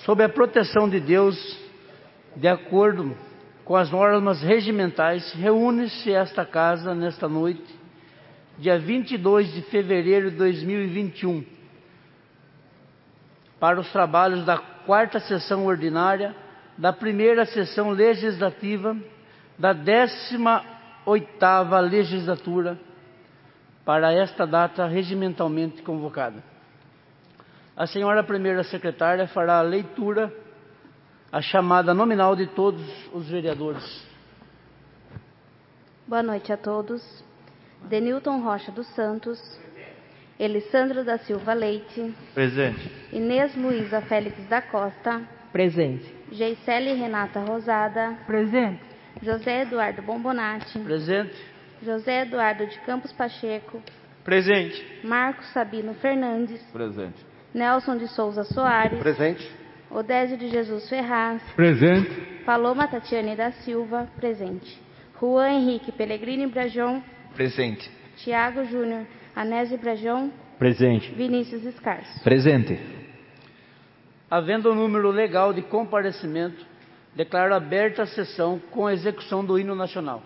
sob a proteção de Deus, de acordo com as normas regimentais, reúne-se esta casa nesta noite, dia 22 de fevereiro de 2021, para os trabalhos da 4ª sessão ordinária, da 1ª sessão legislativa, da 18ª legislatura, para esta data regimentalmente convocada. A senhora primeira secretária fará a leitura, a chamada nominal de todos os vereadores. Boa noite a todos. Denilton Rocha dos Santos, Elisandro da Silva Leite. Presente. Inês Luiza Félix da Costa. Presente. Geisele Renata Rosada. Presente. José Eduardo Bombonati. Presente. José Eduardo de Campos Pacheco. Presente. Marcos Sabino Fernandes. Presente. Nelson de Souza Soares. Presente. Odésio de Jesus Ferraz. Presente. Paloma Tatiane da Silva. Presente. Juan Henrique Pellegrini Brajon. Presente. Tiago Júnior Anésio Brajon. Presente. Vinícius Escarso. Presente. Havendo o número legal de comparecimento, declaro aberta a sessão com a execução do hino nacional.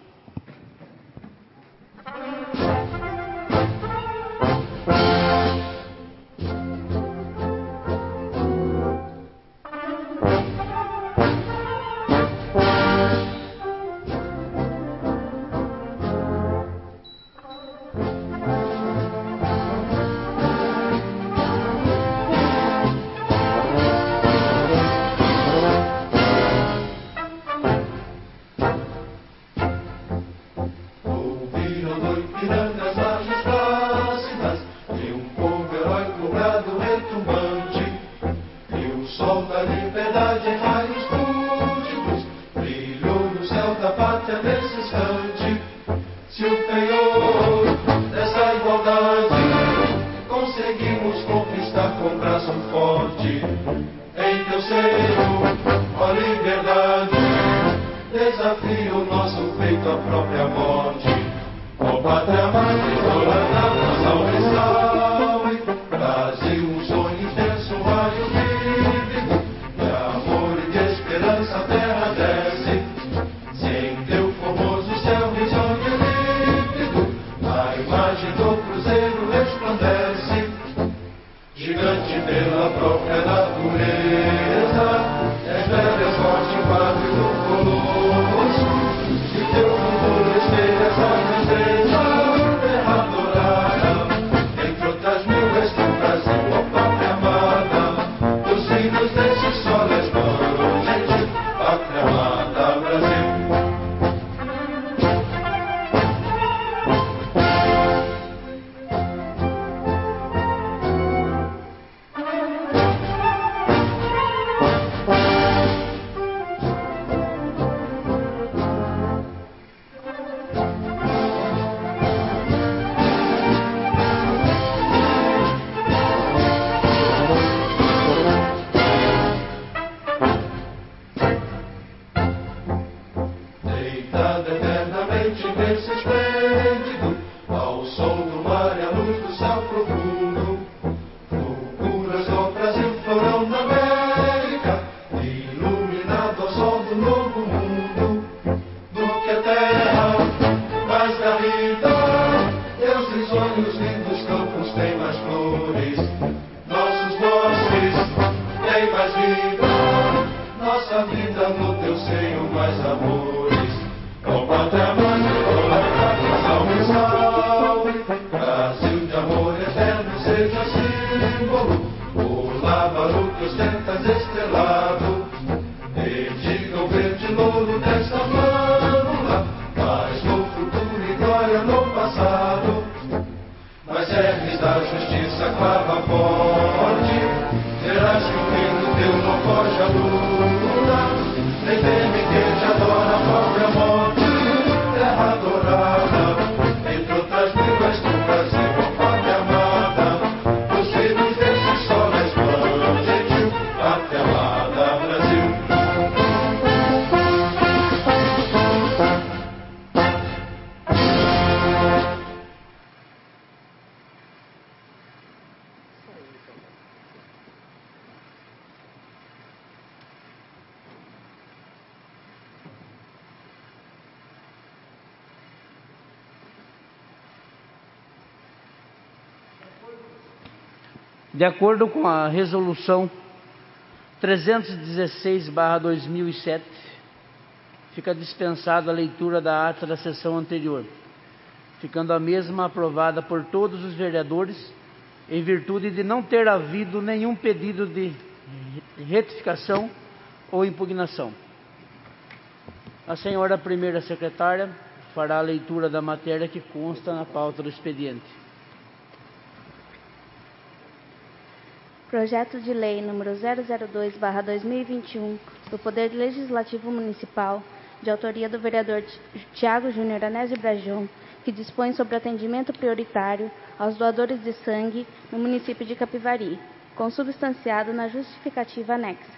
De acordo com a Resolução 316/2007, fica dispensada a leitura da ata da sessão anterior, ficando a mesma aprovada por todos os vereadores, em virtude de não ter havido nenhum pedido de retificação ou impugnação. A senhora primeira secretária fará a leitura da matéria que consta na pauta do expediente. Projeto de Lei número 002/2021 do Poder Legislativo Municipal, de autoria do vereador Tiago Júnior Anésio Brajão, que dispõe sobre atendimento prioritário aos doadores de sangue no município de Capivari, consubstanciado na justificativa anexa.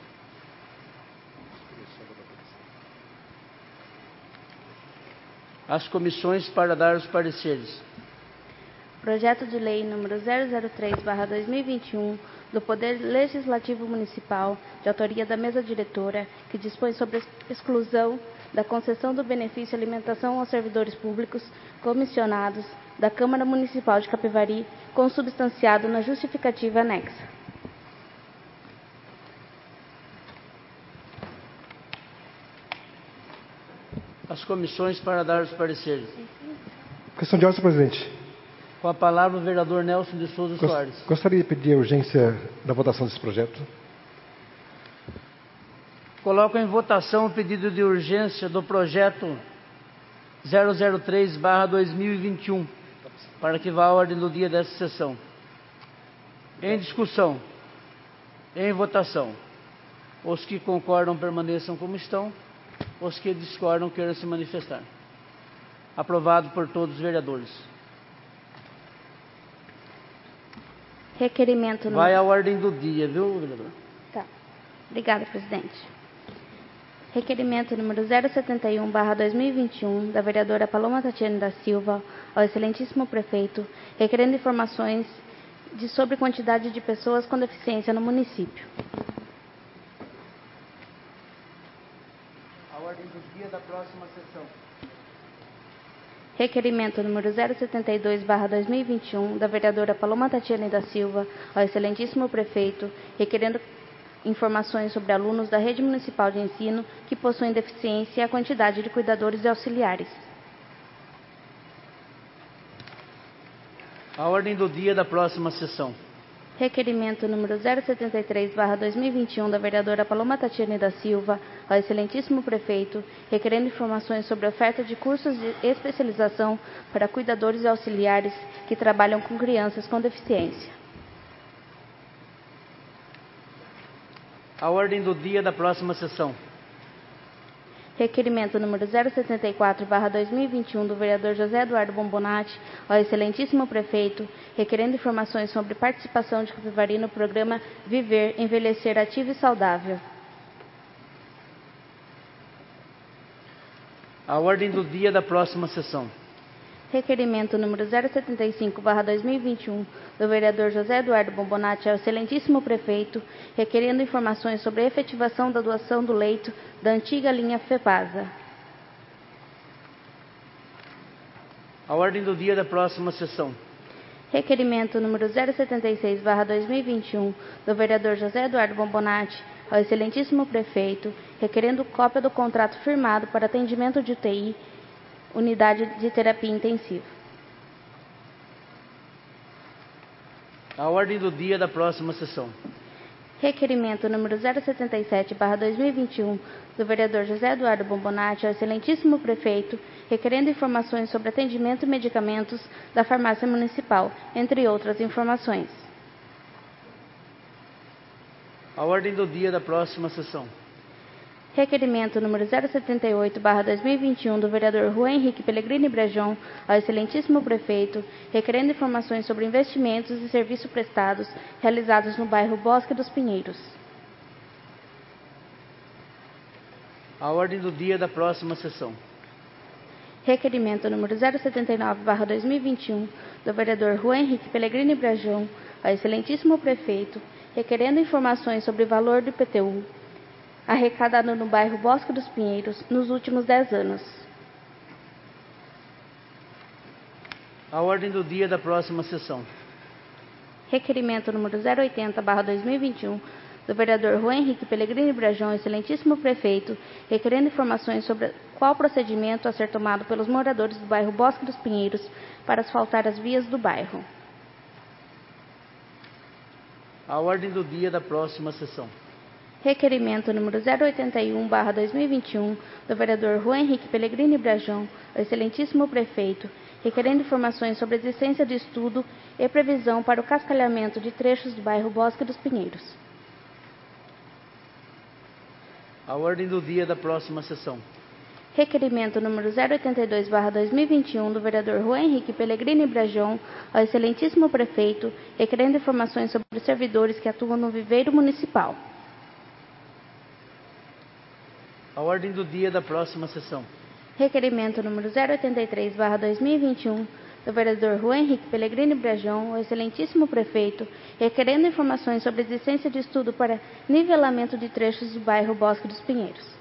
As comissões para dar os pareceres. Projeto de Lei número 003/2021 do Poder Legislativo Municipal, de autoria da mesa diretora, que dispõe sobre a exclusão da concessão do benefício alimentação aos servidores públicos comissionados da Câmara Municipal de Capivari, consubstanciado na justificativa anexa. As comissões para dar os pareceres. Questão de ordem, senhor presidente. Com a palavra o vereador Nelson de Souza Soares. Gostaria de pedir a urgência da votação desse projeto. Coloco em votação o pedido de urgência do projeto 003/2021, para que vá à ordem do dia dessa sessão. Em discussão. Em votação. Os que concordam permaneçam como estão. Os que discordam queiram se manifestar. Aprovado por todos os vereadores. Requerimento número... Vai à ordem do dia, viu, vereador? Tá. Obrigada, presidente. Requerimento número 071/2021, da vereadora Paloma Tatiane da Silva, ao excelentíssimo prefeito, requerendo informações sobre quantidade de pessoas com deficiência no município. A ordem do dia da próxima sessão. Requerimento número 072/2021, da vereadora Paloma Tatiane da Silva, ao excelentíssimo prefeito, requerendo informações sobre alunos da rede municipal de ensino que possuem deficiência e a quantidade de cuidadores e auxiliares. A ordem do dia da próxima sessão. Requerimento número 073/2021, da vereadora Paloma Tatiane da Silva, ao excelentíssimo prefeito, requerendo informações sobre a oferta de cursos de especialização para cuidadores e auxiliares que trabalham com crianças com deficiência. A ordem do dia da próxima sessão. Requerimento número 074/2021, do vereador José Eduardo Bombonati, ao excelentíssimo prefeito, requerendo informações sobre participação de Capivari no programa Viver, Envelhecer Ativo e Saudável. A ordem do dia da próxima sessão. Requerimento número 075/2021, do vereador José Eduardo Bombonati, ao excelentíssimo prefeito, requerendo informações sobre a efetivação da doação do leito da antiga linha FEPASA. A ordem do dia da próxima sessão. Requerimento número 076/2021, do vereador José Eduardo Bombonati, ao excelentíssimo prefeito, requerendo cópia do contrato firmado para atendimento de UTI, unidade de terapia intensiva. A ordem do dia da próxima sessão. Requerimento número 077/2021, do vereador José Eduardo Bombonati, ao excelentíssimo prefeito, requerendo informações sobre atendimento e medicamentos da farmácia municipal, entre outras informações. A ordem do dia da próxima sessão. Requerimento número 078/2021, do vereador Juan Henrique Pellegrini Brajão, ao excelentíssimo prefeito, requerendo informações sobre investimentos e serviços prestados realizados no bairro Bosque dos Pinheiros. A ordem do dia da próxima sessão. Requerimento número 079/2021, do vereador Juan Henrique Pellegrini Brajão, ao excelentíssimo prefeito, requerendo informações sobre o valor do IPTU arrecadado no bairro Bosque dos Pinheiros nos últimos 10 anos. A ordem do dia da próxima sessão. Requerimento número 080/2021, do vereador Juan Henrique Pellegrini Brajão, excelentíssimo prefeito, requerendo informações sobre qual procedimento a ser tomado pelos moradores do bairro Bosque dos Pinheiros para asfaltar as vias do bairro. A ordem do dia da próxima sessão. Requerimento número 081/2021, do vereador Juan Henrique Pellegrini Brajão, ao excelentíssimo prefeito, requerendo informações sobre a existência de estudo e previsão para o cascalhamento de trechos do bairro Bosque dos Pinheiros. A ordem do dia da próxima sessão. Requerimento número 082/2021, do vereador Juan Henrique Pellegrini Brajão, ao excelentíssimo prefeito, requerendo informações sobre os servidores que atuam no viveiro municipal. A ordem do dia da próxima sessão. Requerimento número 083/2021, do vereador Juan Henrique Pellegrini Brajão, ao excelentíssimo prefeito, requerendo informações sobre a existência de estudo para nivelamento de trechos do bairro Bosque dos Pinheiros.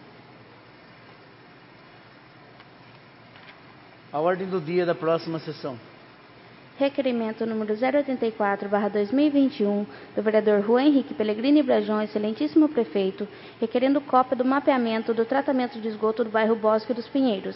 A ordem do dia da próxima sessão. Requerimento número 084/2021, do vereador Juan Henrique Pellegrini Brajão, excelentíssimo prefeito, requerendo cópia do mapeamento do tratamento de esgoto do bairro Bosque dos Pinheiros.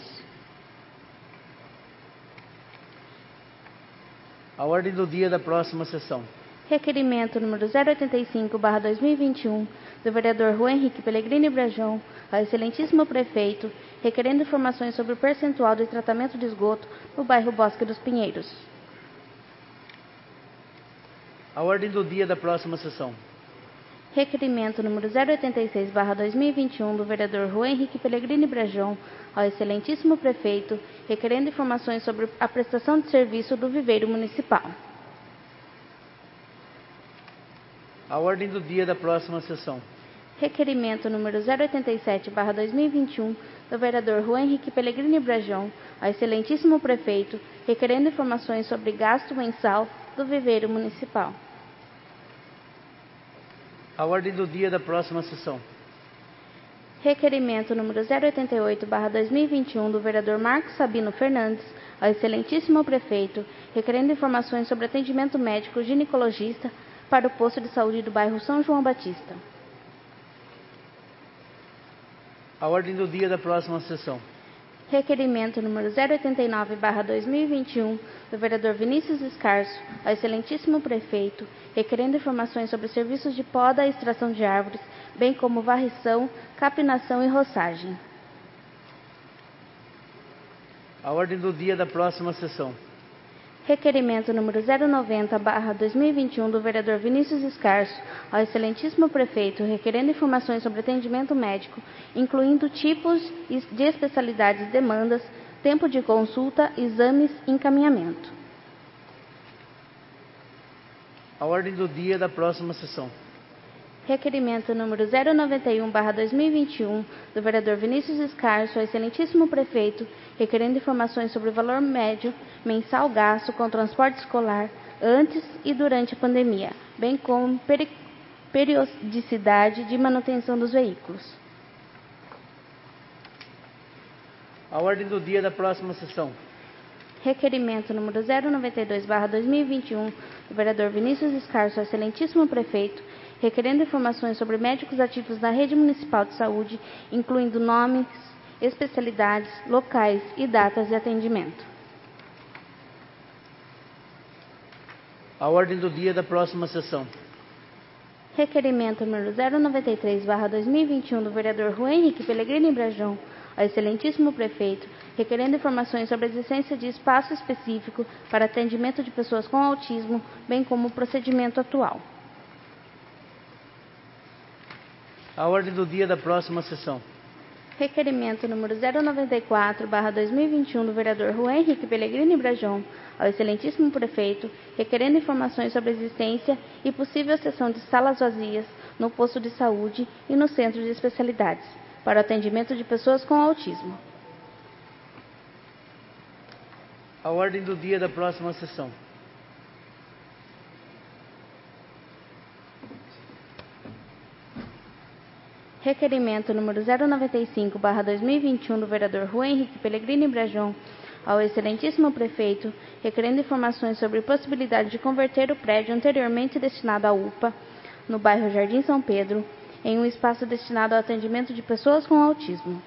A ordem do dia da próxima sessão. Requerimento número 085/2021, do vereador Juan Henrique Pellegrini Brajão, ao excelentíssimo prefeito, requerendo informações sobre o percentual de tratamento de esgoto no bairro Bosque dos Pinheiros. A ordem do dia da próxima sessão. Requerimento número 086/2021, do vereador Juan Henrique Pellegrini Brajão, ao excelentíssimo prefeito, requerendo informações sobre a prestação de serviço do viveiro municipal. A ordem do dia da próxima sessão. Requerimento número 087/2021, do vereador Juan Henrique Pellegrini Brajão, ao excelentíssimo prefeito, requerendo informações sobre gasto mensal do viveiro municipal. A ordem do dia da próxima sessão. Requerimento número 088/2021, do vereador Marcos Sabino Fernandes, ao excelentíssimo prefeito, requerendo informações sobre atendimento médico ginecologista para o posto de saúde do bairro São João Batista. A ordem do dia da próxima sessão. Requerimento número 089/2021, do vereador Vinícius Escarço, ao excelentíssimo prefeito, requerendo informações sobre serviços de poda e extração de árvores, bem como varrição, capinação e roçagem. A ordem do dia da próxima sessão. Requerimento número 090/2021, do vereador Vinícius Escarço, ao excelentíssimo prefeito, requerendo informações sobre atendimento médico, incluindo tipos de especialidades, demandas, tempo de consulta, exames e encaminhamento. A ordem do dia da próxima sessão. Requerimento número 091/2021, do vereador Vinícius Escarço, ao excelentíssimo prefeito, requerendo informações sobre o valor médio mensal gasto com transporte escolar antes e durante a pandemia, bem como periodicidade de manutenção dos veículos. A ordem do dia da próxima sessão. Requerimento número 092/2021, do vereador Vinícius Escarço, ao excelentíssimo prefeito, requerendo informações sobre médicos ativos na rede municipal de saúde, incluindo nomes, especialidades, locais e datas de atendimento. A ordem do dia da próxima sessão. Requerimento número 093/2021, do vereador Juan Henrique Pellegrini Brajão, ao excelentíssimo prefeito, requerendo informações sobre a existência de espaço específico para atendimento de pessoas com autismo, bem como o procedimento atual. A ordem do dia da próxima sessão. Requerimento número 094/2021, do vereador Juan Henrique Pellegrini Brajão, ao excelentíssimo prefeito, requerendo informações sobre a existência e possível cessão de salas vazias no posto de saúde e no centro de especialidades, para o atendimento de pessoas com autismo. A ordem do dia da próxima sessão. Requerimento número 095/2021, do vereador Juan Henrique Pellegrini Brajão, ao excelentíssimo prefeito, requerendo informações sobre possibilidade de converter o prédio anteriormente destinado à UPA, no bairro Jardim São Pedro, em um espaço destinado ao atendimento de pessoas com autismo.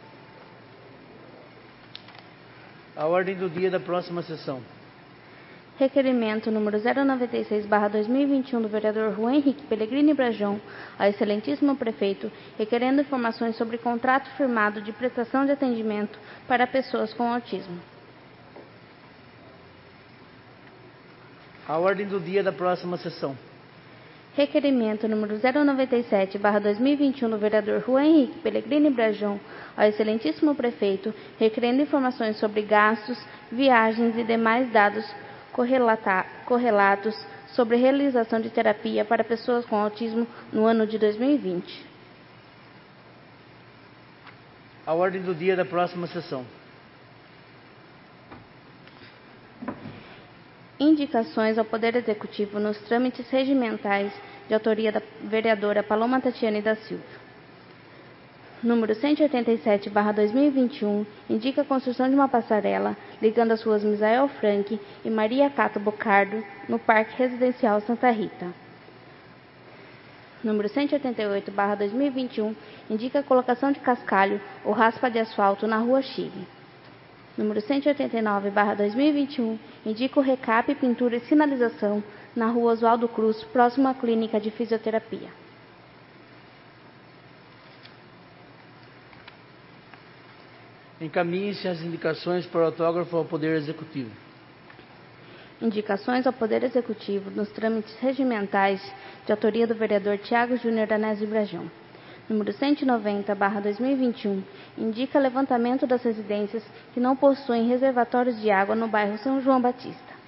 A ordem do dia da próxima sessão. Requerimento número 096/2021 do vereador Juan Henrique Pellegrini Brajão, ao excelentíssimo prefeito, requerendo informações sobre contrato firmado de prestação de atendimento para pessoas com autismo. A ordem do dia da próxima sessão. Requerimento número 097/2021 do vereador Juan Henrique Pellegrini Brajão, ao excelentíssimo prefeito, requerendo informações sobre gastos, viagens e demais dados correlatos sobre realização de terapia para pessoas com autismo no ano de 2020. A ordem do dia da próxima sessão. Indicações ao Poder Executivo nos trâmites regimentais de autoria da vereadora Paloma Tatiane da Silva. Número 187/2021, indica a construção de uma passarela ligando as ruas Misael Frank e Maria Cato Bocardo, no Parque Residencial Santa Rita. Número 188/2021, indica a colocação de cascalho ou raspa de asfalto na Rua Chile. Número 189/2021, indica o recap, pintura e sinalização na Rua Oswaldo Cruz, próximo à Clínica de Fisioterapia. Encaminhe-se as indicações para o autógrafo ao Poder Executivo. Indicações ao Poder Executivo nos trâmites regimentais de autoria do vereador Tiago Júnior Danese Brajão. Número 190/2021, indica levantamento das residências que não possuem reservatórios de água no bairro São João Batista.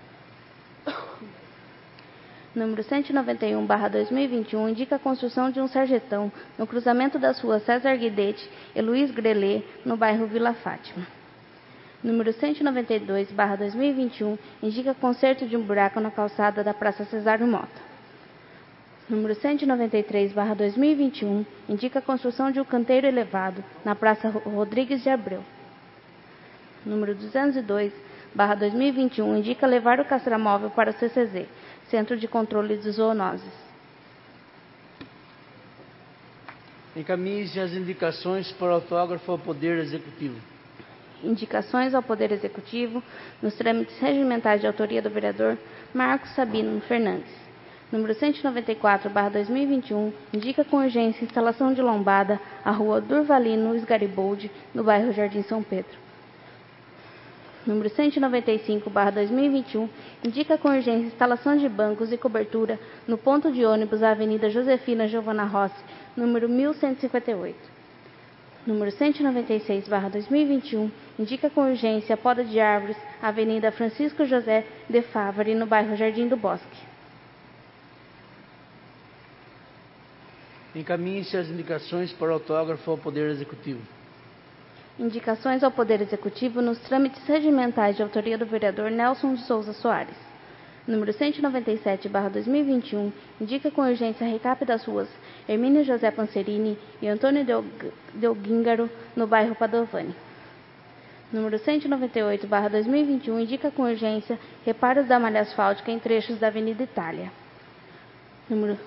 Número 191/2021, indica a construção de um sarjetão no cruzamento das ruas César Guidete e Luiz Grelê, no bairro Vila Fátima. Número 192/2021, indica conserto de um buraco na calçada da Praça Cesário Mota. Número 193/2021, indica a construção de um canteiro elevado na Praça Rodrigues de Abreu. Número 202/2021, indica levar o castramóvel para o CCZ, Centro de Controle de Zoonoses. Encaminhe-se as indicações para o autógrafo ao Poder Executivo. Indicações ao Poder Executivo nos trâmites regimentais de autoria do vereador Marcos Sabino Fernandes. Número 194/2021, indica com urgência a instalação de lombada à Rua Durvalino Sgariboldi, no bairro Jardim São Pedro. Número 195/2021, indica com urgência a instalação de bancos e cobertura no ponto de ônibus à Avenida Josefina Giovana Rossi, número 1158. Número 196/2021, indica com urgência a poda de árvores à Avenida Francisco José de Favari, no bairro Jardim do Bosque. Encaminhe-se as indicações para o autógrafo ao Poder Executivo. Indicações ao Poder Executivo nos trâmites regimentais de autoria do vereador Nelson de Souza Soares. Número 197/2021, indica com urgência a recap das ruas Hermínio José Pancerini e Antônio Delguíngaro, no bairro Padovani. Número 198/2021, indica com urgência reparos da malha asfáltica em trechos da Avenida Itália. Número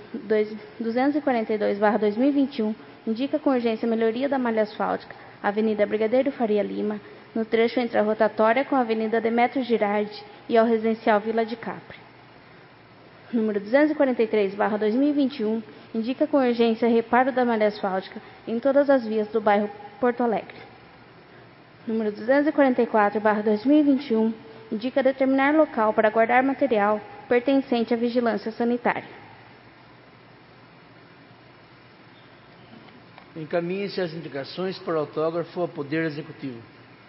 242/2021, indica com urgência a melhoria da malha asfáltica, Avenida Brigadeiro Faria Lima, no trecho entre a rotatória com a Avenida Demetrio Girardi e ao residencial Vila de Capri. Número 243/2021, indica com urgência reparo da malha asfáltica em todas as vias do bairro Porto Alegre. Número 244/2021, indica determinar local para guardar material pertencente à vigilância sanitária. Encaminhe-se as indicações para o autógrafo ao Poder Executivo.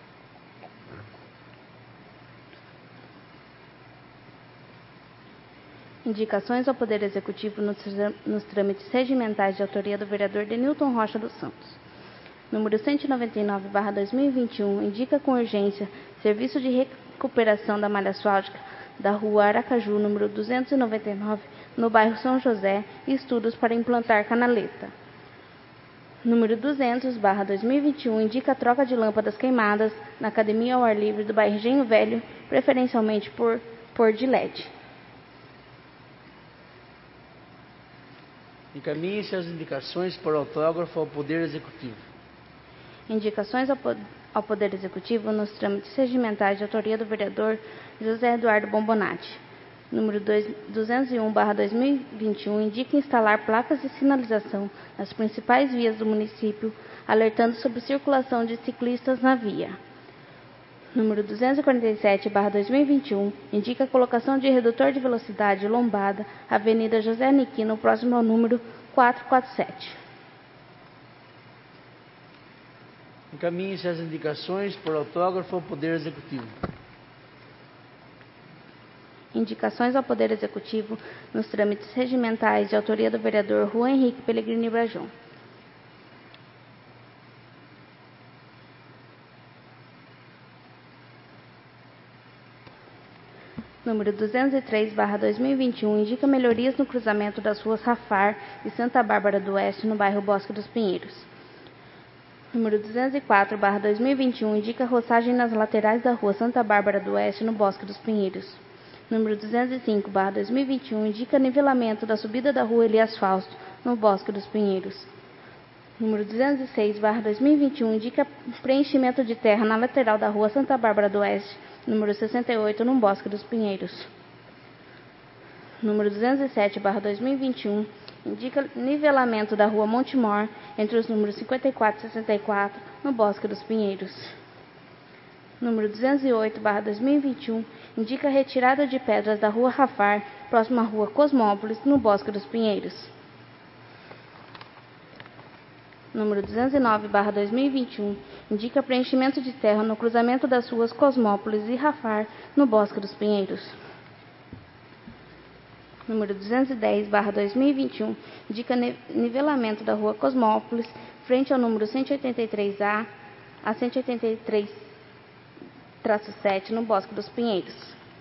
Indicações ao Poder Executivo nos trâmites regimentais de autoria do vereador Denilton Rocha dos Santos. Número 199/2021, indica com urgência serviço de recuperação da malha asfáltica da Rua Aracaju, número 299, no bairro São José, e estudos para implantar canaleta. Número 200/2021 indica a troca de lâmpadas queimadas na academia ao ar livre do bairro Engenho Velho, preferencialmente por de LED. Encaminhe-se as indicações por autógrafo ao Poder Executivo. Indicações ao Poder Executivo nos trâmites regimentais de autoria do vereador José Eduardo Bombonati. Número 201/2021 indica instalar placas de sinalização nas principais vias do município, alertando sobre circulação de ciclistas na via. Número 247/2021 indica a colocação de redutor de velocidade lombada, Avenida José Aniquino, próximo ao número 447. Encaminhe-se as indicações por autógrafo ao Poder Executivo. Indicações ao Poder Executivo nos trâmites regimentais de autoria do vereador Juan Henrique Pellegrini Brajão. Número 203/2021 indica melhorias no cruzamento das ruas Rafar e Santa Bárbara do Oeste, no bairro Bosque dos Pinheiros. Número 204/2021 indica roçagem nas laterais da rua Santa Bárbara do Oeste, no Bosque dos Pinheiros. Número 205/2021 indica nivelamento da subida da rua Elias Fausto, no Bosque dos Pinheiros. Número 206/2021 indica preenchimento de terra na lateral da rua Santa Bárbara do Oeste, número 68, no Bosque dos Pinheiros. Número 207/2021 indica nivelamento da rua Montemor, entre os números 54 e 64, no Bosque dos Pinheiros. Número 208/2021 indica retirada de pedras da rua Rafar, próxima à rua Cosmópolis, no Bosque dos Pinheiros. Número 209/2021 indica preenchimento de terra no cruzamento das ruas Cosmópolis e Rafar, no Bosque dos Pinheiros. Número 210/2021 indica nivelamento da rua Cosmópolis, frente ao número 183A a 183-7, no Bosque dos Pinheiros.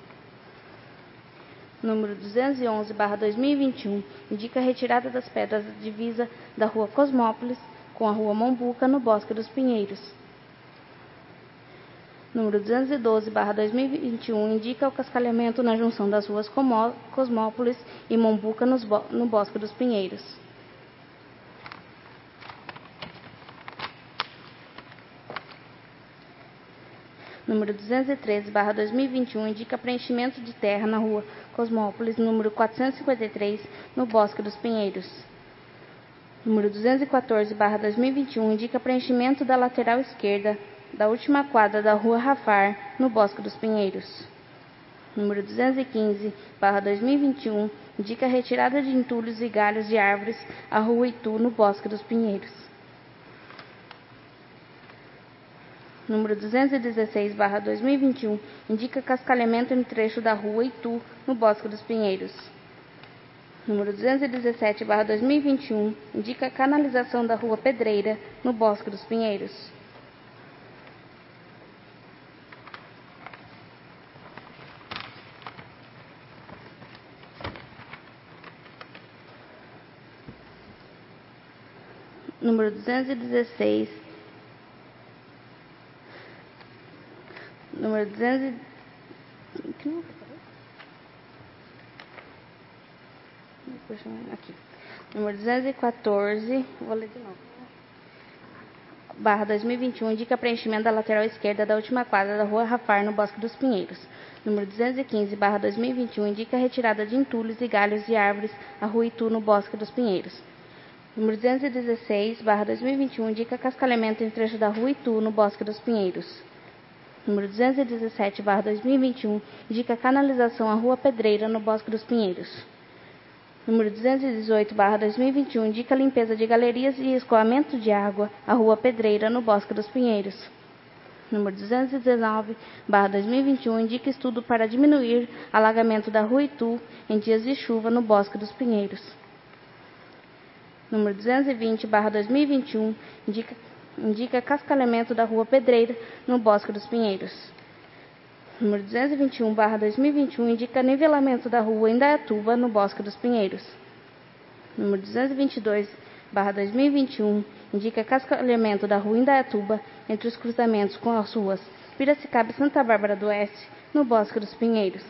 Número 211/2021 indica retirada das pedras da divisa da rua Cosmópolis com a rua Mombuca, no Bosque dos Pinheiros. Número 212/2021 indica o cascalhamento na junção das ruas Cosmópolis e Mombuca, no Bosque dos Pinheiros. Número 213/2021 indica preenchimento de terra na rua Cosmópolis, número 453, no Bosque dos Pinheiros. Número 214/2021 indica preenchimento da lateral esquerda da última quadra da rua Rafar, no Bosque dos Pinheiros. Número 215/2021 indica retirada de entulhos e galhos de árvores à rua Itu, no Bosque dos Pinheiros. Número 216/2021 indica cascalhamento em trecho da rua Itu, no Bosque dos Pinheiros. Número 217/2021 indica canalização da rua Pedreira, no Bosque dos Pinheiros. Número 216. Número 200. Aqui. Número 214. Vou ler de novo. /2021 indica preenchimento da lateral esquerda da última quadra da rua Rafar, no Bosque dos Pinheiros. Número 215/2021 indica retirada de entulhos e galhos de árvores à rua Itu, no Bosque dos Pinheiros. Número 216/2021 indica cascalhamento em trecho da rua Itu, no Bosque dos Pinheiros. Número 217/2021 indica canalização à rua Pedreira, no Bosque dos Pinheiros. Número 218/2021 indica limpeza de galerias e escoamento de água à rua Pedreira, no Bosque dos Pinheiros. Número 219/2021 indica estudo para diminuir alagamento da rua Itu em dias de chuva, no Bosque dos Pinheiros. Número 220/2021 indica cascalhamento da rua Pedreira, no Bosque dos Pinheiros. Número 221/2021 indica nivelamento da rua Indaiatuba, no Bosque dos Pinheiros. Número 2021, indica cascalhamento da rua Indaiatuba entre os cruzamentos com as ruas Piracicaba e Santa Bárbara do Oeste, no Bosque dos Pinheiros.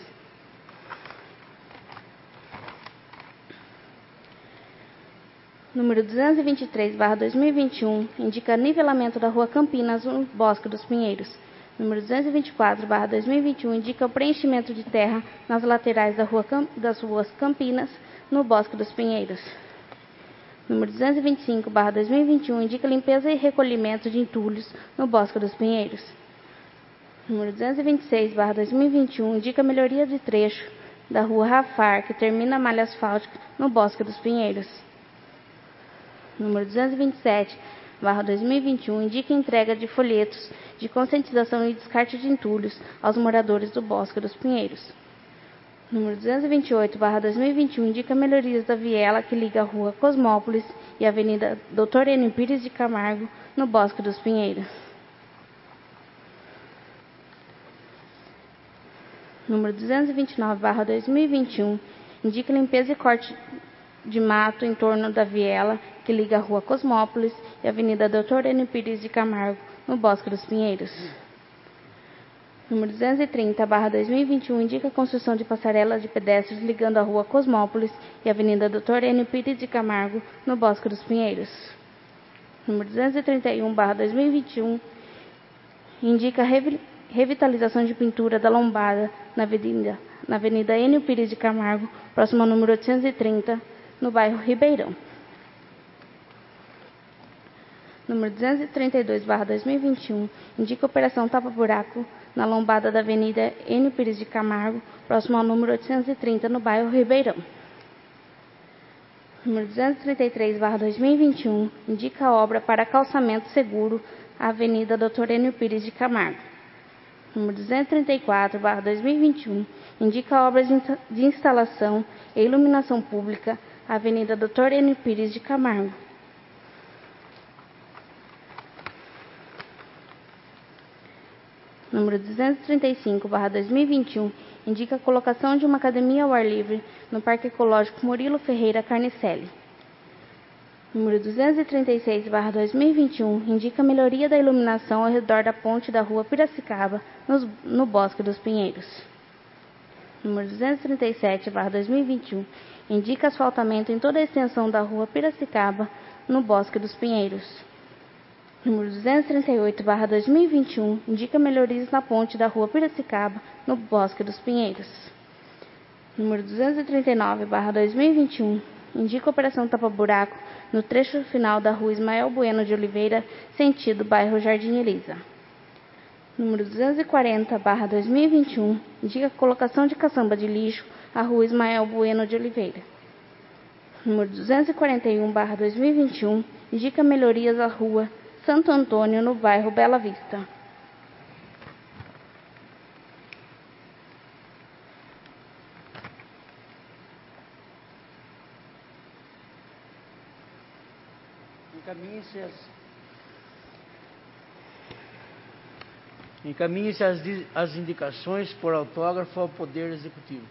Número 223/2021, indica nivelamento da rua Campinas, no Bosque dos Pinheiros. Número 224/2021, indica o preenchimento de terra nas laterais das ruas Campinas, no Bosque dos Pinheiros. Número 225/2021, indica limpeza e recolhimento de entulhos no Bosque dos Pinheiros. Número 226/2021, indica melhoria de trecho da rua Rafar, que termina a malha asfáltica no Bosque dos Pinheiros. Número 227/2021, indica entrega de folhetos de conscientização e descarte de entulhos aos moradores do Bosque dos Pinheiros. Número 228/2021, indica melhorias da viela que liga a rua Cosmópolis e a Avenida Dr. Enio Pires de Camargo, no Bosque dos Pinheiros. Número 229/2021, indica limpeza e corte de mato em torno da viela que liga a rua Cosmópolis e a Avenida Dr. Enio Pires de Camargo, no Bosque dos Pinheiros. Número 230/2021, indica a construção de passarelas de pedestres ligando a rua Cosmópolis e a Avenida Dr. Enio Pires de Camargo, no Bosque dos Pinheiros. Número 231/2021, indica a revitalização de pintura da lombada na Avenida Enio Pires de Camargo, próximo ao número 830, no bairro Ribeirão. Número 232/2021, indica a operação tapa-buraco na lombada da Avenida Enio Pires de Camargo, próximo ao número 830, no bairro Ribeirão. Número 233/2021, indica a obra para calçamento seguro à Avenida Dr. Enio Pires de Camargo. Número 234/2021, indica obras de instalação e iluminação pública à Avenida Dr. Enio Pires de Camargo. Número 235/2021, indica a colocação de uma academia ao ar livre no Parque Ecológico Murilo Ferreira Carnicelli. Número 236/2021, indica a melhoria da iluminação ao redor da ponte da rua Piracicaba, no Bosque dos Pinheiros. Número 237/2021, indica asfaltamento em toda a extensão da rua Piracicaba, no Bosque dos Pinheiros. Número 238/2021, indica melhorias na ponte da rua Piracicaba, no Bosque dos Pinheiros. Número 239/2021, indica operação tapa-buraco no trecho final da rua Ismael Bueno de Oliveira, sentido bairro Jardim Elisa. Número 240/2021, indica a colocação de caçamba de lixo à rua Ismael Bueno de Oliveira. Número 241/2021, indica melhorias à rua Santo Antônio, no bairro Bela Vista. Encaminhe-se as indicações por autógrafo ao Poder Executivo.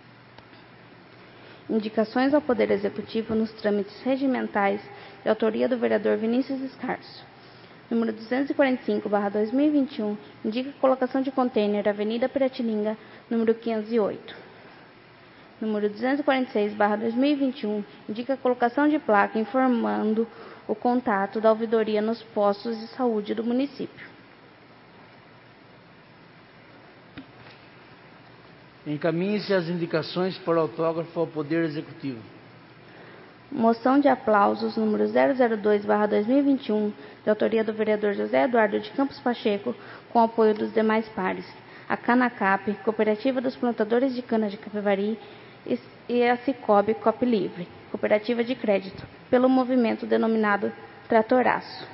Indicações ao Poder Executivo nos trâmites regimentais de autoria do vereador Vinícius Escarso. Número 245/2021, indica a colocação de contêiner Avenida Piratininga, número 508. Número 246/2021, indica a colocação de placa informando o contato da ouvidoria nos postos de saúde do município. Encaminhe-se as indicações por autógrafo ao Poder Executivo. Moção de aplausos número 002/2021, de autoria do vereador José Eduardo de Campos Pacheco, com apoio dos demais pares, a Canacap, Cooperativa dos Plantadores de Cana de Capivari, e a Cicobi Cop Livre, Cooperativa de Crédito, pelo movimento denominado Tratoraço.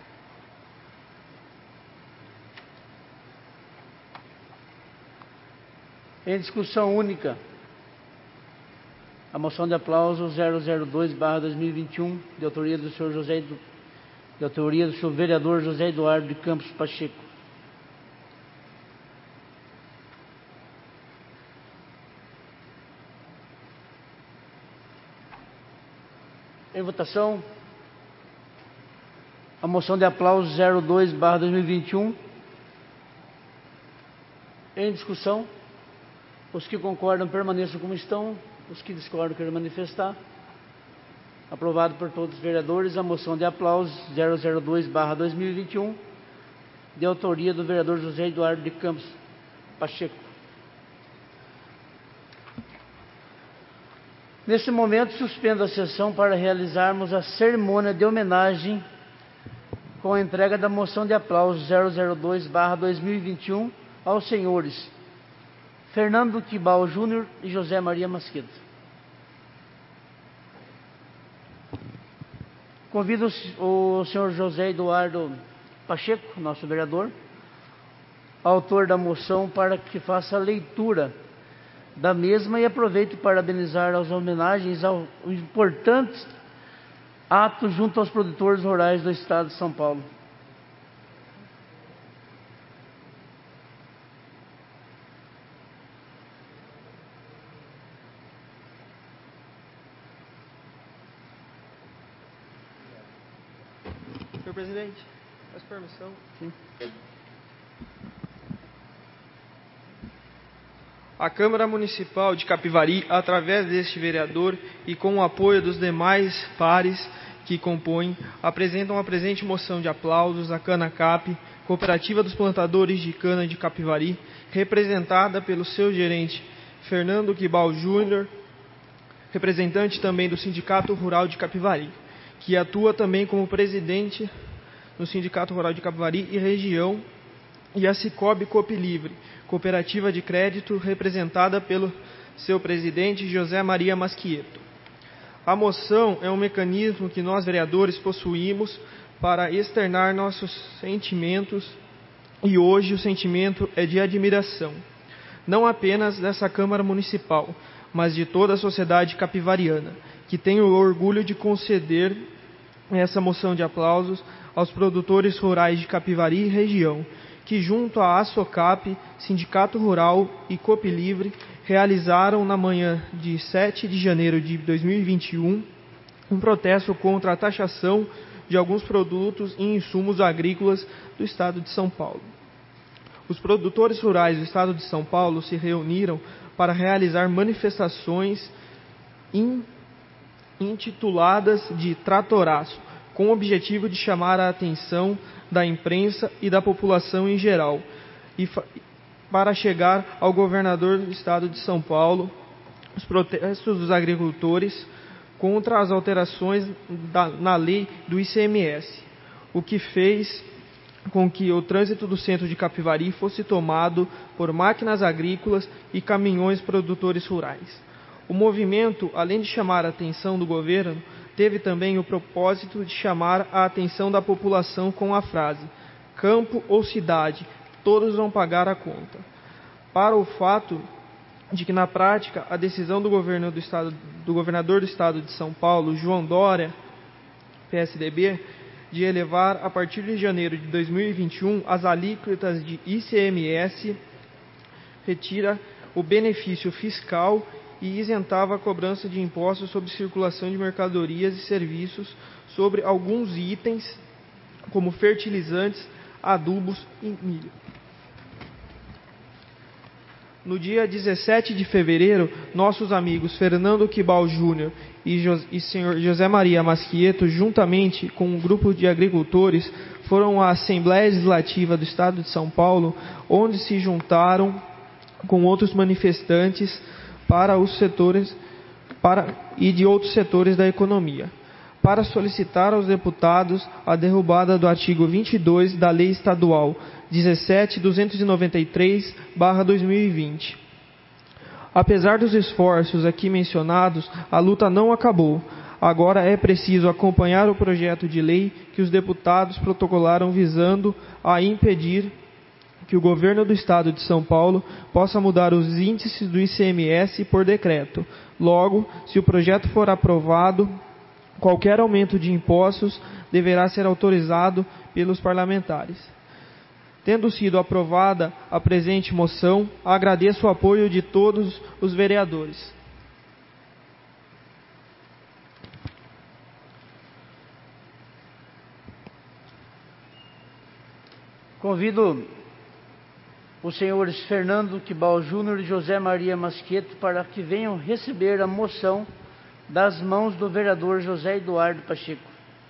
Em discussão única, a moção de aplauso 002/2021, de autoria do senhor vereador José Eduardo de Campos Pacheco. Em votação, A moção de aplauso 02/2021. Em discussão. Os que concordam permaneçam como estão. Os que discordam querem manifestar. Aprovado por todos os vereadores a moção de aplauso 002/2021, de autoria do vereador José Eduardo de Campos Pacheco. Nesse momento, suspendo a sessão para realizarmos a cerimônia de homenagem com a entrega da moção de aplauso 002/2021 aos senhores Fernando Quibal Júnior e José Maria Masqueto. Convido o senhor José Eduardo Pacheco, nosso vereador, autor da moção, para que faça a leitura da mesma e aproveito para parabenizar as homenagens ao importante ato junto aos produtores rurais do estado de São Paulo. Senhor presidente, peço permissão. Sim. A Câmara Municipal de Capivari, através deste vereador e com o apoio dos demais pares que compõem, apresentam a presente moção de aplausos à CanaCap, Cooperativa dos Plantadores de Cana de Capivari, representada pelo seu gerente Fernando Quibal Júnior, representante também do Sindicato Rural de Capivari, que atua também como presidente no Sindicato Rural de Capivari e região, e a Cicobi Copilivre, cooperativa de crédito representada pelo seu presidente José Maria Masqueto. A moção é um mecanismo que nós vereadores possuímos para externar nossos sentimentos, e hoje o sentimento é de admiração, não apenas dessa Câmara Municipal, mas de toda a sociedade capivariana, que tem o orgulho de conceder essa moção de aplausos aos produtores rurais de Capivari e região, que junto à ASOCAP, Sindicato Rural e Copilivre, realizaram na manhã de 7 de janeiro de 2021 um protesto contra a taxação de alguns produtos e insumos agrícolas do estado de São Paulo. Os produtores rurais do estado de São Paulo se reuniram para realizar manifestações intituladas de Tratoraço, com o objetivo de chamar a atenção da imprensa e da população em geral, e para chegar ao governador do estado de São Paulo os protestos dos agricultores contra as alterações na lei do ICMS, o que fez com que o trânsito do centro de Capivari fosse tomado por máquinas agrícolas e caminhões produtores rurais. O movimento, além de chamar a atenção do governo, teve também o propósito de chamar a atenção da população com a frase: campo ou cidade, todos vão pagar a conta. Para o fato de que, na prática, a decisão do governador do estado de São Paulo, João Dória, PSDB, de elevar, a partir de janeiro de 2021, as alíquotas de ICMS, retira o benefício fiscal e isentava a cobrança de impostos sobre circulação de mercadorias e serviços sobre alguns itens, como fertilizantes, adubos e milho. No dia 17 de fevereiro, nossos amigos Fernando Quibal Júnior e senhor José Maria Masqueto, juntamente com um grupo de agricultores, foram à Assembleia Legislativa do Estado de São Paulo, onde se juntaram com outros manifestantes e de outros setores da economia, para solicitar aos deputados a derrubada do artigo 22 da Lei Estadual 17.293/2020. Apesar dos esforços aqui mencionados, a luta não acabou. Agora é preciso acompanhar o projeto de lei que os deputados protocolaram visando a impedir que o governo do estado de São Paulo possa mudar os índices do ICMS por decreto. Logo, se o projeto for aprovado, qualquer aumento de impostos deverá ser autorizado pelos parlamentares. Tendo sido aprovada a presente moção, agradeço o apoio de todos os vereadores. Convido os senhores Fernando Quibal Júnior e José Maria Masqueto para que venham receber a moção das mãos do vereador José Eduardo Pacheco.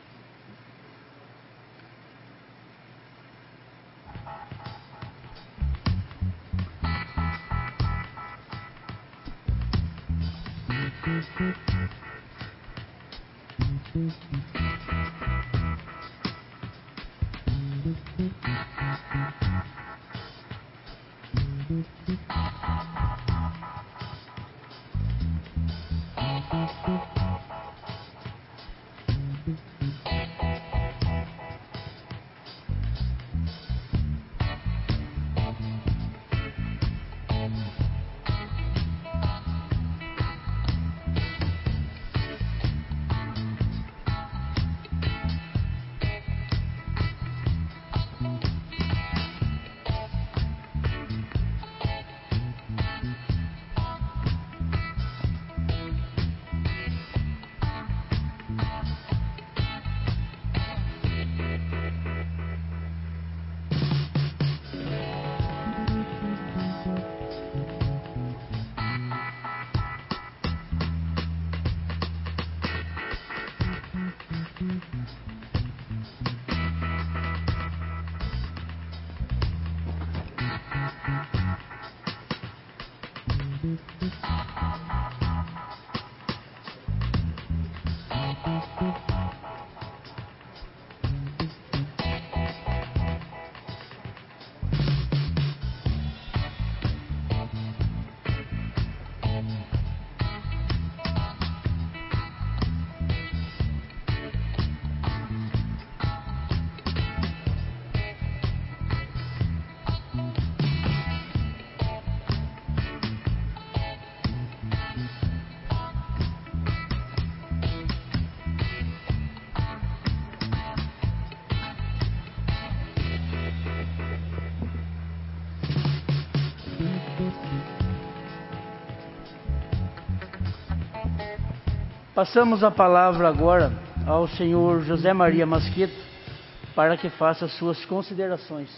Passamos a palavra agora ao senhor José Maria Masqueto para que faça suas considerações.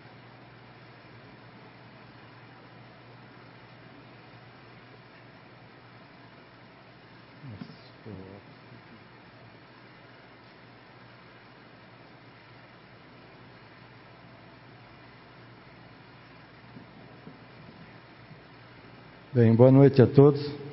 Bem, boa noite a todos.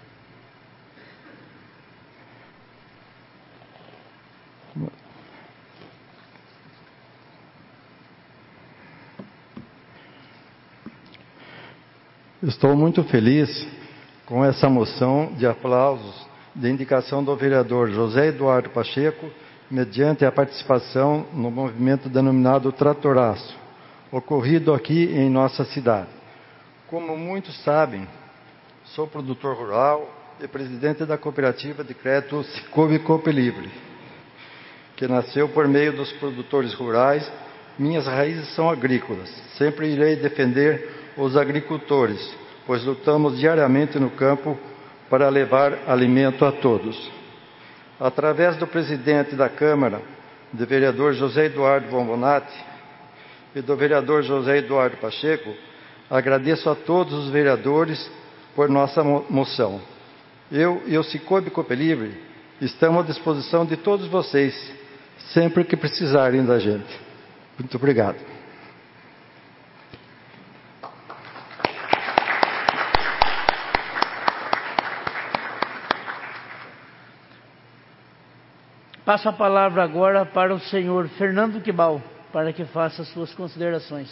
Estou muito feliz com essa moção de aplausos de indicação do vereador José Eduardo Pacheco, mediante a participação no movimento denominado Tratoraço, ocorrido aqui em nossa cidade. Como muitos sabem, sou produtor rural e presidente da cooperativa de crédito Cicobi Coopelivre, que nasceu por meio dos produtores rurais. Minhas raízes são agrícolas. Sempre irei defender os agricultores, pois lutamos diariamente no campo para levar alimento a todos. Através do presidente da Câmara, do vereador José Eduardo Bombonati e do vereador José Eduardo Pacheco, agradeço a todos os vereadores por nossa moção. Eu e o Cicobi Coopelivre estamos à disposição de todos vocês, sempre que precisarem da gente. Muito obrigado. Passo a palavra agora para o senhor Fernando Quibal, para que faça suas considerações.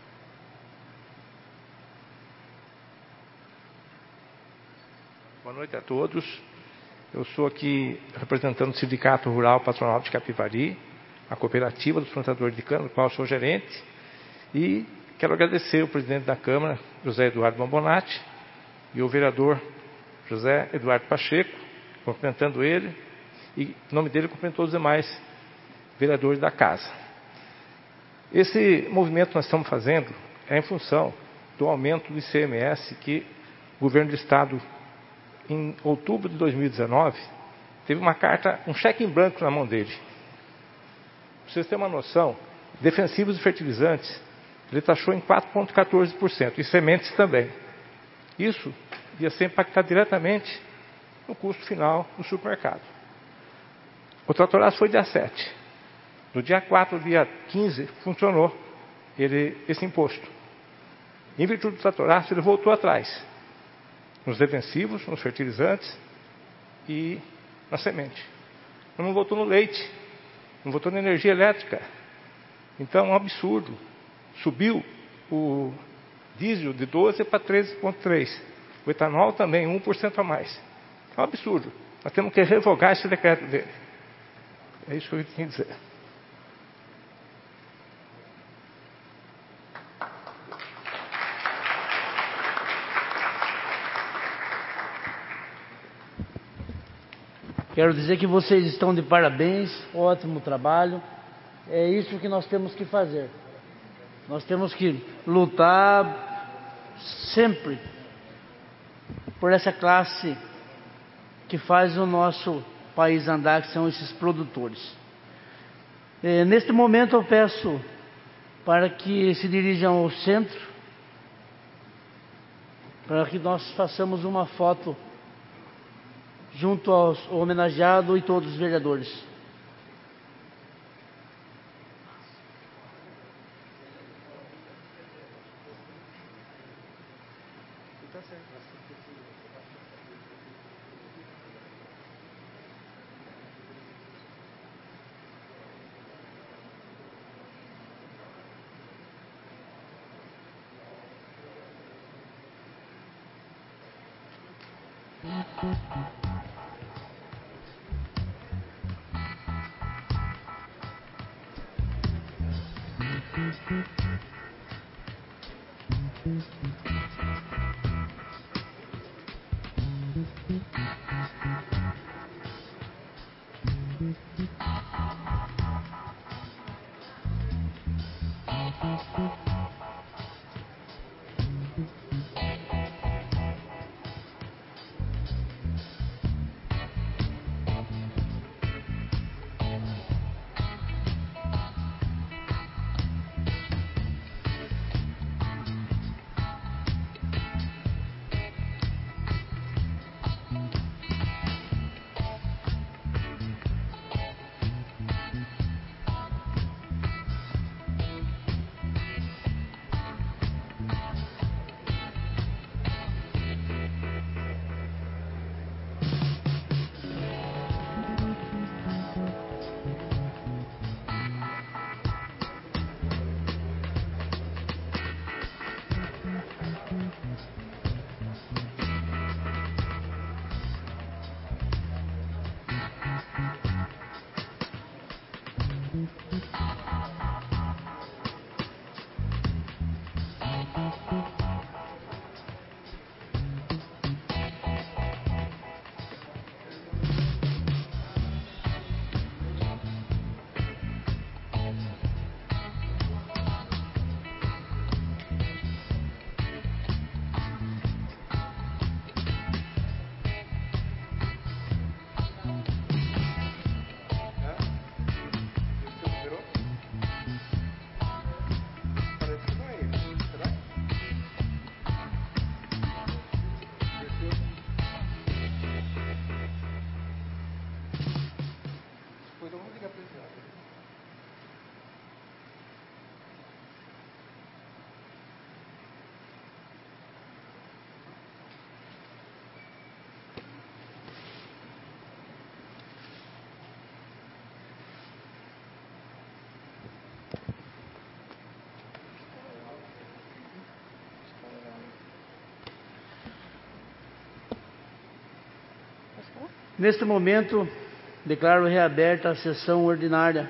Boa noite a todos. Eu sou aqui representando o Sindicato Rural Patronal de Capivari, a cooperativa dos plantadores de cana, do qual sou gerente, e quero agradecer o presidente da Câmara, José Eduardo Bombonati, e o vereador José Eduardo Pacheco, cumprimentando ele, e em nome dele cumprimentou os demais vereadores da casa. Esse movimento que nós estamos fazendo é em função do aumento do ICMS que o governo do estado, em outubro de 2019, teve uma carta, um cheque em branco na mão dele. Para vocês terem uma noção, defensivos e fertilizantes, ele taxou em 4,14%, e sementes também. Isso ia ser impactar diretamente no custo final do supermercado. O tratoraço foi dia 7. No dia 4, dia 15, funcionou esse imposto. Em virtude do tratoraço, ele voltou atrás. Nos defensivos, nos fertilizantes e na semente. Não voltou no leite, não voltou na energia elétrica. Então é um absurdo. Subiu o diesel de 12 para 13,3. O etanol também, 1% a mais. É um absurdo. Nós temos que revogar esse decreto dele. É isso que eu tinha a dizer. Quero dizer que vocês estão de parabéns, ótimo trabalho. É isso que nós temos que fazer. Nós temos que lutar sempre por essa classe que faz o nosso país andar, que são esses produtores. Neste momento eu peço para que se dirijam ao centro, para que nós façamos uma foto junto ao homenageado e todos os vereadores. Neste momento, declaro reaberta a sessão ordinária.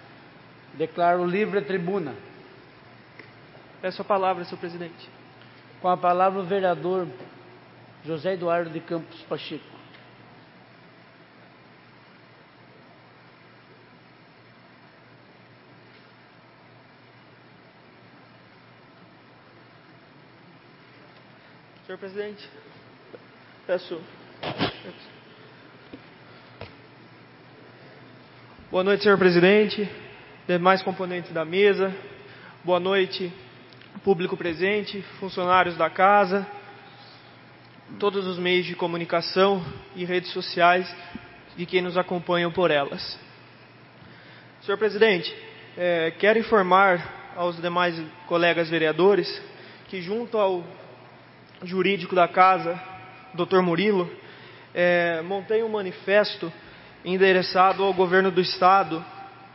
Declaro livre a tribuna. Peço a palavra, senhor presidente. Com a palavra o vereador José Eduardo de Campos Pacheco. Senhor presidente, peço... Boa noite, senhor presidente, demais componentes da mesa, boa noite, público presente, funcionários da casa, todos os meios de comunicação e redes sociais de quem nos acompanham por elas. Senhor presidente, quero informar aos demais colegas vereadores que, junto ao jurídico da casa, Dr. Murilo, montei um manifesto endereçado ao governo do estado.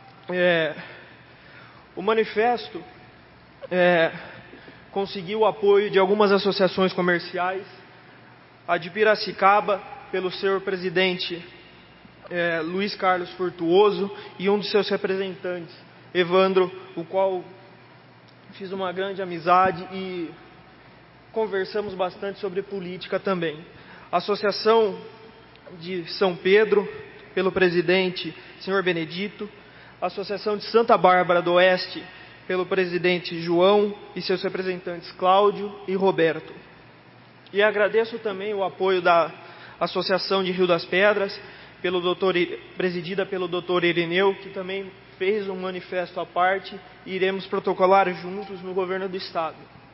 O manifesto conseguiu o apoio de algumas associações comerciais, a de Piracicaba, pelo senhor presidente Luiz Carlos Furtuoso, e um de seus representantes, Evandro, o qual fiz uma grande amizade e conversamos bastante sobre política também. A Associação de São Pedro, pelo presidente senhor Benedito, a Associação de Santa Bárbara do Oeste, pelo presidente João e seus representantes Cláudio e Roberto. E agradeço também o apoio da Associação de Rio das Pedras, presidida pelo Dr. Irineu, que também fez um manifesto à parte, e iremos protocolar juntos no governo do estado.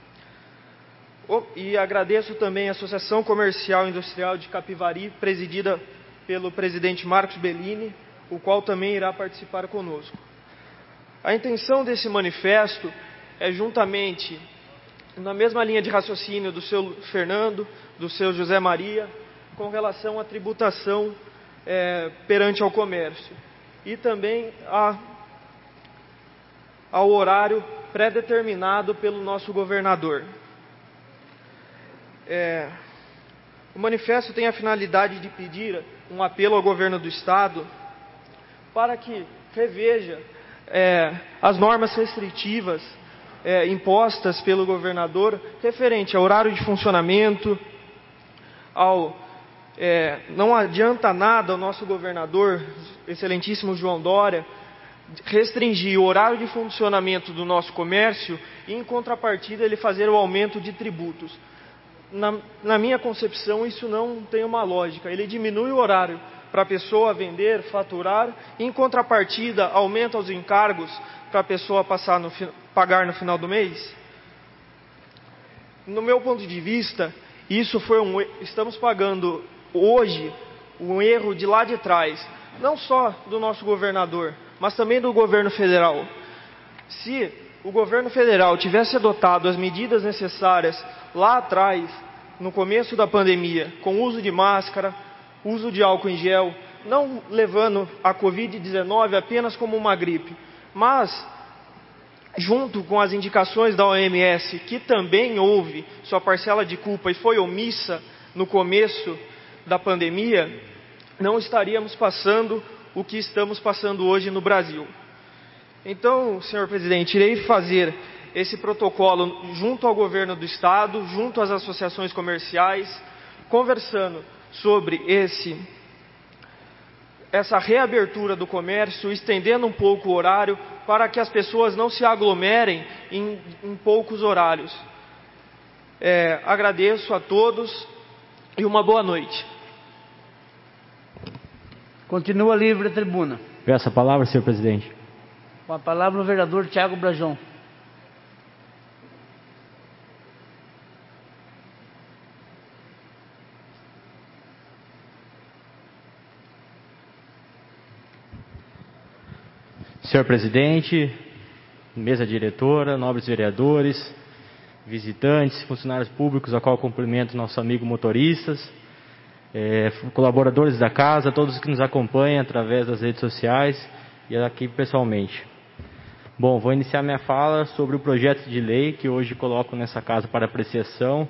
E agradeço também a Associação Comercial e Industrial de Capivari, presidida pelo presidente Marcos Bellini, o qual também irá participar conosco. A intenção desse manifesto é, juntamente, na mesma linha de raciocínio do seu Fernando, do seu José Maria, com relação à tributação perante ao comércio, e também ao horário pré-determinado pelo nosso governador. O manifesto tem a finalidade de pedir um apelo ao governo do estado para que reveja as normas restritivas impostas pelo governador referente ao horário de funcionamento, não adianta nada ao nosso governador, excelentíssimo João Dória, restringir o horário de funcionamento do nosso comércio e, em contrapartida, ele fazer o aumento de tributos. Na minha concepção, isso não tem uma lógica. Ele diminui o horário para a pessoa vender, faturar, e, em contrapartida, aumenta os encargos para a pessoa pagar no final do mês. No meu ponto de vista, isso foi estamos pagando hoje um erro de lá de trás, não só do nosso governador, mas também do governo federal. Se o governo federal tivesse adotado as medidas necessárias lá atrás, no começo da pandemia, com uso de máscara, uso de álcool em gel, não levando a Covid-19 apenas como uma gripe, mas junto com as indicações da OMS, que também houve sua parcela de culpa e foi omissa no começo da pandemia, não estaríamos passando o que estamos passando hoje no Brasil. Então, senhor presidente, irei fazer esse protocolo junto ao governo do estado, junto às associações comerciais, conversando sobre essa reabertura do comércio, estendendo um pouco o horário para que as pessoas não se aglomerem em poucos horários. Agradeço a todos e uma boa noite. Continua livre a tribuna. Peço a palavra, senhor presidente. Com a palavra o vereador Tiago Brajão. Senhor presidente, mesa diretora, nobres vereadores, visitantes, funcionários públicos, a qual cumprimento nossos amigos motoristas, colaboradores da casa, todos que nos acompanham através das redes sociais e aqui pessoalmente. Bom, vou iniciar minha fala sobre o projeto de lei que hoje coloco nessa casa para apreciação,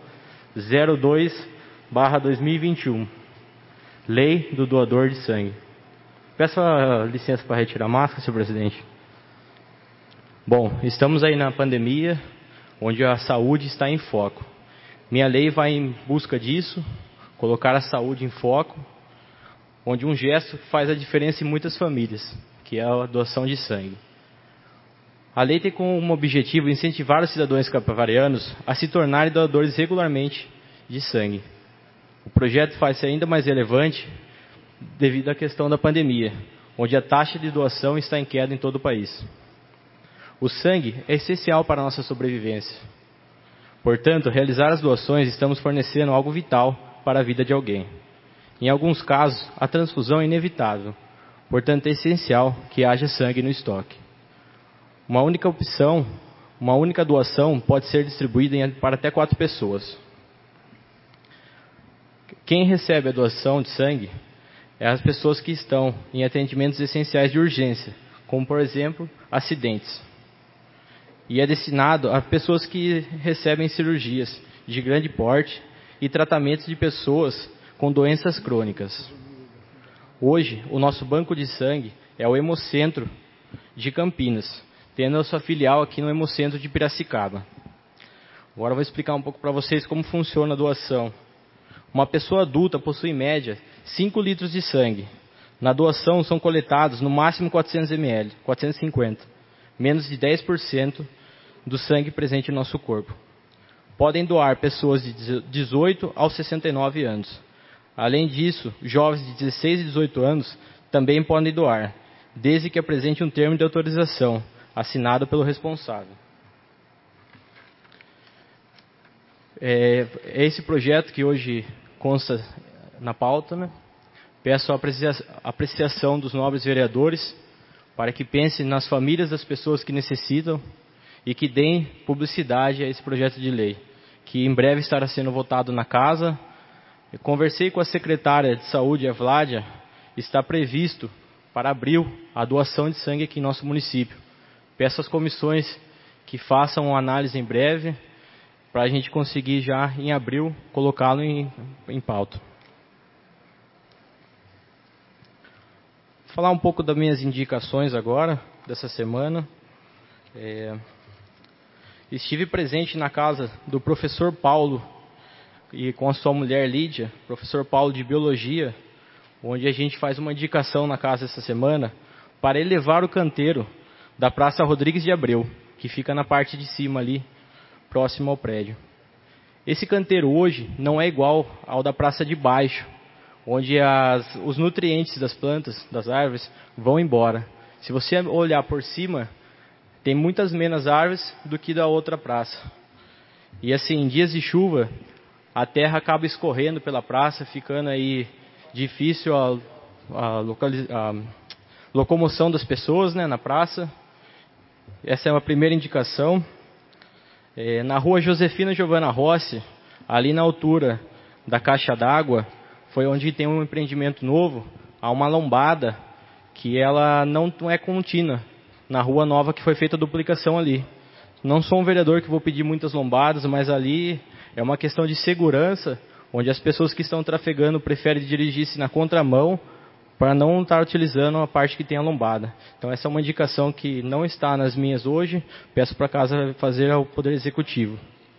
02/2021, Lei do Doador de Sangue. Peço a licença para retirar a máscara, senhor presidente. Bom, estamos aí na pandemia, onde a saúde está em foco. Minha lei vai em busca disso, colocar a saúde em foco, onde um gesto faz a diferença em muitas famílias, que é a doação de sangue. A lei tem como objetivo incentivar os cidadãos capivarianos a se tornarem doadores regularmente de sangue. O projeto faz-se ainda mais relevante devido à questão da pandemia, onde a taxa de doação está em queda em todo o país. O sangue é essencial para a nossa sobrevivência. Portanto, realizar as doações estamos fornecendo algo vital para a vida de alguém. Em alguns casos, a transfusão é inevitável. Portanto, é essencial que haja sangue no estoque. Uma única doação pode ser distribuída para até 4 pessoas. Quem recebe a doação de sangue é as pessoas que estão em atendimentos essenciais de urgência, como, por exemplo, acidentes. E é destinado a pessoas que recebem cirurgias de grande porte e tratamentos de pessoas com doenças crônicas. Hoje, o nosso banco de sangue é o Hemocentro de Campinas, tendo a sua filial aqui no Hemocentro de Piracicaba. Agora eu vou explicar um pouco para vocês como funciona a doação. Uma pessoa adulta possui em média 5 litros de sangue. Na doação são coletados no máximo 400 ml, 450, menos de 10% do sangue presente no nosso corpo. Podem doar pessoas de 18 aos 69 anos. Além disso, jovens de 16 e 18 anos também podem doar, desde que apresente um termo de autorização, assinado pelo responsável. É esse projeto que hoje consta na pauta, né? Peço a apreciação dos nobres vereadores para que pensem nas famílias das pessoas que necessitam e que deem publicidade a esse projeto de lei, que em breve estará sendo votado na casa. Eu conversei com a secretária de saúde, a Vládia, está previsto para abril a doação de sangue aqui em nosso município. Peço às comissões que façam uma análise em breve, para a gente conseguir já em abril colocá-lo em pauta. Vou falar um pouco das minhas indicações agora, dessa semana. Estive presente na casa do professor Paulo e com a sua mulher Lídia, professor Paulo de Biologia, onde a gente faz uma indicação na casa essa semana para elevar o canteiro da Praça Rodrigues de Abreu, que fica na parte de cima ali, próximo ao prédio. Esse canteiro hoje não é igual ao da praça de baixo, onde os nutrientes das plantas, das árvores, vão embora. Se você olhar por cima, tem muitas menos árvores do que da outra praça. E assim, em dias de chuva, a terra acaba escorrendo pela praça, ficando aí difícil a locomoção das pessoas, né, na praça. Essa é uma primeira indicação. Na rua Josefina Giovana Rossi, ali na altura da caixa d'água, foi onde tem um empreendimento novo, há uma lombada que ela não é contínua, na rua nova que foi feita a duplicação ali. Não sou um vereador que vou pedir muitas lombadas, mas ali é uma questão de segurança, onde as pessoas que estão trafegando preferem dirigir-se na contramão, para não estar utilizando a parte que tem a lombada. Então essa é uma indicação que não está nas minhas hoje, peço para casa fazer ao Poder Executivo.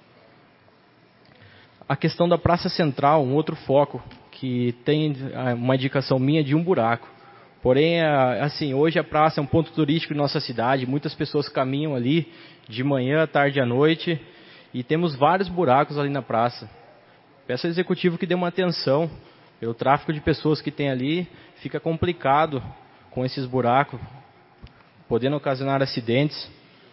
A questão da Praça Central, um outro foco, que tem uma indicação minha de um buraco. Porém, assim, hoje a praça é um ponto turístico de nossa cidade, muitas pessoas caminham ali de manhã, à tarde e à noite, e temos vários buracos ali na praça. Peço ao Executivo que dê uma atenção, pelo tráfego de pessoas que tem ali, fica complicado com esses buracos, podendo ocasionar acidentes.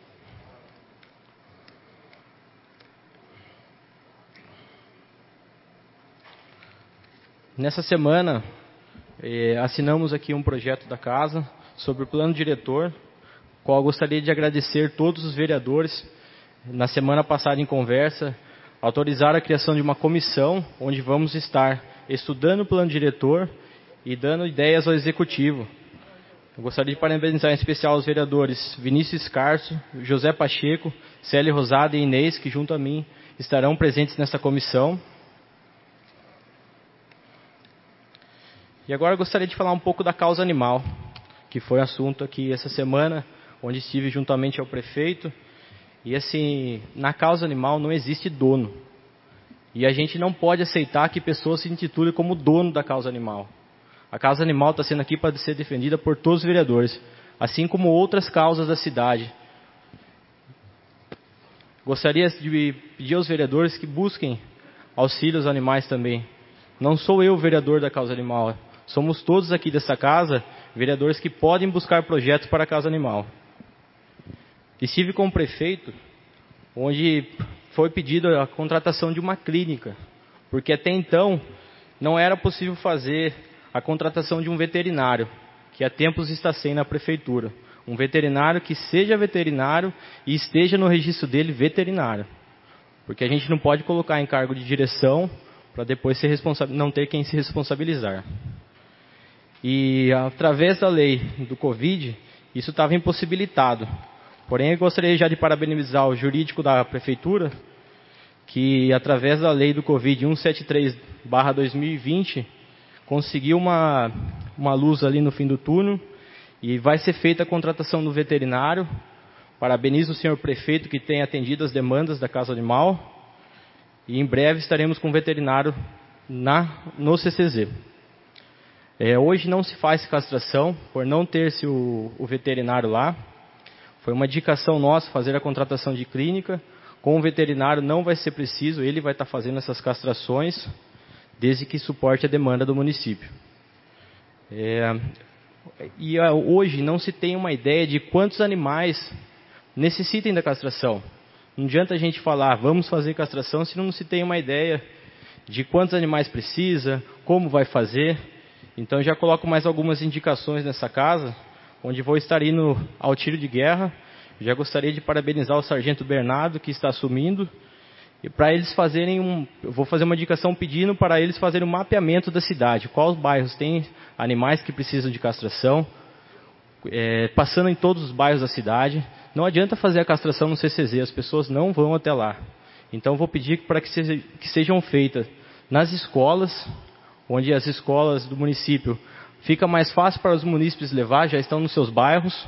Nessa semana, assinamos aqui um projeto da casa sobre o plano diretor, qual gostaria de agradecer todos os vereadores. Na semana passada, em conversa, autorizaram a criação de uma comissão, onde vamos estar estudando o plano diretor e dando ideias ao Executivo. Eu gostaria de parabenizar em especial os vereadores Vinícius Carso, José Pacheco, Célio Rosada e Inês, que junto a mim estarão presentes nessa comissão. E agora eu gostaria de falar um pouco da causa animal, que foi assunto aqui essa semana, onde estive juntamente ao prefeito. E assim, na causa animal não existe dono. E a gente não pode aceitar que pessoas se intitulem como dono da causa animal. A causa animal está sendo aqui para ser defendida por todos os vereadores, assim como outras causas da cidade. Gostaria de pedir aos vereadores que busquem auxílio aos animais também. Não sou eu o vereador da causa animal, somos todos aqui dessa casa, vereadores que podem buscar projetos para a causa animal. Estive com o prefeito, onde foi pedido a contratação de uma clínica, porque até então não era possível fazer a contratação de um veterinário, que há tempos está sem na prefeitura. Um veterinário que seja veterinário e esteja no registro dele veterinário. Porque a gente não pode colocar em cargo de direção para depois não ter quem se responsabilizar. E através da lei do Covid, isso estava impossibilitado. Porém, eu gostaria já de parabenizar o jurídico da prefeitura, que através da lei do Covid 173/2020, conseguiu uma luz ali no fim do túnel, e vai ser feita a contratação do veterinário. Parabenizo o senhor prefeito que tem atendido as demandas da Casa Animal, e em breve estaremos com o veterinário no CCZ. Hoje não se faz castração, por não ter-se o veterinário lá. Foi uma indicação nossa fazer a contratação de clínica. Com o veterinário não vai ser preciso, ele vai estar fazendo essas castrações, desde que suporte a demanda do município. E hoje não se tem uma ideia de quantos animais necessitem da castração. Não adianta a gente falar, vamos fazer castração, se não se tem uma ideia de quantos animais precisa, como vai fazer. Então já coloco mais algumas indicações nessa casa, onde vou estar indo ao tiro de guerra. Já gostaria de parabenizar o sargento Bernardo, que está assumindo, e para eles fazerem eu vou fazer uma indicação pedindo para eles fazerem um mapeamento da cidade, quais bairros têm animais que precisam de castração, passando em todos os bairros da cidade. Não adianta fazer a castração no CCZ, as pessoas não vão até lá. Então vou pedir para que sejam feitas nas escolas, onde as escolas do município fica mais fácil para os munícipes levar, já estão nos seus bairros.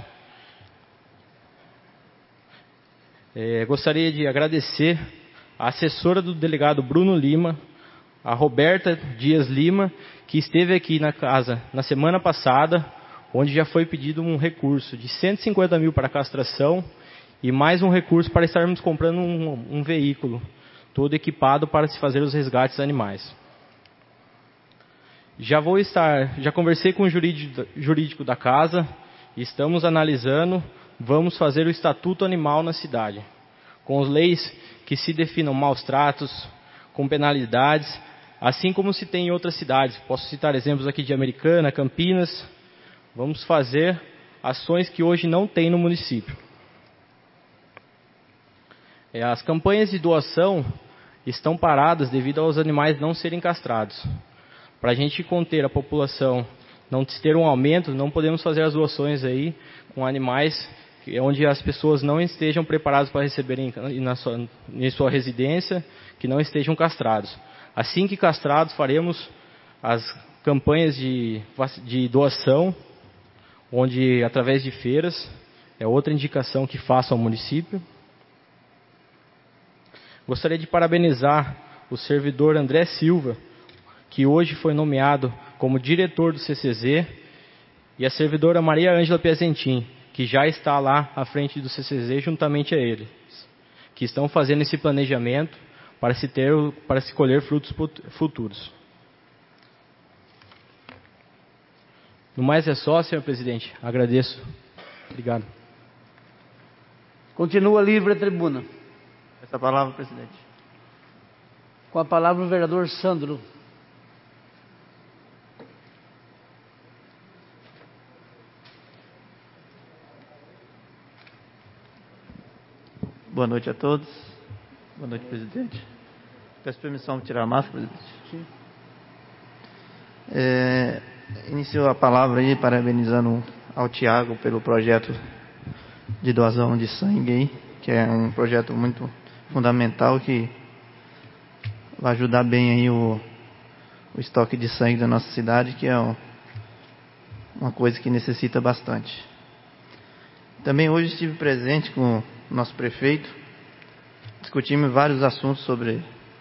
Gostaria de agradecer a assessora do delegado Bruno Lima, a Roberta Dias Lima, que esteve aqui na casa na semana passada, onde já foi pedido um recurso de 150 mil para castração e mais um recurso para estarmos comprando um veículo todo equipado para se fazer os resgates animais. Já conversei com o jurídico da casa, estamos analisando, vamos fazer o estatuto animal na cidade, com as leis que se definam maus tratos, com penalidades, assim como se tem em outras cidades. Posso citar exemplos aqui de Americana, Campinas. Vamos fazer ações que hoje não tem no município. As campanhas de doação estão paradas devido aos animais não serem castrados. Para a gente conter a população, não ter um aumento, não podemos fazer as doações aí com animais onde as pessoas não estejam preparadas para receberem em sua residência, que não estejam castrados. Assim que castrados, faremos as campanhas de doação, onde através de feiras, é outra indicação que faço ao município. Gostaria de parabenizar o servidor André Silva, que hoje foi nomeado como diretor do CCZ, e a servidora Maria Ângela Piazentin, que já está lá à frente do CCZ juntamente a eles, que estão fazendo esse planejamento para se colher frutos futuros. No mais é só, senhor presidente. Agradeço. Obrigado. Continua livre a tribuna. Essa palavra, presidente. Com a palavra o vereador Sandro. Boa noite a todos. Boa noite, presidente. Peço permissão de tirar a máscara, presidente. Sim. Inicio a palavra aí parabenizando ao Tiago pelo projeto de doação de sangue aí, que é um projeto muito fundamental que vai ajudar bem aí o estoque de sangue da nossa cidade, que é uma coisa que necessita bastante. Também hoje estive presente com o nosso prefeito, discutimos vários assuntos sobre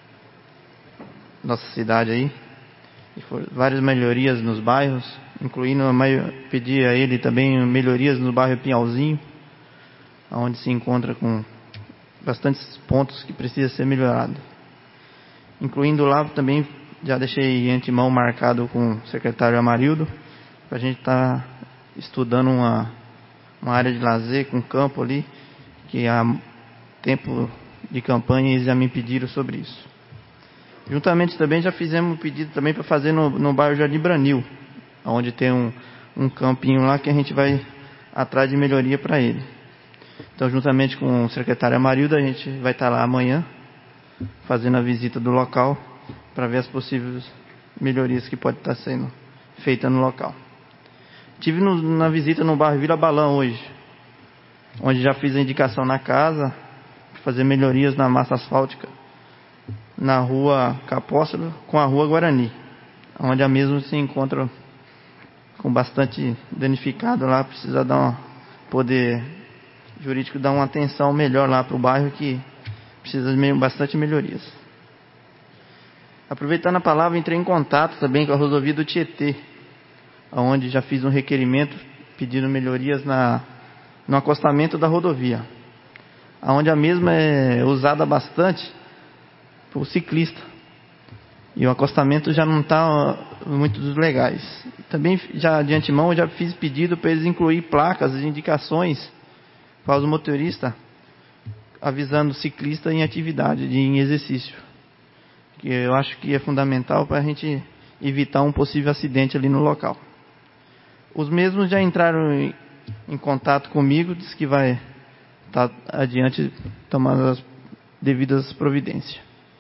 nossa cidade aí, e várias melhorias nos bairros, incluindo pedir a ele também melhorias no bairro Pinhalzinho, onde se encontra com bastantes pontos que precisa ser melhorado. Incluindo lá também, já deixei de antemão marcado com o secretário Amarildo, para a gente estar estudando uma área de lazer com campo ali, que há tempo de campanha eles já me pediram sobre isso. Juntamente também já fizemos um pedido também para fazer no bairro Jardim Branil, onde tem um campinho lá que a gente vai atrás de melhoria para ele. Então, juntamente com o secretário Amarildo, a gente vai estar lá amanhã, fazendo a visita do local, para ver as possíveis melhorias que podem estar sendo feitas no local. Tive na visita no bairro Vila Balão hoje, onde já fiz a indicação na casa, para fazer melhorias na massa asfáltica, na rua Capóstolo com a rua Guarani, onde a mesma se encontra com bastante danificado lá, precisa dar poder jurídico dar uma atenção melhor lá para o bairro que precisa de bastante melhorias. Aproveitando a palavra, entrei em contato também com a rodovia do Tietê, onde já fiz um requerimento pedindo melhorias no acostamento da rodovia, onde a mesma é usada bastante por ciclista. E o acostamento já não está muito dos legais. Também, já de antemão, eu já fiz pedido para eles incluir placas e indicações para os motoristas, avisando o ciclista em atividade, em exercício. Que eu acho que é fundamental para a gente evitar um possível acidente ali no local. Os mesmos já entraram em contato comigo, diz que vai estar adiante tomando as devidas providências.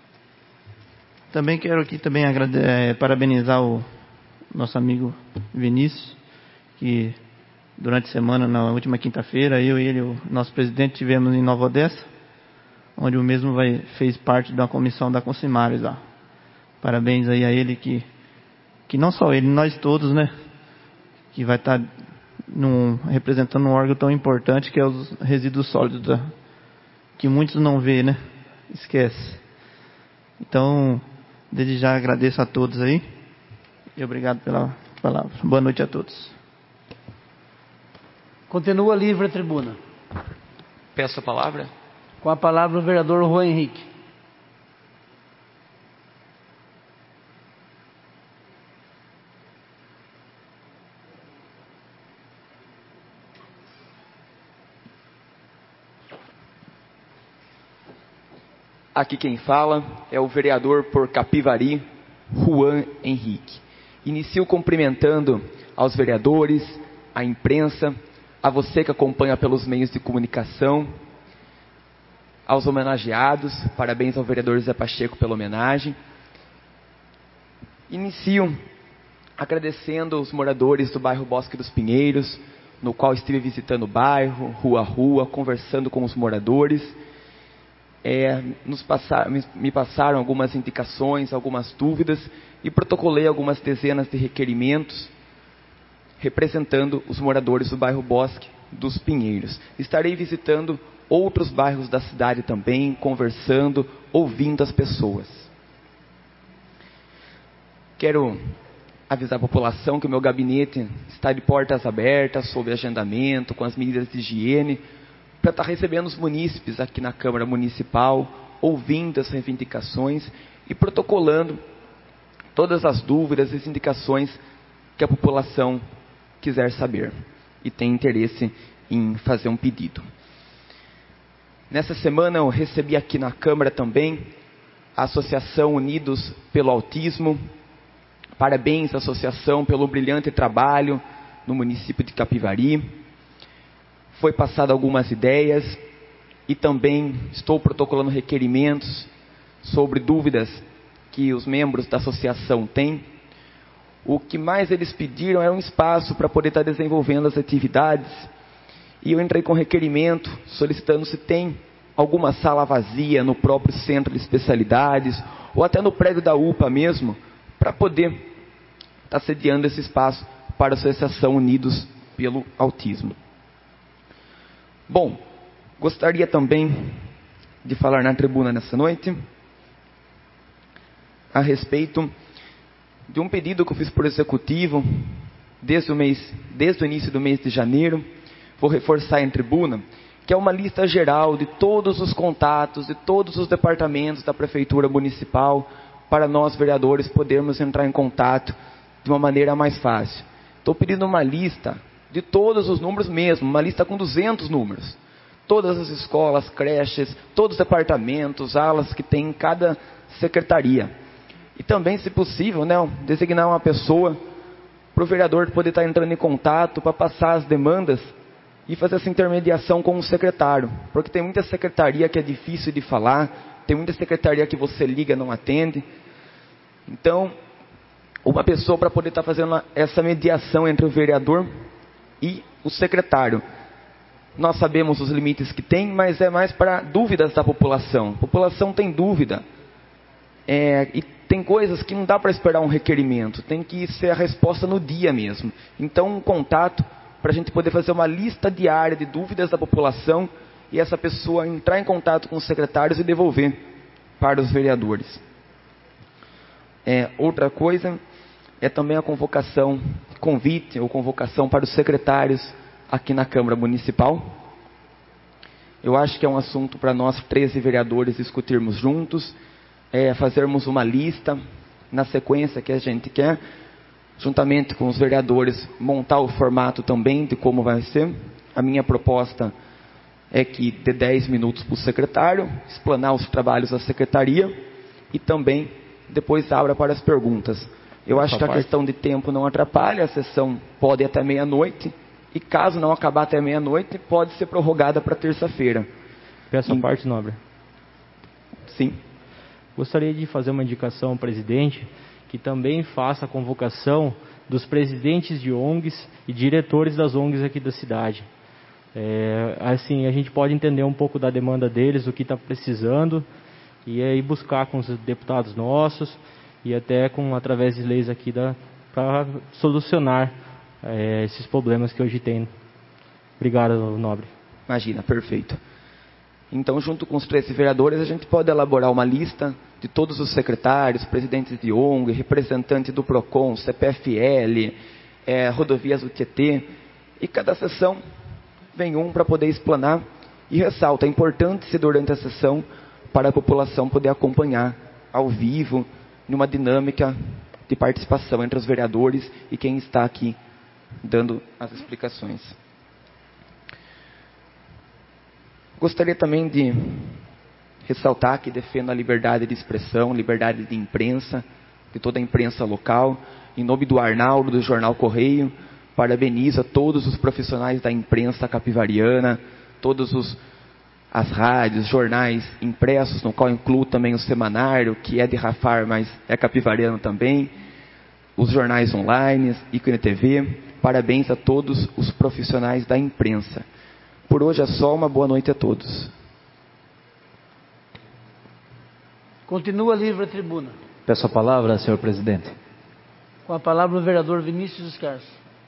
Também quero aqui também parabenizar o nosso amigo Vinícius, que durante a semana, na última quinta-feira, eu e ele, o nosso presidente, tivemos em Nova Odessa, onde o mesmo fez parte da comissão da Consimares lá. Parabéns aí a ele, que não só ele, nós todos, né, que vai estar representando um órgão tão importante que é os resíduos sólidos, que muitos não vê, né, esquece. Então, desde já agradeço a todos aí e obrigado pela palavra. Boa noite a todos. Continua livre a tribuna. Peço a palavra. Com a palavra o vereador Juan Henrique. Aqui quem fala é o vereador por Capivari, Juan Henrique. Inicio cumprimentando aos vereadores, à imprensa, a você que acompanha pelos meios de comunicação, aos homenageados, parabéns ao vereador Zé Pacheco pela homenagem. Inicio agradecendo os moradores do bairro Bosque dos Pinheiros, no qual estive visitando o bairro, rua a rua, conversando com os moradores. Me passaram algumas indicações, algumas dúvidas e protocolei algumas dezenas de requerimentos representando os moradores do bairro Bosque dos Pinheiros. Estarei visitando outros bairros da cidade também, conversando, ouvindo as pessoas. Quero avisar a população que o meu gabinete está de portas abertas, sob agendamento, com as medidas de higiene, para estar recebendo os munícipes aqui na Câmara Municipal, ouvindo as reivindicações e protocolando todas as dúvidas e indicações que a população quiser saber e tem interesse em fazer um pedido. Nessa semana eu recebi aqui na Câmara também a Associação Unidos pelo Autismo. Parabéns à associação pelo brilhante trabalho no município de Capivari. Foi passado algumas ideias e também estou protocolando requerimentos sobre dúvidas que os membros da associação têm. O que mais eles pediram era um espaço para poder estar desenvolvendo as atividades. E eu entrei com requerimento solicitando se tem alguma sala vazia no próprio centro de especialidades ou até no prédio da UPA mesmo, para poder estar sediando esse espaço para a Associação Unidos pelo Autismo. Bom, gostaria também de falar na tribuna nessa noite a respeito de um pedido que eu fiz por executivo desde o início do mês de janeiro. Vou reforçar em tribuna, que é uma lista geral de todos os contatos, de todos os departamentos da Prefeitura Municipal, para nós vereadores podermos entrar em contato de uma maneira mais fácil. Estou pedindo uma lista de todos os números mesmo, uma lista com 200 números. todas as escolas, creches, todos os departamentos, alas que tem em cada secretaria. E também, se possível, né, designar uma pessoa para o vereador poder estar entrando em contato para passar as demandas e fazer essa intermediação com o secretário. Porque tem muita secretaria que é difícil de falar, tem muita secretaria que você liga e não atende. Então, uma pessoa para poder estar fazendo essa mediação entre o vereador e o secretário. Nós sabemos os limites que tem, mas é mais para dúvidas da população. A população tem dúvida. E tem coisas que não dá para esperar um requerimento, tem que ser a resposta no dia mesmo. Então, um contato para a gente poder fazer uma lista diária de dúvidas da população e essa pessoa entrar em contato com os secretários e devolver para os vereadores. Outra coisa é também a convocação, convite ou convocação para os secretários aqui na Câmara Municipal. Eu acho que é um assunto para nós 13 vereadores discutirmos juntos, fazermos uma lista na sequência que a gente quer, juntamente com os vereadores, montar o formato também de como vai ser. A minha proposta é que dê 10 minutos para o secretário, explanar os trabalhos da secretaria e também depois abra para as perguntas. Eu acho que a questão de tempo não atrapalha, a sessão pode ir até meia-noite e caso não acabar até meia-noite, pode ser prorrogada para terça-feira. Peço a parte, nobre. Sim. Gostaria de fazer uma indicação ao presidente que também faça a convocação dos presidentes de ONGs e diretores das ONGs aqui da cidade. Assim, a gente pode entender um pouco da demanda deles, o que está precisando, e aí buscar com os deputados nossos e até através de leis aqui para solucionar esses problemas que hoje tem. Obrigado, nobre. Imagina, perfeito. Então, junto com os 13 vereadores, a gente pode elaborar uma lista de todos os secretários, presidentes de ONG, representantes do PROCON, CPFL, rodovias do Tietê, e cada sessão vem um para poder explanar e ressalta. É importante se durante a sessão para a população poder acompanhar ao vivo, numa dinâmica de participação entre os vereadores e quem está aqui dando as explicações. Gostaria também de ressaltar que defendo a liberdade de expressão, liberdade de imprensa, de toda a imprensa local. Em nome do Arnaldo, do Jornal Correio, parabenizo a todos os profissionais da imprensa capivariana, todas as rádios, jornais impressos, no qual incluo também o semanário, que é de Rafar, mas é capivariano também, os jornais online, Ícone TV. Parabéns a todos os profissionais da imprensa. Por hoje é só, uma boa noite a todos. Continua livre a tribuna. Peço a palavra, senhor presidente. Com a palavra o vereador Vinícius Escarce.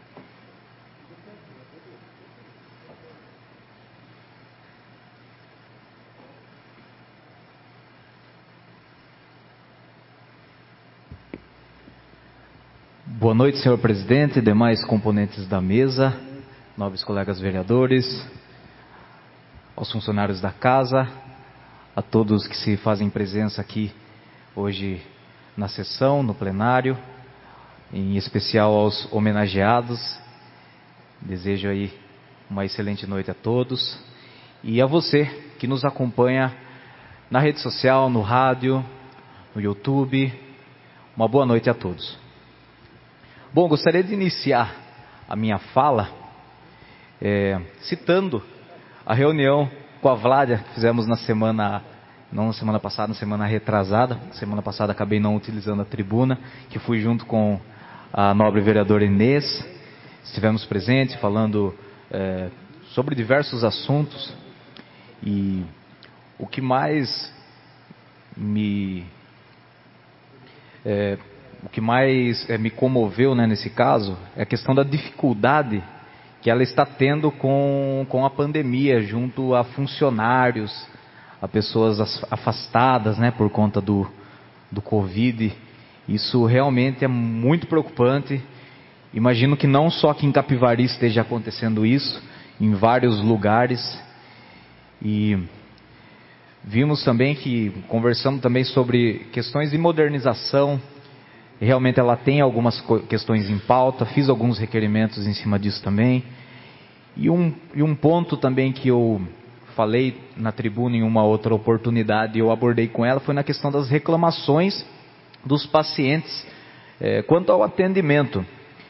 Boa noite, senhor presidente, demais componentes da mesa, nobres colegas vereadores, aos funcionários da casa, a todos que se fazem presença aqui hoje na sessão, no plenário, em especial aos homenageados. Desejo aí uma excelente noite a todos e a você que nos acompanha na rede social, no rádio, no YouTube. Uma boa noite a todos. Bom, gostaria de iniciar a minha fala citando a reunião com a Vládia que fizemos na semana, não na semana passada, na semana retrasada. Semana passada acabei não utilizando a tribuna, que fui junto com a nobre vereadora Inês. Estivemos presentes falando sobre diversos assuntos e o que mais me comoveu, né, nesse caso, é a questão da dificuldade que ela está tendo com a pandemia, junto a funcionários, a pessoas afastadas, né, por conta do Covid. Isso realmente é muito preocupante. Imagino que não só aqui em Capivari esteja acontecendo isso, em vários lugares. E vimos também conversamos também sobre questões de modernização. Realmente ela tem algumas questões em pauta, fiz alguns requerimentos em cima disso também. E um ponto também que eu falei na tribuna em uma outra oportunidade, eu abordei com ela, foi na questão das reclamações dos pacientes quanto ao atendimento.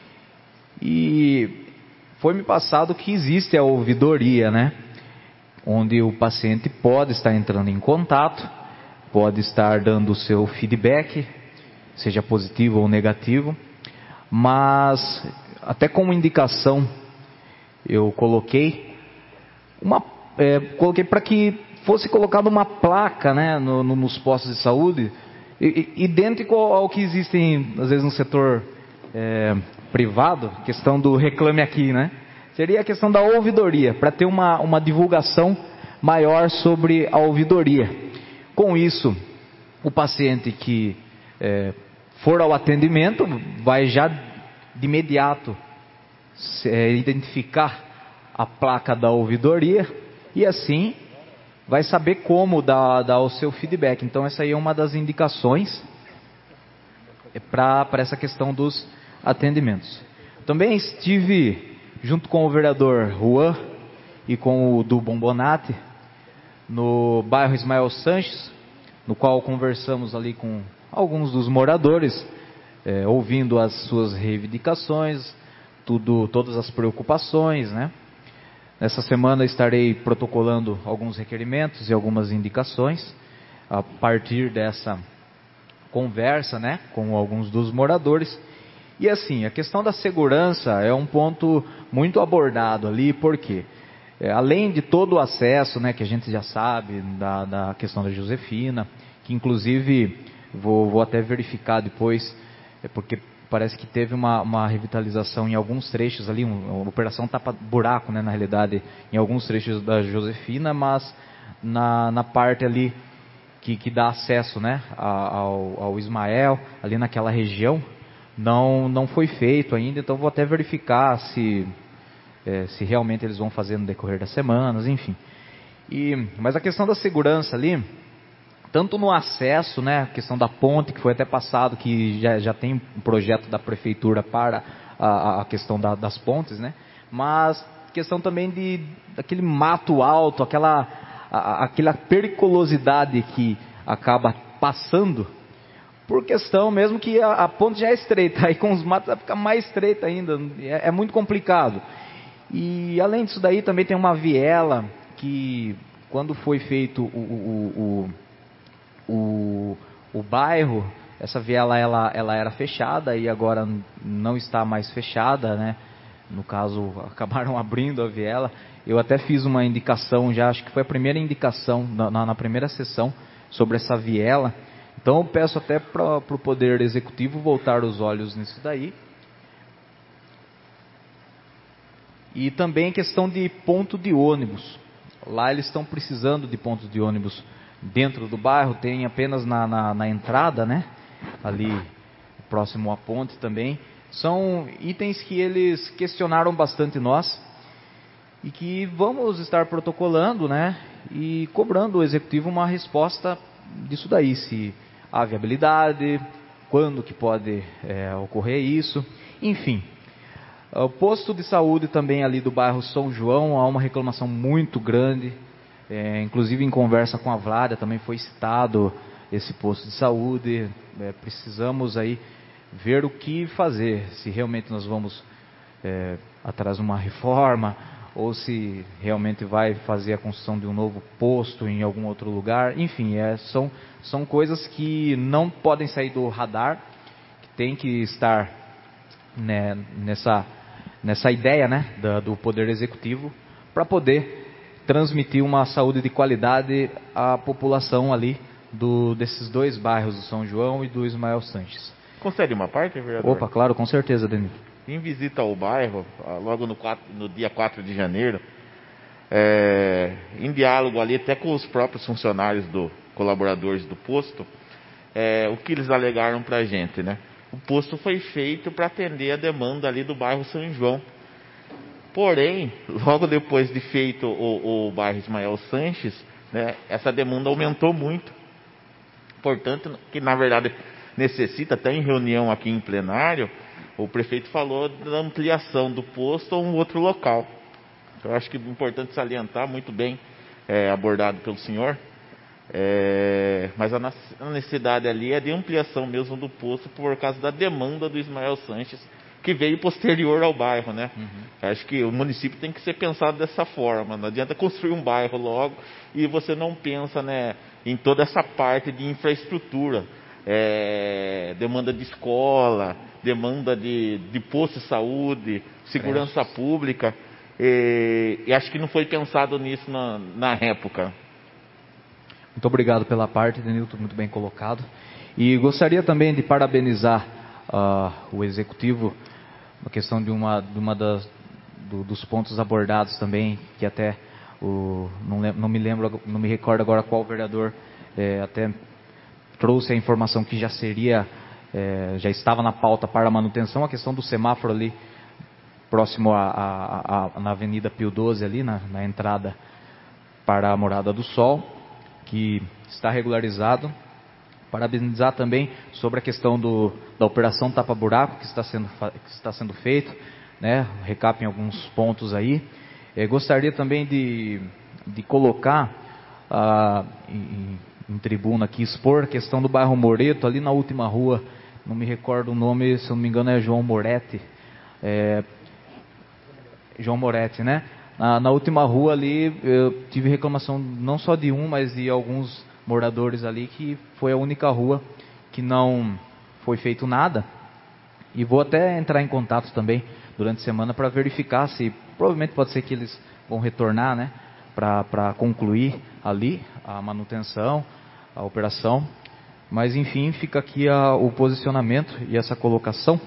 E foi-me passado que existe a ouvidoria, né? Onde o paciente pode estar entrando em contato, pode estar dando o seu feedback, seja positivo ou negativo, mas até como indicação eu coloquei para que fosse colocada uma placa, né, nos postos de saúde, idêntico ao que existem às vezes no setor privado, questão do reclame aqui, né? Seria a questão da ouvidoria, para ter uma divulgação maior sobre a ouvidoria. Com isso, o paciente que for ao atendimento vai já de imediato identificar a placa da ouvidoria e assim vai saber como dar o seu feedback. Então essa aí é uma das indicações para essa questão dos atendimentos. Também estive junto com o vereador Juan e com o do Bombonati no bairro Ismael Sanches, no qual conversamos ali com alguns dos moradores, ouvindo as suas reivindicações, todas as preocupações, né? Nessa semana estarei protocolando alguns requerimentos e algumas indicações a partir dessa conversa, né, com alguns dos moradores. E assim, a questão da segurança é um ponto muito abordado ali, porque além de todo o acesso, né, que a gente já sabe da questão da Josefina, que inclusive vou até verificar depois, porque parece que teve uma revitalização em alguns trechos ali, uma operação tapa-buraco, né, na realidade, em alguns trechos da Josefina, mas na parte ali que dá acesso, né, ao Ismael, ali naquela região, não foi feito ainda, então vou até verificar se realmente eles vão fazer no decorrer das semanas, enfim. Mas a questão da segurança ali, tanto no acesso, né, a questão da ponte, que foi até passado, que já tem um projeto da prefeitura para a questão das pontes, né, mas questão também daquele mato alto, aquela periculosidade que acaba passando, por questão mesmo que a ponte já é estreita, aí com os matos vai ficar mais estreita ainda, é muito complicado. E além disso daí também tem uma viela que quando foi feito o bairro, essa viela ela era fechada e agora não está mais fechada, né? No caso, acabaram abrindo a viela. Eu até fiz uma indicação já, acho que foi a primeira indicação na primeira sessão sobre essa viela. Então eu peço até para o Poder Executivo voltar os olhos nisso daí. E também questão de ponto de ônibus. Lá eles estão precisando de pontos de ônibus dentro do bairro, tem apenas na entrada, né? Ali próximo à ponte também. São itens que eles questionaram bastante nós e que vamos estar protocolando, né? E cobrando o Executivo uma resposta disso daí, se há viabilidade, quando que pode ocorrer isso, enfim. O posto de saúde também ali do bairro São João, há uma reclamação muito grande, inclusive em conversa com a Vládia também foi citado esse posto de saúde. Precisamos aí ver o que fazer, se realmente nós vamos atrás de uma reforma ou se realmente vai fazer a construção de um novo posto em algum outro lugar. Enfim, são coisas que não podem sair do radar, que tem que estar, né, nessa ideia, né, do Poder Executivo, para poder transmitir uma saúde de qualidade à população ali desses dois bairros, do São João e do Ismael Sanches. Concede uma parte, vereador? Opa, claro, com certeza, Danilo. Em visita ao bairro, logo no dia 4 de janeiro, em diálogo ali até com os próprios funcionários, colaboradores do posto, o que eles alegaram para a gente, né? O posto foi feito para atender a demanda ali do bairro São João. Porém, logo depois de feito o bairro Ismael Sanches, né, essa demanda aumentou muito. Portanto, que na verdade necessita, até em reunião aqui em plenário, o prefeito falou da ampliação do posto a um outro local. Eu acho que é importante salientar, muito bem abordado pelo senhor. Mas a necessidade ali é de ampliação mesmo do posto por causa da demanda do Ismael Sanches, que veio posterior ao bairro, né? Acho que o município tem que ser pensado dessa forma. Não adianta construir um bairro logo e você não pensa, né, em toda essa parte de infraestrutura, demanda de escola, demanda de posto de saúde, segurança pública. E acho que não foi pensado nisso na época. Muito obrigado pela parte, Denilton, muito bem colocado. E gostaria também de parabenizar o Executivo na questão de dos pontos abordados também, que até não me recordo agora qual vereador até trouxe a informação que já estava na pauta para a manutenção, a questão do semáforo ali próximo na Avenida Pio 12 ali, na entrada para a Morada do Sol, que está regularizado. Parabenizar também sobre a questão da operação tapa-buraco que está sendo feito, né? Recap em alguns pontos aí. Gostaria também de colocar em tribuna aqui, expor a questão do bairro Moreto, ali na última rua, não me recordo o nome, se eu não me engano é João Moretti. João Moretti, né? Na última rua ali, eu tive reclamação não só de mas de alguns moradores ali, que foi a única rua que não foi feito nada. E vou até entrar em contato também durante a semana para verificar se, provavelmente pode ser que eles vão retornar, né? Para concluir ali a manutenção, a operação. Mas enfim, fica aqui o posicionamento e essa colocação.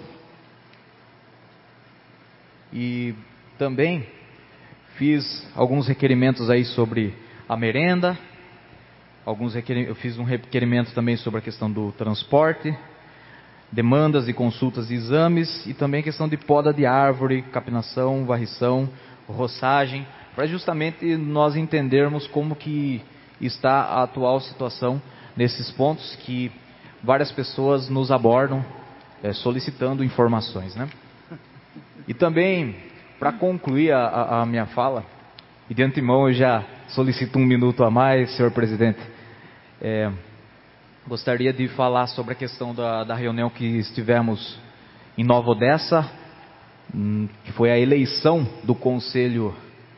E também fiz alguns requerimentos aí sobre a merenda. Eu fiz um requerimento também sobre a questão do transporte, demandas e consultas de exames e também a questão de poda de árvore, capinação, varrição, roçagem, para justamente nós entendermos como que está a atual situação nesses pontos que várias pessoas nos abordam solicitando informações, né? E também, para concluir a minha fala, e de antemão eu já solicito 1 minuto a mais, senhor presidente, gostaria de falar sobre a questão da reunião que estivemos em Nova Odessa, que foi a eleição do Conselho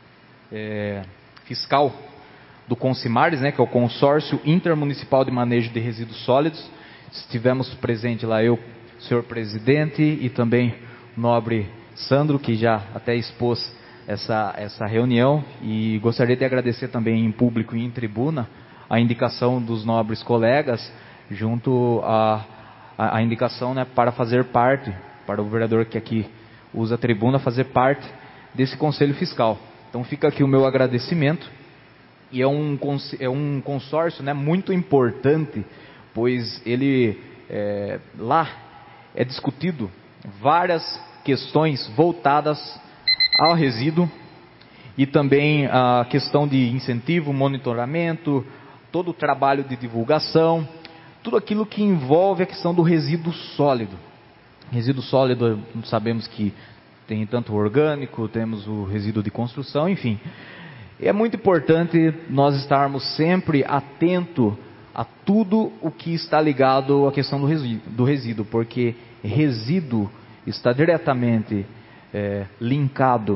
Fiscal do Consimares, né, que é o Consórcio Intermunicipal de Manejo de Resíduos Sólidos. Estivemos presentes lá, eu, senhor presidente, e também o nobre Sandro, que já até expôs essa reunião, e gostaria de agradecer também em público e em tribuna a indicação dos nobres colegas, junto à indicação, né, para fazer parte, para o vereador que aqui usa a tribuna, fazer parte desse Conselho Fiscal. Então fica aqui o meu agradecimento, e é um consórcio, né, muito importante, pois ele lá é discutido várias questões voltadas ao resíduo e também a questão de incentivo, monitoramento, todo o trabalho de divulgação, tudo aquilo que envolve a questão do resíduo sólido. Resíduo sólido, sabemos que tem tanto o orgânico, temos o resíduo de construção, enfim. É muito importante nós estarmos sempre atentos a tudo o que está ligado à questão do resíduo, porque resíduo está diretamente linkado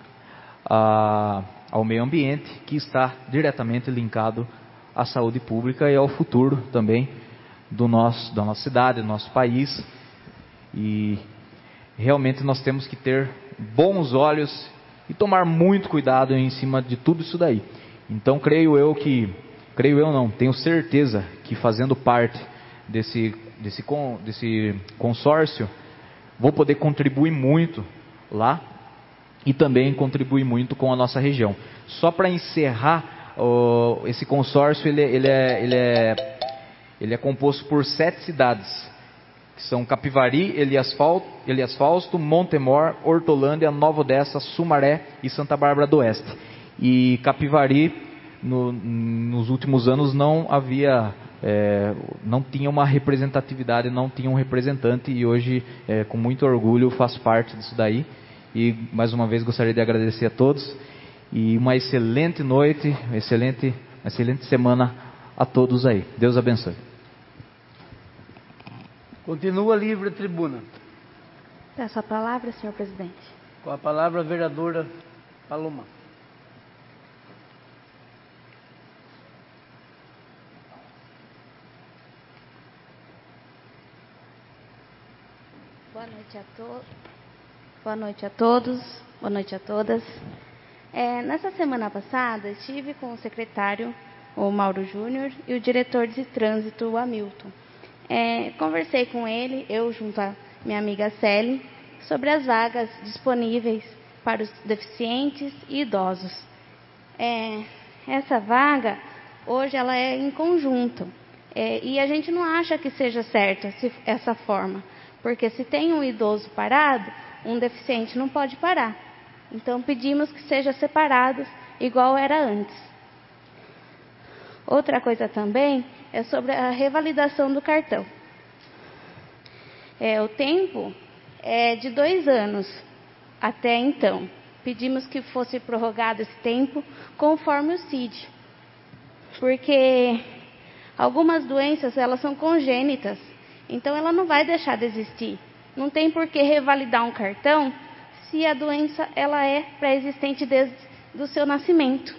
ao meio ambiente, que está diretamente linkado à saúde pública e ao futuro também da nossa cidade, do nosso país. E realmente nós temos que ter bons olhos e tomar muito cuidado em cima de tudo isso daí. Então tenho certeza que fazendo parte desse consórcio, vou poder contribuir muito lá e também contribuir muito com a nossa região. Só para encerrar, esse consórcio ele é composto por 7 cidades, que são Capivari, Elias Fausto, Montemor, Hortolândia, Nova Odessa, Sumaré e Santa Bárbara do Oeste. E Capivari, nos últimos anos, não tinha uma representatividade, não tinha um representante, e hoje, com muito orgulho, faço parte disso daí. E mais uma vez gostaria de agradecer a todos E uma excelente noite, uma excelente semana a todos aí. Deus abençoe. Continua livre a tribuna. Peço a palavra, senhor presidente. Com a palavra a vereadora Paloma. Boa noite a todos, boa noite a todas. Nessa semana passada, estive com o secretário, o Mauro Júnior, e o diretor de trânsito, o Hamilton. Conversei com ele, eu junto à minha amiga Célia, sobre as vagas disponíveis para os deficientes e idosos. Essa vaga, hoje, ela é em conjunto. E a gente não acha que seja certo essa forma. Porque se tem um idoso parado, um deficiente não pode parar. Então pedimos que seja separado, igual era antes. Outra coisa também é sobre a revalidação do cartão. O tempo é de 2 anos até então. Pedimos que fosse prorrogado esse tempo conforme o CID. Porque algumas doenças, elas são congênitas. Então, ela não vai deixar de existir. Não tem por que revalidar um cartão se a doença ela é pré-existente desde o seu nascimento.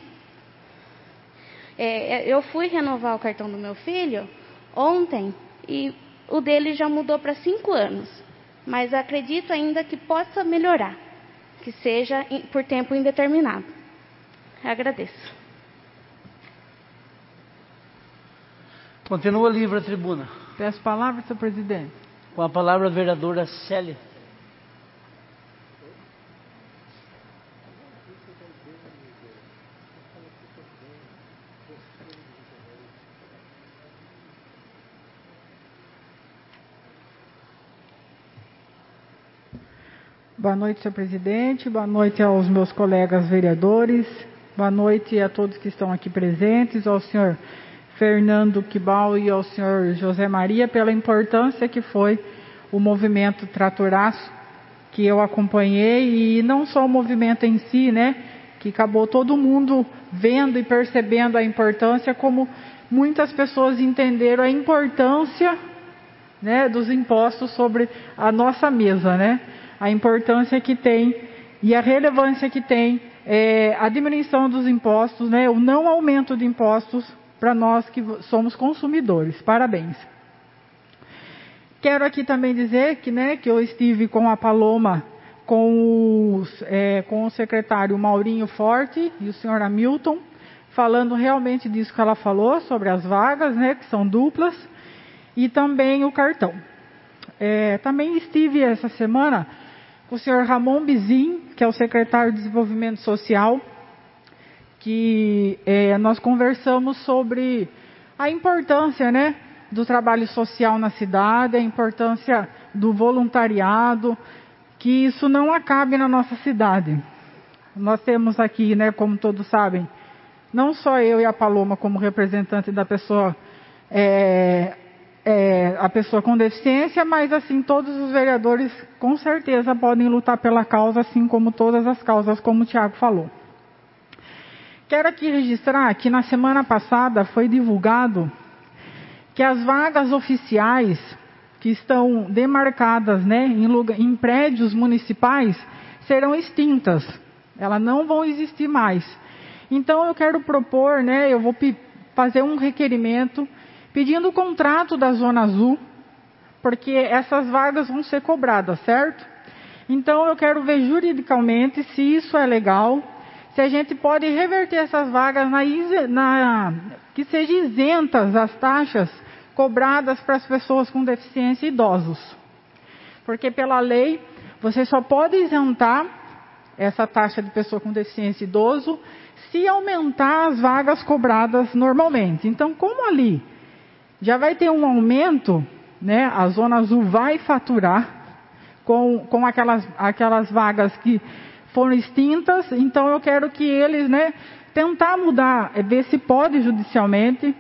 Eu fui renovar o cartão do meu filho ontem e o dele já mudou para 5 anos. Mas acredito ainda que possa melhorar, que seja por tempo indeterminado. Agradeço. Continua livre a tribuna. Peço palavra, senhor presidente. Com a palavra a vereadora Célia. Boa noite, senhor presidente. Boa noite aos meus colegas vereadores. Boa noite a todos que estão aqui presentes, ao senhor Fernando Quibal e ao senhor José Maria, pela importância que foi o movimento Tratoraço, que eu acompanhei, e não só o movimento em si, né, que acabou todo mundo vendo e percebendo a importância, como muitas pessoas entenderam a importância, né, dos impostos sobre a nossa mesa, né, a importância que tem e a relevância que tem a diminuição dos impostos, né, o não aumento de impostos para nós que somos consumidores. Parabéns. Quero aqui também dizer que, né, que eu estive com a Paloma, com o secretário Maurinho Forte e o senhor Hamilton, falando realmente disso que ela falou, sobre as vagas, né, que são duplas, e também o cartão. Também estive essa semana com o senhor Ramon Bizin, que é o secretário de Desenvolvimento Social, que nós conversamos sobre a importância, né, do trabalho social na cidade, a importância do voluntariado, que isso não acabe na nossa cidade. Nós temos aqui, né, como todos sabem, não só eu e a Paloma como representante da pessoa, a pessoa com deficiência, mas assim, todos os vereadores com certeza podem lutar pela causa, assim como todas as causas, como o Tiago falou. Quero aqui registrar que na semana passada foi divulgado que as vagas oficiais que estão demarcadas, né, em prédios municipais serão extintas. Elas não vão existir mais. Então eu quero propor, né, eu vou fazer um requerimento pedindo o contrato da Zona Azul, porque essas vagas vão ser cobradas, certo? Então eu quero ver juridicamente se isso é legal, se a gente pode reverter essas vagas que sejam isentas as taxas cobradas para as pessoas com deficiência e idosos. Porque pela lei, você só pode isentar essa taxa de pessoa com deficiência e idoso se aumentar as vagas cobradas normalmente. Então, como ali já vai ter um aumento, né, a Zona Azul vai faturar com aquelas vagas que foram extintas, então eu quero que eles, né, tentar mudar, ver se pode judicialmente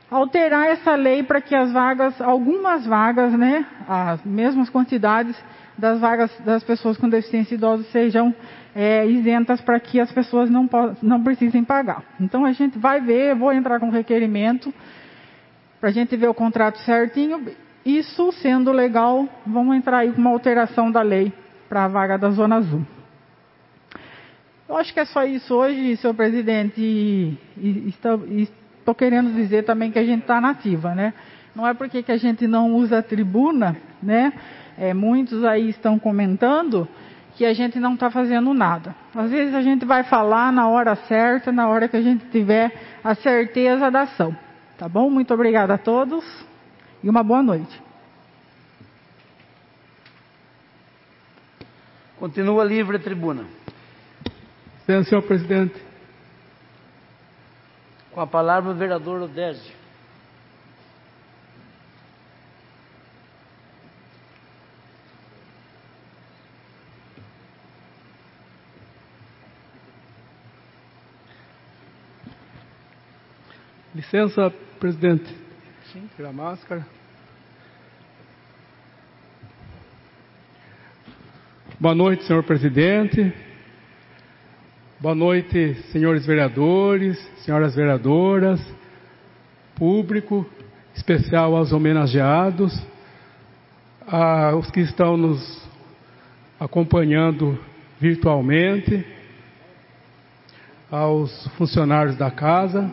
alterar essa lei para que as vagas, algumas vagas, né, as mesmas quantidades, das vagas das pessoas com deficiência idosa sejam isentas para que as pessoas não precisem pagar. Então a gente vai ver, vou entrar com requerimento para a gente ver o contrato certinho. Isso sendo legal, vamos entrar aí com uma alteração da lei para a vaga da Zona Azul. Eu acho que é só isso hoje, senhor presidente, e estou querendo dizer também que a gente está nativa, né? Não é porque que a gente não usa a tribuna, né? Muitos aí estão comentando que a gente não está fazendo nada. Às vezes a gente vai falar na hora certa, na hora que a gente tiver a certeza da ação. Tá bom? Muito obrigada a todos e uma boa noite. Continua livre a tribuna. Senhor presidente. Com a palavra o vereador Odésio. Licença, presidente. Sim. Tira a máscara. Boa noite, senhor presidente. Boa noite, senhores vereadores, senhoras vereadoras, público, especial aos homenageados, aos que estão nos acompanhando virtualmente, aos funcionários da casa.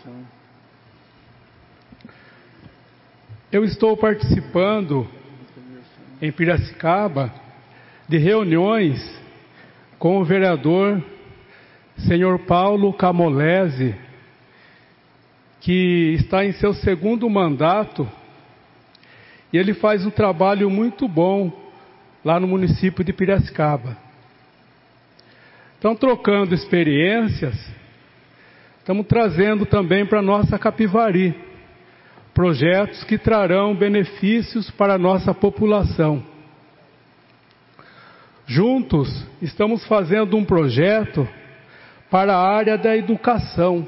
Eu estou participando em Piracicaba de reuniões com o vereador senhor Paulo Camolese, que está em seu segundo mandato, e ele faz um trabalho muito bom lá no município de Piracicaba. Estão trocando experiências, estamos trazendo também para a nossa Capivari projetos que trarão benefícios para a nossa população. Juntos, estamos fazendo um projeto para a área da educação,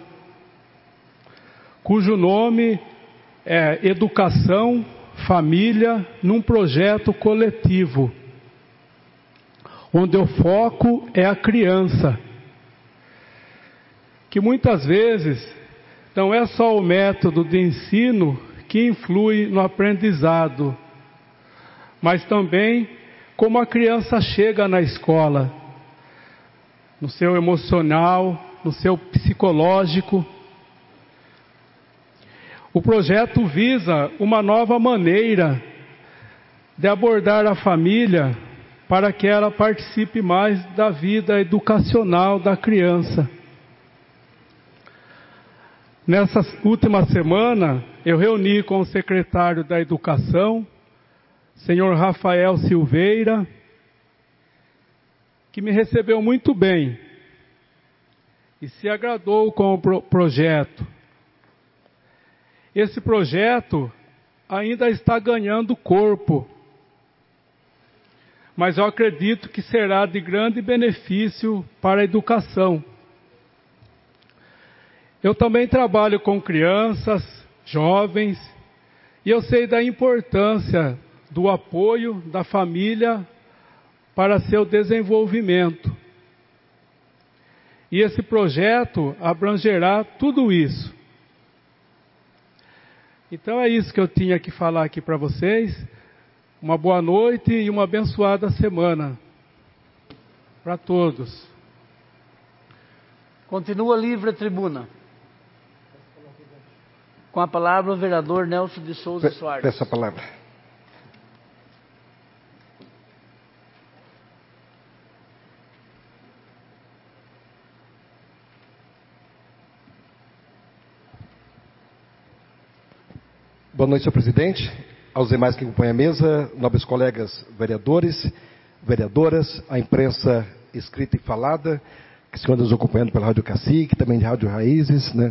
cujo nome é Educação, Família, num projeto coletivo, onde o foco é a criança, que muitas vezes não é só o método de ensino que influi no aprendizado, mas também como a criança chega na escola, no seu emocional, no seu psicológico. O projeto visa uma nova maneira de abordar a família para que ela participe mais da vida educacional da criança. Nessa última semana, eu reuni com o secretário da Educação, senhor Rafael Silveira, que me recebeu muito bem e se agradou com o projeto. Esse projeto ainda está ganhando corpo, mas eu acredito que será de grande benefício para a educação. Eu também trabalho com crianças, jovens, e eu sei da importância do apoio da família para seu desenvolvimento. E esse projeto abrangerá tudo isso. Então é isso que eu tinha que falar aqui para vocês. Uma boa noite e uma abençoada semana para todos. Continua livre a tribuna. Com a palavra o vereador Nelson de Souza Soares. Peço a palavra. Boa noite, senhor presidente, aos demais que compõem a mesa, nobres colegas vereadores, vereadoras, a imprensa escrita e falada, que se anda nos acompanhando pela Rádio Cacique, também de Rádio Raízes, né?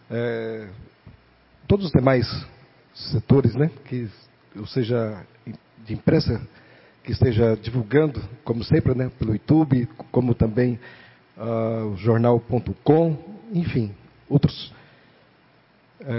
Todos os demais setores, né? Que, ou seja, de imprensa, que esteja divulgando, como sempre, né? Pelo YouTube, como também o jornal.com, enfim, outros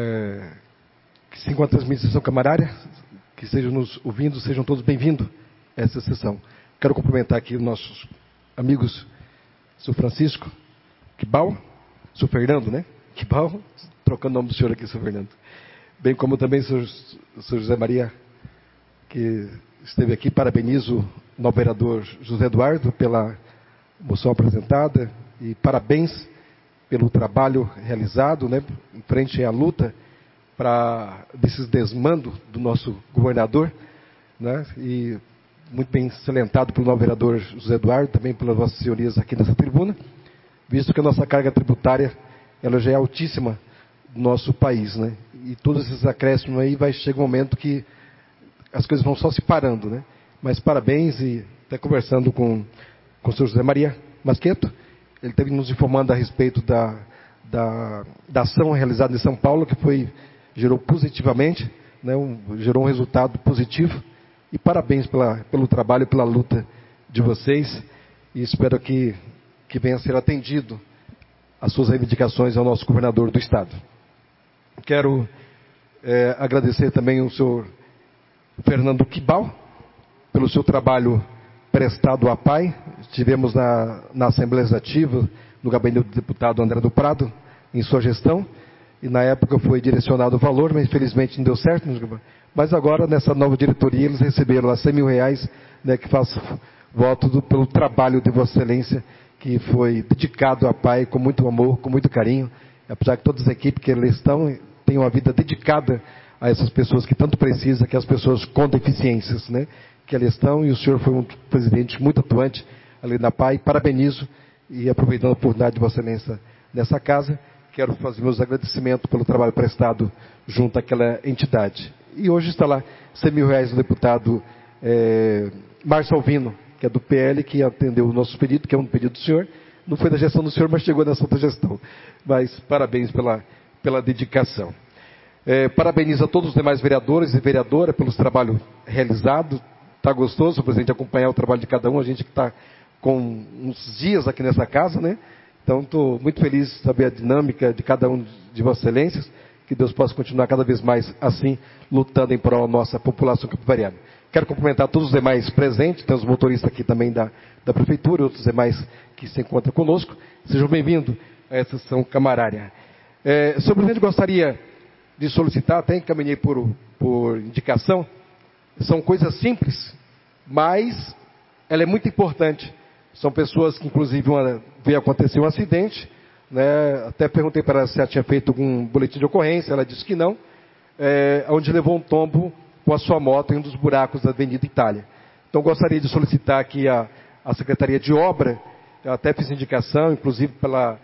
que se encontram na transmissão camarária, que estejam nos ouvindo, sejam todos bem-vindos essa sessão. Quero cumprimentar aqui os nossos amigos, Sr. Francisco Quibal, Sr. Fernando, né? Quibal, trocando o nome do senhor aqui, Sr. Fernando. Bem como também o Sr. José Maria, que esteve aqui. Parabenizo o novo vereador José Eduardo pela moção apresentada e parabéns pelo trabalho realizado, né, em frente à luta para desses desmando do nosso governador, né, e muito bem salientado pelo novo vereador José Eduardo, também pelas vossas senhorias aqui nessa tribuna, visto que a nossa carga tributária ela já é altíssima no nosso país, né, e todos esses acréscimos aí chega um momento que as coisas vão só se parando, né, mas parabéns. E até conversando com o senhor José Maria Masqueto, ele esteve nos informando a respeito da ação realizada em São Paulo, que gerou positivamente, né, gerou um resultado positivo. E parabéns pelo trabalho e pela luta de vocês. E espero que venha a ser atendido as suas reivindicações ao nosso governador do Estado. Quero agradecer também o senhor Fernando Quibal pelo seu trabalho prestado à PAI. Estivemos na Assembleia Legislativa, no gabinete do deputado André do Prado, em sua gestão, e na época foi direcionado o valor, mas infelizmente não deu certo. Mas agora, nessa nova diretoria, eles receberam lá R$100 mil, né, que faço voto pelo trabalho de Vossa Excelência, que foi dedicado à PAI com muito amor, com muito carinho, apesar que todas as equipes que eles estão têm uma vida dedicada a essas pessoas que tanto precisam, que é as pessoas com deficiências, né, que eles estão, e o senhor foi um presidente muito atuante ali na PAI. Parabenizo, e aproveitando a oportunidade de Vossa Excelência nessa casa, quero fazer meus agradecimentos pelo trabalho prestado junto àquela entidade. E hoje está lá R$100 mil do deputado Márcio Alvino, que é do PL, que atendeu o nosso pedido, que é um pedido do senhor. Não foi da gestão do senhor, mas chegou nessa outra gestão. Mas parabéns pela dedicação. Parabenizo a todos os demais vereadores e vereadoras pelos trabalhos realizados. Está gostoso, presidente, acompanhar o trabalho de cada um. A gente que está com uns dias aqui nessa casa, né? Então, estou muito feliz de saber a dinâmica de cada um de Vossas Excelências. Que Deus possa continuar cada vez mais assim, lutando em prol da nossa população capivariana. Quero cumprimentar todos os demais presentes, tem os motoristas aqui também da Prefeitura, outros demais que se encontram conosco. Sejam bem-vindos a essa sessão camarária. Senhor presidente, gostaria de solicitar, até encaminhei por indicação, são coisas simples, mas ela é muito importante. São pessoas que, inclusive, veio acontecer um acidente, né? Até perguntei para ela se ela tinha feito algum boletim de ocorrência, ela disse que não, onde levou um tombo com a sua moto em um dos buracos da Avenida Itália. Então, gostaria de solicitar aqui a Secretaria de Obra, eu até fiz indicação, inclusive pela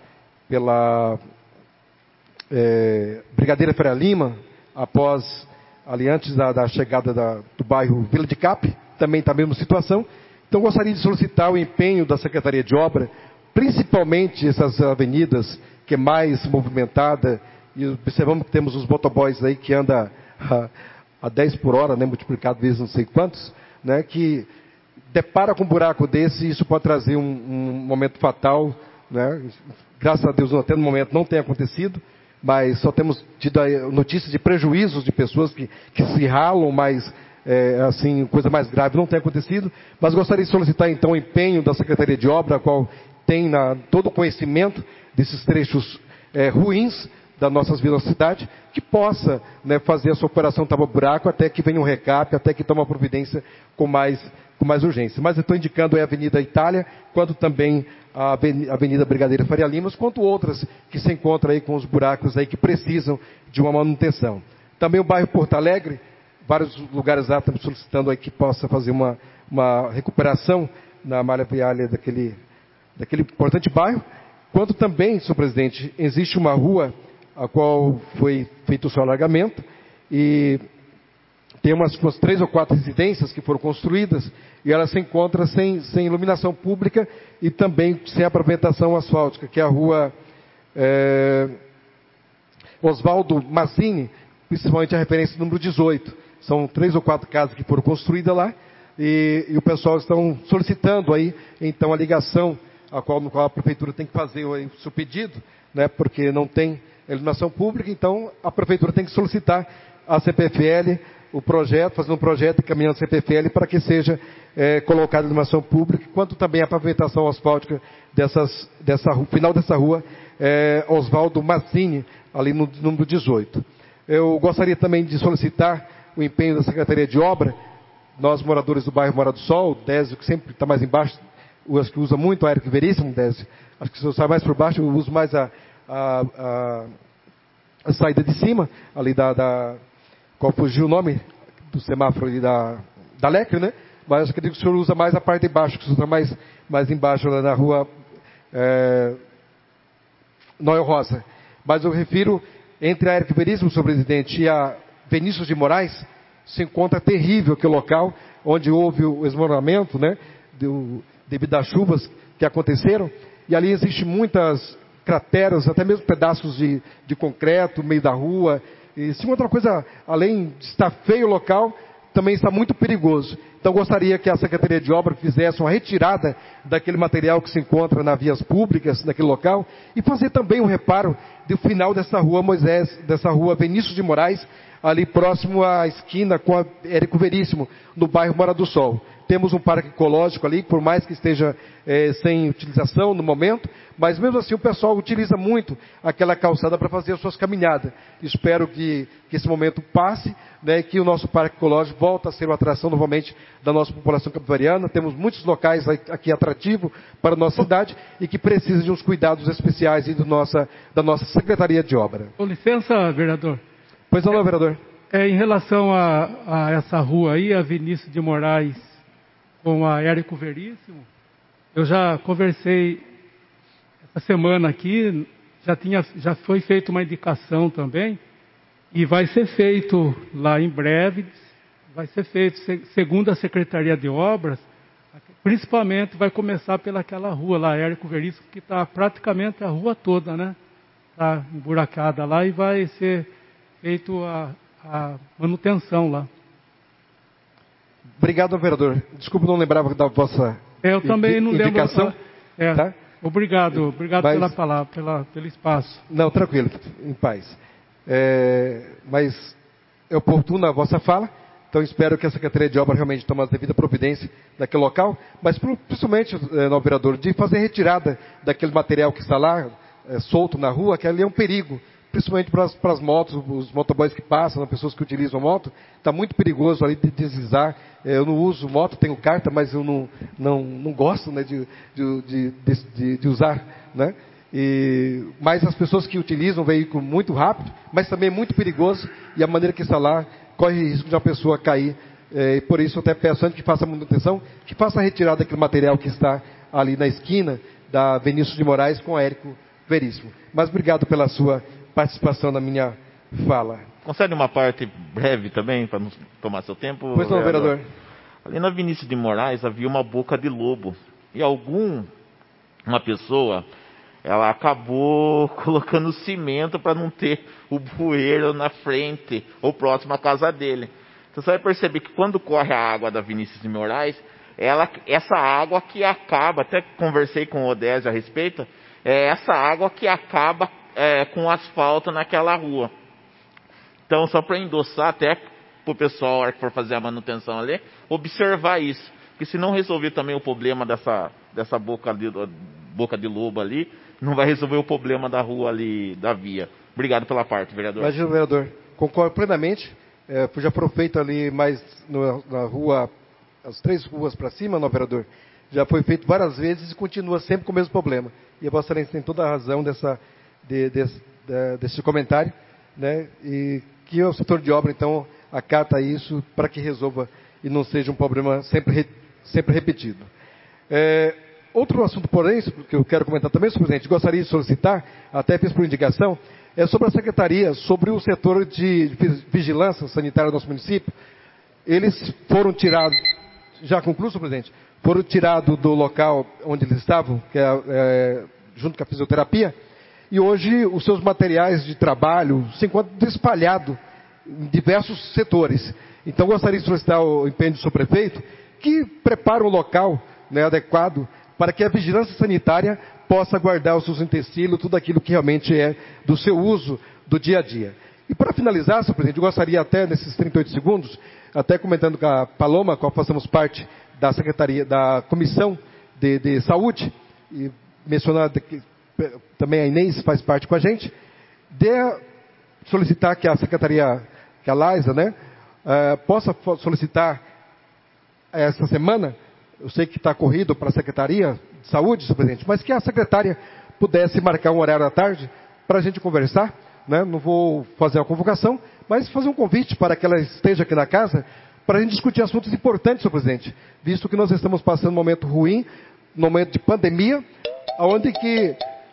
Brigadeira Faria Lima, após, ali antes da chegada do bairro Vila de Cap, também está a mesma situação. Então, gostaria de solicitar o empenho da Secretaria de Obra, principalmente essas avenidas que é mais movimentada, e observamos que temos os motoboys aí que andam a 10 por hora, né, multiplicado vezes não sei quantos, né, que depara com um buraco desse, e isso pode trazer um momento fatal, né? Graças a Deus até no momento não tem acontecido, mas só temos tido notícias de prejuízos de pessoas que se ralam, mas assim, coisa mais grave não tem acontecido. Mas gostaria de solicitar então o empenho da Secretaria de Obra, a qual tem todo o conhecimento desses trechos ruins das nossas vilas da cidade, que possa, né, fazer essa operação tapa-buraco até que venha um recap, até que tome uma providência com mais urgência. Mas eu estou indicando a Avenida Itália, quanto também a Avenida Brigadeira Faria Lima, quanto outras que se encontram aí com os buracos aí que precisam de uma manutenção. Também o bairro Porto Alegre, vários lugares lá estamos solicitando aí que possa fazer uma recuperação na malha viária daquele importante bairro. Quanto também, senhor presidente, existe uma rua a qual foi feito o seu alargamento, e tem umas 3 ou 4 residências que foram construídas, e ela se encontra sem iluminação pública e também sem a pavimentação asfáltica, que é a rua Oswaldo Mazzini, principalmente a referência número 18. São 3 ou 4 casas que foram construídas lá, e o pessoal estão solicitando aí, então, a ligação, no qual a Prefeitura tem que fazer o seu pedido, né, porque não tem iluminação pública. Então a Prefeitura tem que solicitar à CPFL o projeto, fazendo um projeto e caminhando a CPFL para que seja colocado em iluminação pública, quanto também a pavimentação asfáltica final dessa rua, Oswaldo Mazzini, ali no número 18. Eu gostaria também de solicitar o empenho da Secretaria de Obra. Nós, moradores do bairro Morada do Sol, o Désio, que sempre está mais embaixo, acho que usa muito a Érico Veríssimo, Désio. Acho que se eu sair mais por baixo, eu uso mais a saída de cima, ali qual fugiu o nome do semáforo ali da Lecre, né? Mas acho que o senhor usa mais a parte de baixo, que o senhor está mais embaixo, lá na rua Noel Rosa. Mas eu refiro, entre a Érico Veríssimo, senhor presidente, e a Vinícius de Moraes, se encontra terrível aquele local, onde houve o esmoronamento, né? Devido às chuvas que aconteceram, e ali existem muitas crateras, até mesmo pedaços de concreto no meio da rua. E se outra coisa, além de estar feio o local, também está muito perigoso. Então gostaria que a Secretaria de Obra fizesse uma retirada daquele material que se encontra nas vias públicas, naquele local, e fazer também um reparo do final dessa rua Vinícius de Moraes, ali próximo à esquina com a Érico Veríssimo, no bairro Morada do Sol. Temos um parque ecológico ali, por mais que esteja sem utilização no momento, mas mesmo assim o pessoal utiliza muito aquela calçada para fazer as suas caminhadas. Espero que esse momento passe, né, que o nosso parque ecológico volte a ser uma atração novamente da nossa população capivariana. Temos muitos locais aqui atrativos para a nossa cidade e que precisam de uns cuidados especiais da nossa Secretaria de Obra. Com licença, vereador. Pois não, vereador. Em relação a essa rua aí, a Vinícius de Moraes com a Érico Veríssimo, eu já conversei essa semana aqui, já foi feita uma indicação também, e vai ser feito lá em breve, vai ser feito segundo a Secretaria de Obras, principalmente vai começar pelaquela rua lá, Érico Veríssimo, que está praticamente a rua toda, né? Está emburacada lá e vai ser feito a manutenção lá. Obrigado, vereador. Desculpe, não lembrava da vossa eu também não indicação. Lembro. Tá? Obrigado pela palavra, pelo espaço. Não, tranquilo, em paz. Mas é oportuna a vossa fala, então espero que a Secretaria de Obra realmente tome a devida providência naquele local, mas principalmente, no vereador, de fazer retirada daquele material que está lá, solto na rua, que ali é um perigo. Principalmente para as motos, os motoboys que passam, as pessoas que utilizam a moto, está muito perigoso ali de deslizar. Eu não uso moto, tenho carta, mas eu não gosto, né, de usar, né? Mas as pessoas que utilizam o veículo muito rápido, mas também é muito perigoso, e a maneira que está lá, corre risco de uma pessoa cair. E por isso eu até peço, antes que faça muita atenção, que faça a retirada daquele material que está ali na esquina da Vinícius de Moraes com a Érico Veríssimo. Mas obrigado pela sua participação na minha fala. Concede uma parte breve também, para não tomar seu tempo? Pois não, vereador. Ali na Vinícius de Moraes havia uma boca de lobo. E uma pessoa, ela acabou colocando cimento para não ter o bueiro na frente ou próximo à casa dele. Então você vai perceber que quando corre a água da Vinícius de Moraes, essa água que acaba, até conversei com o Odésio a respeito, é essa água que acaba com asfalto naquela rua. Então, só para endossar, até para o pessoal, que for fazer a manutenção ali, observar isso. Porque se não resolver também o problema dessa boca de lobo ali, não vai resolver o problema da rua ali, da via. Obrigado pela parte, vereador. Imagina, vereador. Concordo plenamente. Já foi feito ali mais na rua, as 3 ruas para cima, não, vereador? Já foi feito várias vezes e continua sempre com o mesmo problema. E a Vossa Excelência tem toda a razão desse comentário, né? E que o setor de obra, então, acata isso para que resolva e não seja um problema sempre repetido. Outro assunto, porém, que eu quero comentar também, senhor presidente, gostaria de solicitar, até fiz por indicação, é sobre a Secretaria, sobre o setor de vigilância sanitária do nosso município. Eles foram tirados, já concluo, senhor presidente, foram tirados do local onde eles estavam, que junto com a fisioterapia, e hoje os seus materiais de trabalho se encontram espalhados em diversos setores. Então gostaria de solicitar o empenho do senhor prefeito, que prepare um local, né, adequado para que a vigilância sanitária possa guardar os seus utensílios, tudo aquilo que realmente é do seu uso do dia a dia. E para finalizar, senhor presidente, eu gostaria até, nesses 38 segundos, até comentando com a Paloma, com a qual fazemos parte da Secretaria, da Comissão de Saúde, e mencionando que também a Inês faz parte com a gente, de solicitar que a Secretaria, que a Laisa, né, possa solicitar essa semana, eu sei que está corrido para a Secretaria de Saúde, senhor presidente, mas que a secretária pudesse marcar um horário à tarde para a gente conversar, né? Não vou fazer uma convocação, mas fazer um convite para que ela esteja aqui na casa, para a gente discutir assuntos importantes, senhor presidente, visto que nós estamos passando um momento ruim, um momento de pandemia, onde que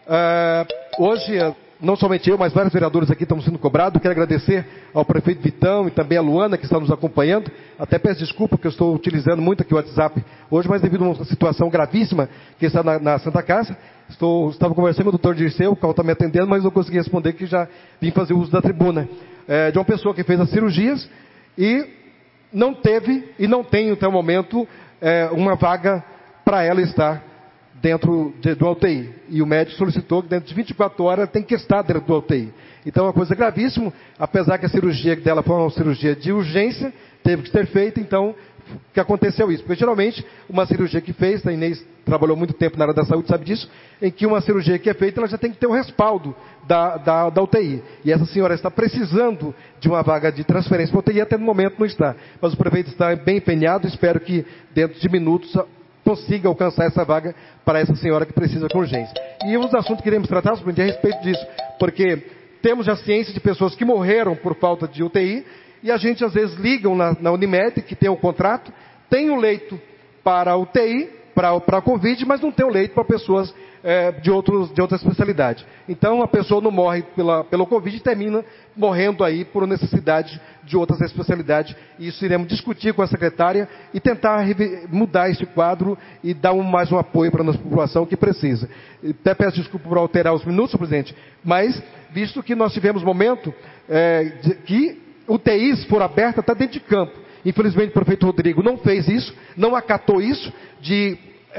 hoje, não somente eu, mas vários vereadores aqui estão sendo cobrados. Quero agradecer ao prefeito Vitão e também a Luana, que está nos acompanhando. Até peço desculpa, que eu estou utilizando muito aqui o WhatsApp hoje, mas devido a uma situação gravíssima que está na Santa Casa. Estava conversando com o doutor Dirceu, o qual está me atendendo, mas não consegui responder, que já vim fazer uso da tribuna. De uma pessoa que fez as cirurgias e não teve e não tem, até o momento, uma vaga para ela estar dentro do UTI. E o médico solicitou que dentro de 24 horas tem que estar dentro do UTI. Então é uma coisa gravíssima, apesar que a cirurgia dela foi uma cirurgia de urgência, teve que ser feita, então, que aconteceu isso. Porque geralmente, uma cirurgia que fez, a Inês trabalhou muito tempo na área da saúde, sabe disso, em que uma cirurgia que é feita, ela já tem que ter o respaldo da UTI. E essa senhora está precisando de uma vaga de transferência para a UTI, até no momento não está. Mas o prefeito está bem empenhado, espero que dentro de minutos consiga alcançar essa vaga para essa senhora que precisa com urgência. E um dos assuntos que queremos tratar, a respeito disso, porque temos já ciência de pessoas que morreram por falta de UTI, e a gente às vezes liga na Unimed, que tem o contrato, tem o leito para a UTI, para a Covid, mas não tem o leito para pessoas de outra especialidade. Então a pessoa não morre pelo Covid e termina morrendo aí por necessidade de outras especialidades. E isso iremos discutir com a secretária e tentar mudar esse quadro e dar mais um apoio para a nossa população que precisa. Até peço desculpa por alterar os minutos, senhor presidente, mas visto que nós tivemos momento que UTIs foram abertas, está dentro de campo. Infelizmente o prefeito Rodrigo não fez isso, não acatou isso, de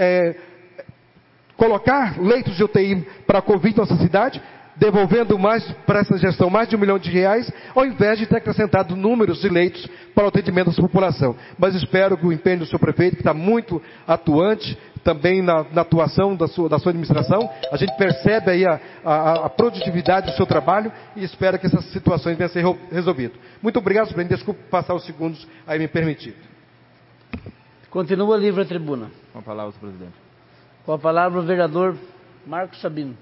colocar leitos de UTI para a Covid na nossa cidade, devolvendo para essa gestão mais de R$1 milhão, ao invés de ter acrescentado números de leitos para o atendimento da população. Mas espero que o empenho do senhor prefeito, que está muito atuante, também na atuação da sua administração, a gente percebe aí a produtividade do seu trabalho e espero que essas situações venham a ser resolvidas. Muito obrigado, senhor presidente. Desculpe passar os segundos aí me permitido. Continua livre a tribuna. Com a palavra, senhor presidente. Com a palavra o vereador Marcos Sabino.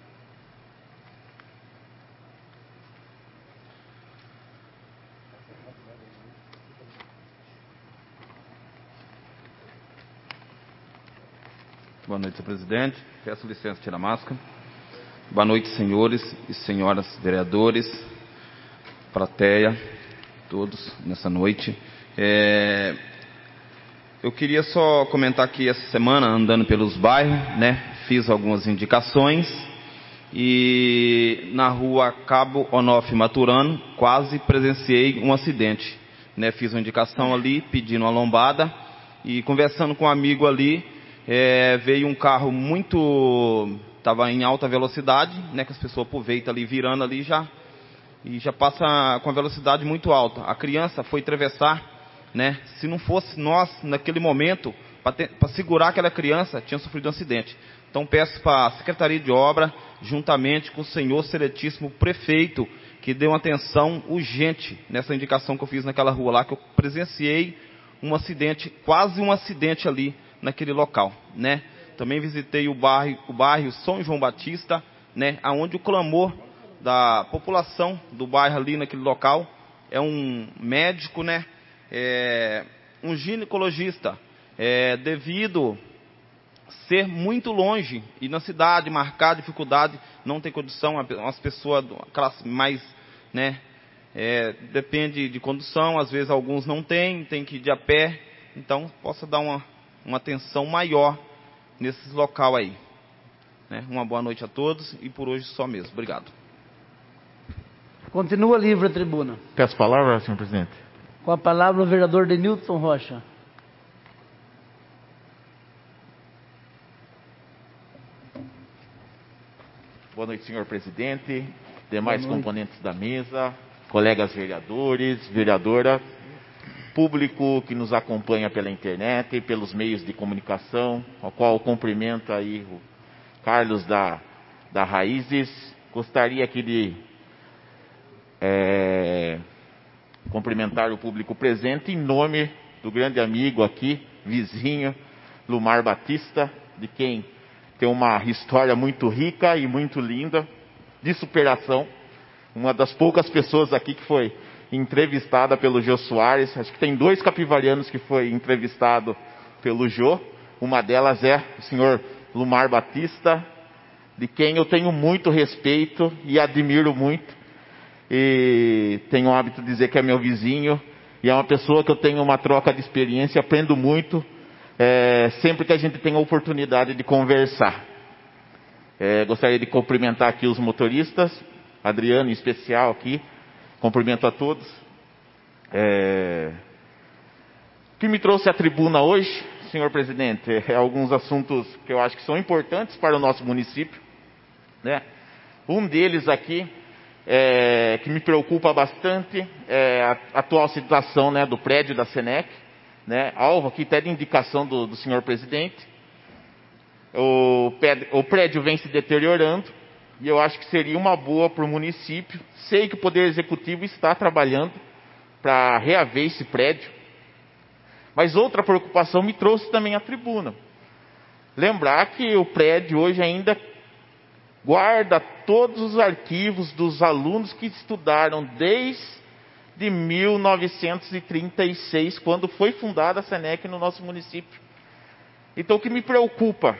Boa noite, senhor presidente. Peço licença, tirar a máscara. Boa noite, senhores e senhoras vereadores, plateia, todos nessa noite. Eu queria só comentar que essa semana, andando pelos bairros, né, fiz algumas indicações e na rua Cabo Onofre Maturano quase presenciei um acidente, né? Fiz uma indicação ali, pedindo uma lombada e conversando com um amigo ali, veio um carro estava em alta velocidade, né, que as pessoas aproveitam ali, virando ali já passa com a velocidade muito alta. A criança foi atravessar, né? Se não fosse nós, naquele momento, para segurar aquela criança, tinha sofrido um acidente. Então peço para a Secretaria de Obra, juntamente com o senhor excelentíssimo prefeito, que dê uma atenção urgente nessa indicação que eu fiz naquela rua lá, que eu presenciei um acidente, quase um acidente ali naquele local, né? Também visitei o bairro São João Batista, né? Onde o clamor da população do bairro ali naquele local é um médico, né? Um ginecologista, devido ser muito longe e na cidade marcar dificuldade, não tem condição, as pessoas classe mais, né? Depende de condução, às vezes alguns não tem que ir de a pé, então possa dar uma atenção maior nesses local aí, né? Uma boa noite a todos e por hoje só mesmo. Obrigado. Continua livre a tribuna. Peço a palavra, senhor presidente. Com a palavra o vereador Denilton Rocha. Boa noite, senhor presidente, demais componentes da mesa, colegas vereadores, vereadora, público que nos acompanha pela internet e pelos meios de comunicação, ao qual eu cumprimento aí o Carlos da Raízes. Gostaria aqui de cumprimentar o público presente em nome do grande amigo aqui, vizinho, Lumar Batista, de quem tem uma história muito rica e muito linda de superação. Uma das poucas pessoas aqui que foi entrevistada pelo Jô Soares. Acho que tem 2 capivarianos que foi entrevistado pelo Jô. Uma delas é o senhor Lumar Batista, de quem eu tenho muito respeito e admiro muito. E tenho o hábito de dizer que é meu vizinho. E é uma pessoa que eu tenho uma troca de experiência, aprendo muito, sempre que a gente tem a oportunidade de conversar. Gostaria de cumprimentar aqui os motoristas, Adriano em especial aqui. Cumprimento a todos. O que me trouxe à tribuna hoje, senhor presidente, alguns assuntos que eu acho que são importantes para o nosso município, né? Um deles aqui, que me preocupa bastante, é a atual situação, né, do prédio da Senec, né? Alvo aqui até de indicação do senhor presidente. O prédio vem se deteriorando. E eu acho que seria uma boa para o município. Sei que o Poder Executivo está trabalhando para reaver esse prédio. Mas outra preocupação me trouxe também à tribuna. Lembrar que o prédio hoje ainda guarda todos os arquivos dos alunos que estudaram desde 1936, quando foi fundada a Senec no nosso município. Então o que me preocupa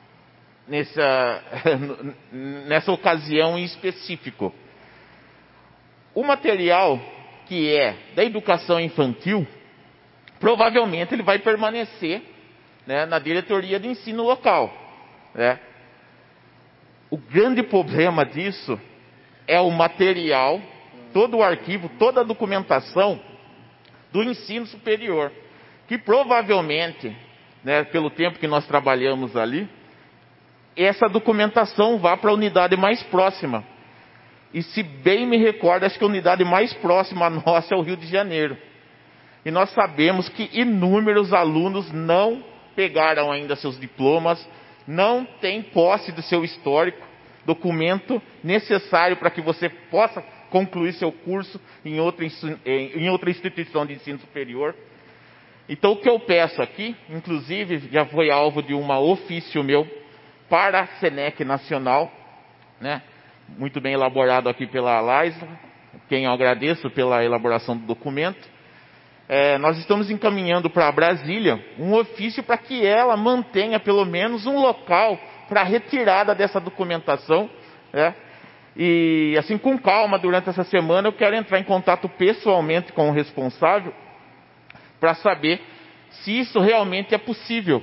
nessa ocasião em específico, o material que é da educação infantil, provavelmente ele vai permanecer, né, na diretoria de ensino local, né? O grande problema disso é o material, todo o arquivo, toda a documentação do ensino superior, que provavelmente, né, pelo tempo que nós trabalhamos ali, essa documentação vá para a unidade mais próxima. E se bem me recordo, acho que a unidade mais próxima a nossa é o Rio de Janeiro. E nós sabemos que inúmeros alunos não pegaram ainda seus diplomas, não têm posse do seu histórico, documento necessário para que você possa concluir seu curso em outra instituição de ensino superior. Então o que eu peço aqui, inclusive já foi alvo de um ofício meu, para a Senec Nacional, né? Muito bem elaborado aqui pela Laisa, quem eu agradeço pela elaboração do documento. Nós estamos encaminhando para Brasília um ofício para que ela mantenha pelo menos um local para a retirada dessa documentação, né? E assim, com calma, durante essa semana eu quero entrar em contato pessoalmente com o responsável para saber se isso realmente é possível.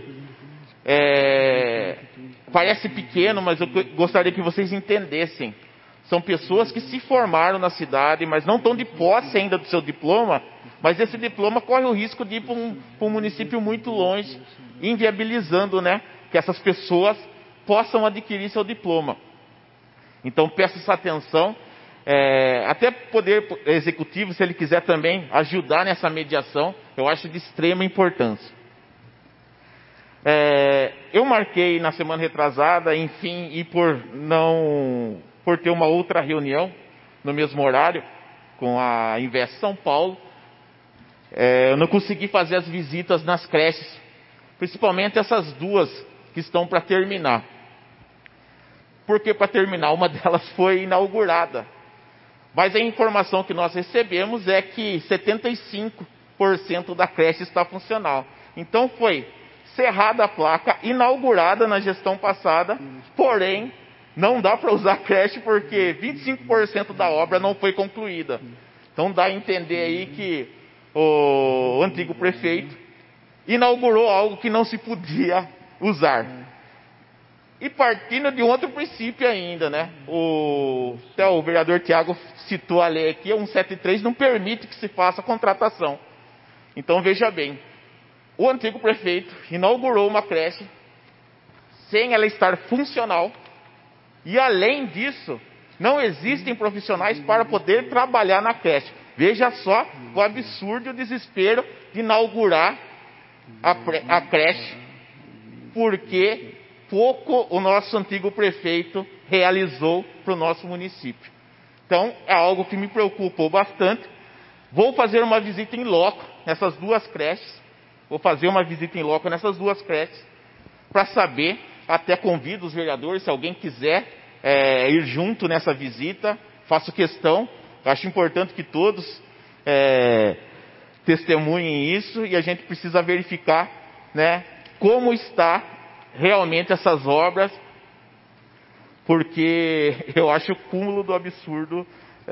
Parece pequeno, mas eu gostaria que vocês entendessem. São pessoas que se formaram na cidade, mas não estão de posse ainda do seu diploma, mas esse diploma corre o risco de ir para um município muito longe, inviabilizando, né, que essas pessoas possam adquirir seu diploma. Então peço essa atenção, até o Poder Executivo, se ele quiser também ajudar nessa mediação, eu acho de extrema importância. Eu marquei na semana retrasada, enfim, e por ter uma outra reunião no mesmo horário com a Invest São Paulo, eu não consegui fazer as visitas nas creches, principalmente essas 2 que estão para terminar. Porque para terminar, uma delas foi inaugurada, mas a informação que nós recebemos é que 75% da creche está funcional. Então foi cerrada a placa, inaugurada na gestão passada, porém não dá para usar a creche porque 25% da obra não foi concluída. Então dá a entender aí que o antigo prefeito inaugurou algo que não se podia usar. E partindo de outro princípio ainda, né? Até o vereador Tiago citou a lei aqui, a 173 não permite que se faça contratação. Então veja bem, o antigo prefeito inaugurou uma creche sem ela estar funcional, e além disso, Não existem profissionais para poder trabalhar na creche. Veja só o absurdo e o desespero de inaugurar a creche, porque pouco o nosso antigo prefeito realizou para o nosso município. Então, é algo que me preocupou bastante. Vou fazer uma visita em loco nessas duas creches. Para saber, até convido os vereadores, se alguém quiser ir junto nessa visita, faço questão. Acho importante que todos testemunhem isso, e a gente precisa verificar, né, como está realmente essas obras, porque eu acho o cúmulo do absurdo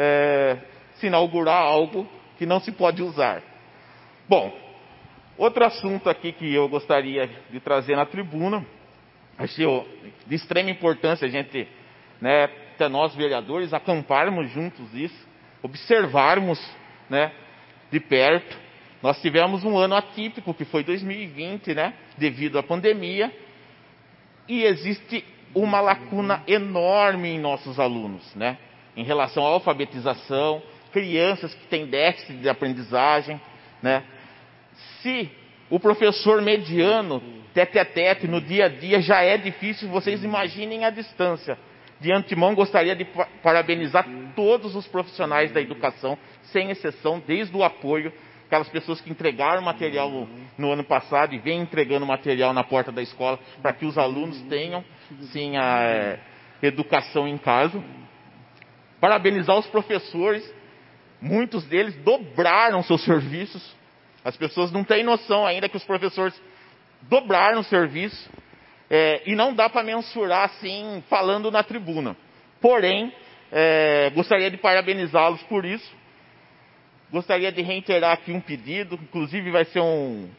se inaugurar algo que não se pode usar. Bom, outro assunto aqui que eu gostaria de trazer na tribuna, acho de extrema importância a gente, né, até nós vereadores, acamparmos juntos isso, observarmos, né, de perto. Nós tivemos um ano atípico, que foi 2020, né, devido à pandemia, e existe uma lacuna enorme em nossos alunos, né, em relação à alfabetização, crianças que têm déficit de aprendizagem, né. Se o professor mediano, tete a tete, no dia a dia, já é difícil, vocês imaginem a distância. De antemão, gostaria de parabenizar todos os profissionais da educação, sem exceção, desde o apoio, aquelas pessoas que entregaram material no ano passado e vêm entregando material na porta da escola, para que os alunos tenham, sim, a educação em casa. Parabenizar os professores, muitos deles dobraram seus serviços. As pessoas não têm noção ainda que os professores dobraram o serviço, e não dá para mensurar assim, falando na tribuna. Porém, gostaria de parabenizá-los por isso. Gostaria de reiterar aqui um pedido, inclusive vai ser um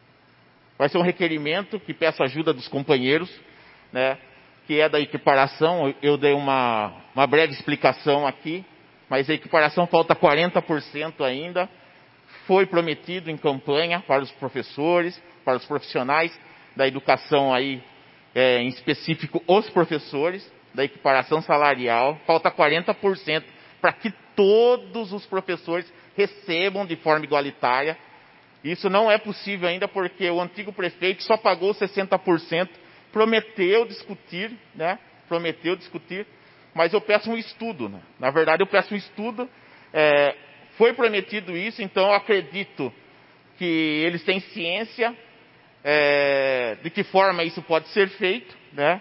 requerimento que peço ajuda dos companheiros, né, que é da equiparação. Eu dei uma breve explicação aqui, mas a equiparação falta 40% ainda. Foi prometido em campanha para os professores, para os profissionais da educação aí, em específico os professores, da equiparação salarial. Falta 40% para que todos os professores recebam de forma igualitária. Isso não é possível ainda porque o antigo prefeito só pagou 60%, prometeu discutir, né? Mas eu peço um estudo, né? Na verdade, eu peço um estudo. Foi prometido isso, então eu acredito que eles têm ciência de que forma isso pode ser feito, né?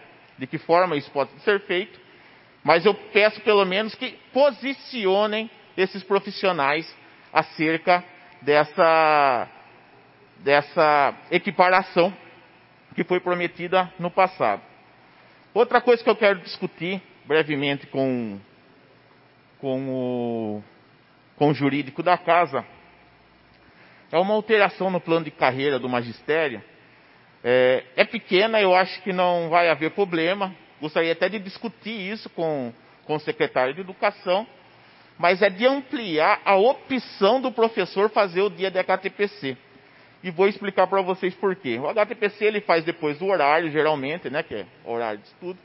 Mas eu peço pelo menos que posicionem esses profissionais acerca dessa equiparação que foi prometida no passado. Outra coisa que eu quero discutir brevemente com o jurídico da casa é uma alteração no plano de carreira do magistério. É pequena, eu acho que não vai haver problema. Gostaria até de discutir isso com o secretário de Educação, mas é de ampliar a opção do professor fazer o dia de HTPC. E vou explicar para vocês por quê. O HTPC ele faz depois do horário, geralmente, né, que é horário de estudo.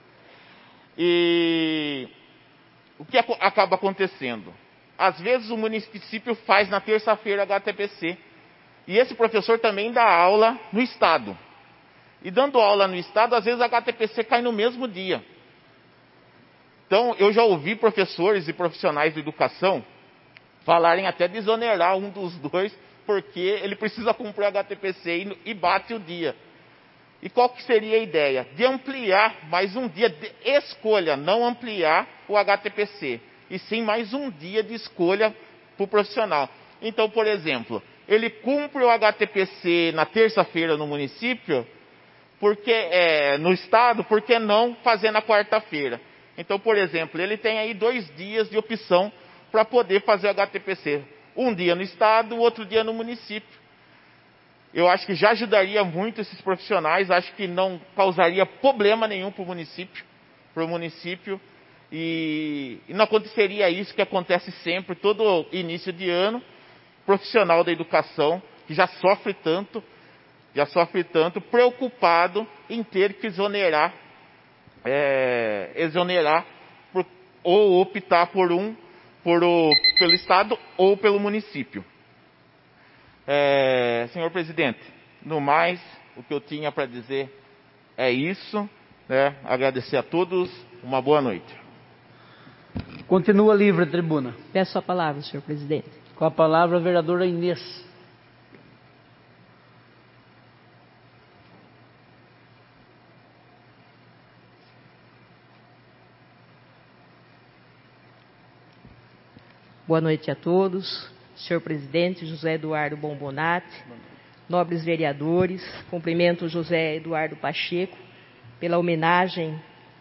E o que acaba acontecendo? Às vezes o município faz na terça-feira HTPC. E esse professor também dá aula no estado. E dando aula no estado, às vezes a HTPC cai no mesmo dia. Então, eu já ouvi professores e profissionais de educação falarem até de exonerar um dos dois, porque ele precisa cumprir a HTPC e bate o dia. E qual que seria a ideia? De ampliar mais um dia de escolha, não ampliar o HTPC, e sim mais um dia de escolha para o profissional. Então, por exemplo, ele cumpre o HTPC na terça-feira no município, no estado, por que não fazer na quarta-feira? Então, por exemplo, ele tem aí 2 dias de opção para poder fazer o HTPC. Um dia no estado, o outro dia no município. Eu acho que já ajudaria muito esses profissionais, acho que não causaria problema nenhum para o município, e não aconteceria isso que acontece sempre, todo início de ano, profissional da educação, que já sofre tanto, preocupado em ter que exonerar ou optar pelo Estado ou pelo município. Senhor presidente, no mais, o que eu tinha para dizer é isso. Agradecer a todos, uma boa noite. Continua livre a tribuna. Peço a palavra, senhor presidente. Com a palavra, a vereadora Inês. Boa noite a todos. Senhor presidente José Eduardo Bombonati, nobres vereadores, cumprimento José Eduardo Pacheco pela homenagem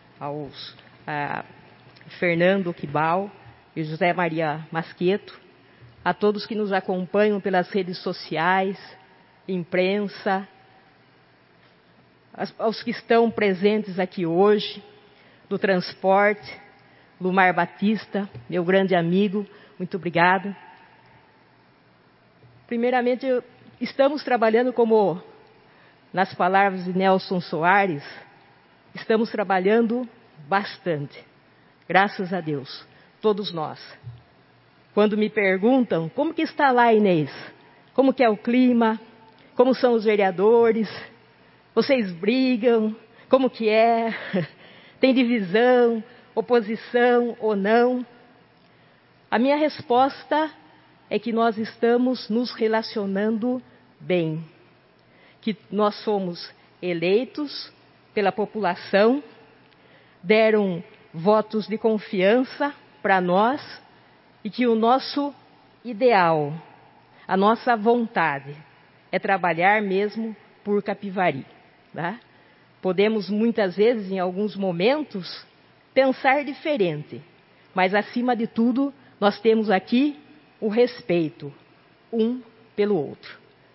a Fernando Quibal e José Maria Masqueto, a todos que nos acompanham pelas redes sociais, imprensa, aos que estão presentes aqui hoje, do transporte, Lumar Batista, meu grande amigo, muito obrigado. Primeiramente, estamos trabalhando, como nas palavras de Nelson Soares, estamos trabalhando bastante. Graças a Deus, todos nós. Quando me perguntam, como que está lá, Inês? Como que é o clima? Como são os vereadores? Vocês brigam? Como que é? Tem divisão, oposição ou não? A minha resposta é que nós estamos nos relacionando bem. Que nós somos eleitos pela população, deram votos de confiança para nós e que o nosso ideal, a nossa vontade é trabalhar mesmo por Capivari. Tá? Podemos muitas vezes, em alguns momentos, pensar diferente, mas acima de tudo, nós temos aqui o respeito um pelo outro.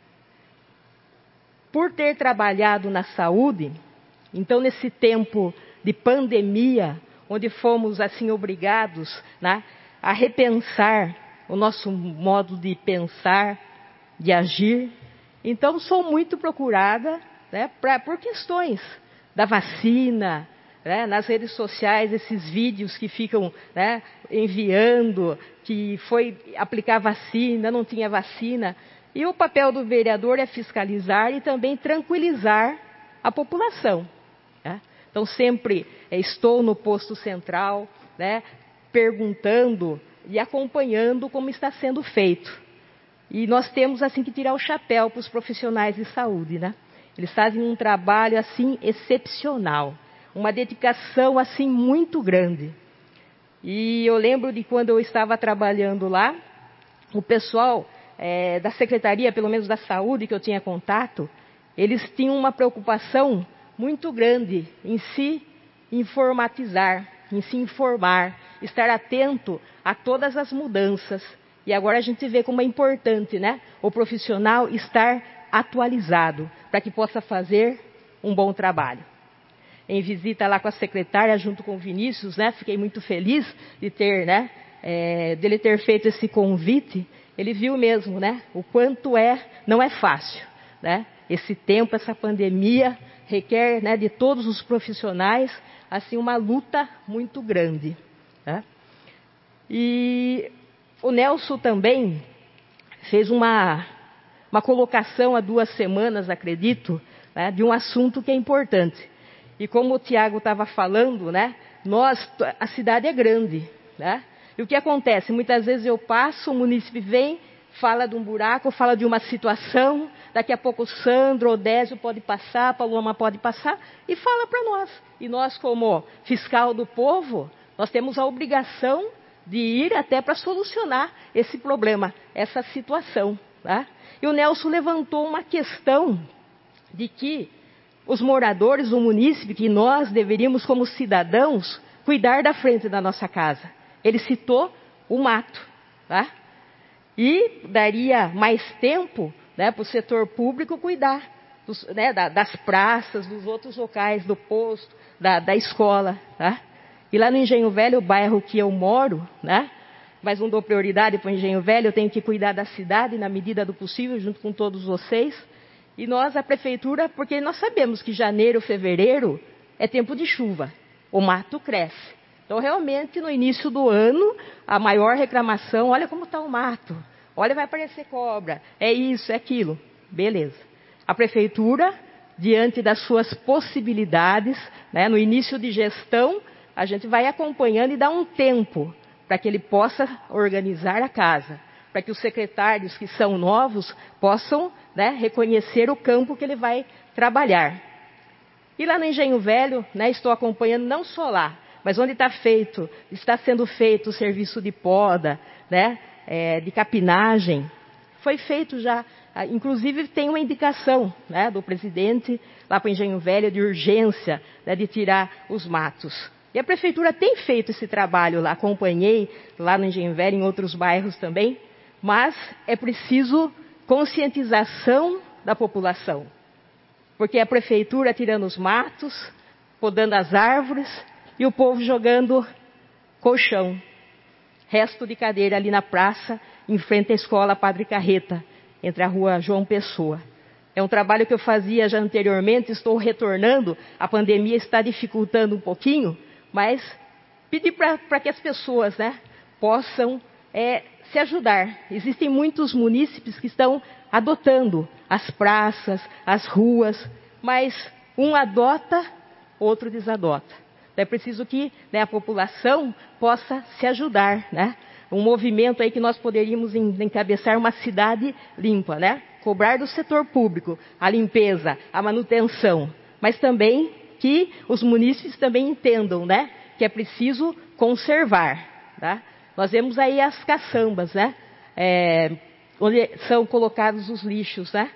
Por ter trabalhado na saúde, então nesse tempo de pandemia, onde fomos assim obrigados, né, a repensar o nosso modo de pensar, de agir, então sou muito procurada, né, por questões da vacina, né, nas redes sociais, esses vídeos que ficam, né, enviando, que foi aplicar vacina, não tinha vacina. E o papel do vereador é fiscalizar e também tranquilizar a população. Né? Então, sempre estou no posto central, né, perguntando e acompanhando como está sendo feito. E nós temos assim que tirar o chapéu para os profissionais de saúde. Né? Eles fazem um trabalho assim excepcional. Uma dedicação assim muito grande. E eu lembro de quando eu estava trabalhando lá, o pessoal da Secretaria, pelo menos da Saúde, que eu tinha contato, eles tinham uma preocupação muito grande em se informatizar, em se informar, estar atento a todas as mudanças. E agora a gente vê como é importante, né, o profissional estar atualizado, para que possa fazer um bom trabalho. Em visita lá com a secretária, junto com o Vinícius, né? Fiquei muito feliz de ter, né? Dele ter feito esse convite. Ele viu mesmo, né? O quanto não é fácil, né? Esse tempo, essa pandemia requer, né, de todos os profissionais, assim, uma luta muito grande. Né? E o Nelson também fez uma colocação há 2 semanas, acredito, né, de um assunto que é importante. E como o Tiago estava falando, né, a cidade é grande. Né? E o que acontece? Muitas vezes eu passo, o munícipe vem, fala de um buraco, fala de uma situação, daqui a pouco o Sandro, o Odésio pode passar, a Paloma pode passar, e fala para nós. E nós, como fiscal do povo, nós temos a obrigação de ir até para solucionar esse problema, essa situação. Tá? E o Nelson levantou uma questão de que os moradores do município, que nós deveríamos, como cidadãos, cuidar da frente da nossa casa. Ele citou o mato. Tá? E daria mais tempo, né, para o setor público cuidar das praças, dos outros locais, do posto, da escola. Tá? E lá no Engenho Velho, o bairro que eu moro, né, mas não dou prioridade para o Engenho Velho, eu tenho que cuidar da cidade na medida do possível, junto com todos vocês. E nós, a prefeitura, porque nós sabemos que janeiro, fevereiro é tempo de chuva, o mato cresce. Então, realmente, no início do ano, a maior reclamação, olha como está o mato, olha, vai aparecer cobra, é isso, é aquilo. Beleza. A prefeitura, diante das suas possibilidades, né, no início de gestão, a gente vai acompanhando e dá um tempo para que ele possa organizar a casa, para que os secretários que são novos possam, né, reconhecer o campo que ele vai trabalhar. E lá no Engenho Velho, né, estou acompanhando não só lá, mas onde está sendo feito o serviço de poda, né, de capinagem, foi feito já. Inclusive tem uma indicação, né, do presidente lá para o Engenho Velho de urgência, né, de tirar os matos. E a prefeitura tem feito esse trabalho lá, acompanhei lá no Engenho Velho, em outros bairros também, mas é preciso conscientização da população. Porque a prefeitura tirando os matos, podando as árvores e o povo jogando colchão, resto de cadeira ali na praça, em frente à escola Padre Carreta, entre a rua João Pessoa. É um trabalho que eu fazia já anteriormente, estou retornando, a pandemia está dificultando um pouquinho, mas pedir para que as pessoas, né, possam se ajudar. Existem muitos munícipes que estão adotando as praças, as ruas, mas um adota, outro desadota. Então é preciso que, né, a população possa se ajudar, né? Um movimento aí que nós poderíamos encabeçar uma cidade limpa, né? Cobrar do setor público a limpeza, a manutenção, mas também que os munícipes também entendam, né, que é preciso conservar, tá? Nós vemos aí as caçambas, né? Onde são colocados os lixos, né?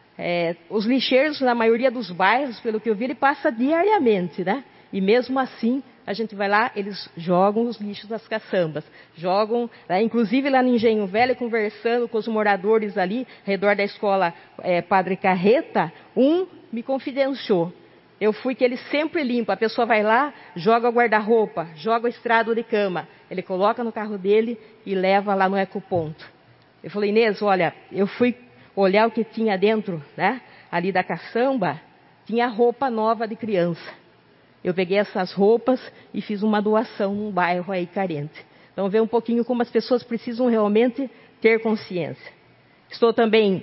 Os lixeiros, na maioria dos bairros, pelo que eu vi, ele passa diariamente, né? E mesmo assim, a gente vai lá, eles jogam os lixos das caçambas. Jogam, né? Inclusive lá no Engenho Velho, conversando com os moradores ali, ao redor da escola Padre Carreta, um me confidenciou. Eu fui que ele sempre limpa, a pessoa vai lá, joga o guarda-roupa, joga o estrado de cama. Ele coloca no carro dele e leva lá no ecoponto. Eu falei, Inês, olha, eu fui olhar o que tinha dentro, né, ali da caçamba, tinha roupa nova de criança. Eu peguei essas roupas e fiz uma doação num bairro aí carente. Então, vê um pouquinho como as pessoas precisam realmente ter consciência. Estou também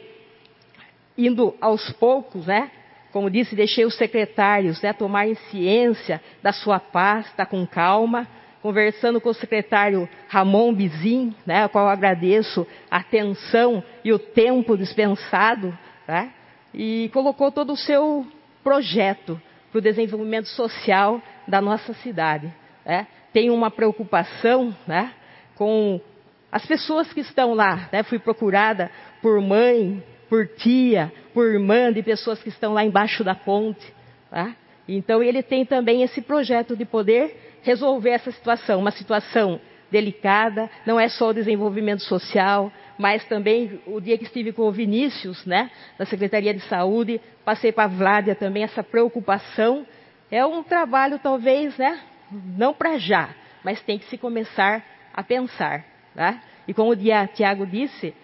indo aos poucos, né? Como disse, deixei os secretários, né, tomarem ciência da sua pasta com calma, conversando com o secretário Ramon Bizin, né, ao qual eu agradeço a atenção e o tempo dispensado, né, e colocou todo o seu projeto para o desenvolvimento social da nossa cidade, né. Tem uma preocupação, né, com as pessoas que estão lá, né. Fui procurada por mãe, por tia, por irmã de pessoas que estão lá embaixo da ponte, tá? Então ele tem também esse projeto de poder resolver essa situação, uma situação delicada, não é só o desenvolvimento social, mas também o dia que estive com o Vinícius, né, da Secretaria de Saúde, passei para a Vládia também essa preocupação. É um trabalho talvez, né, não para já, mas tem que se começar a pensar, tá? E como o Tiago disse,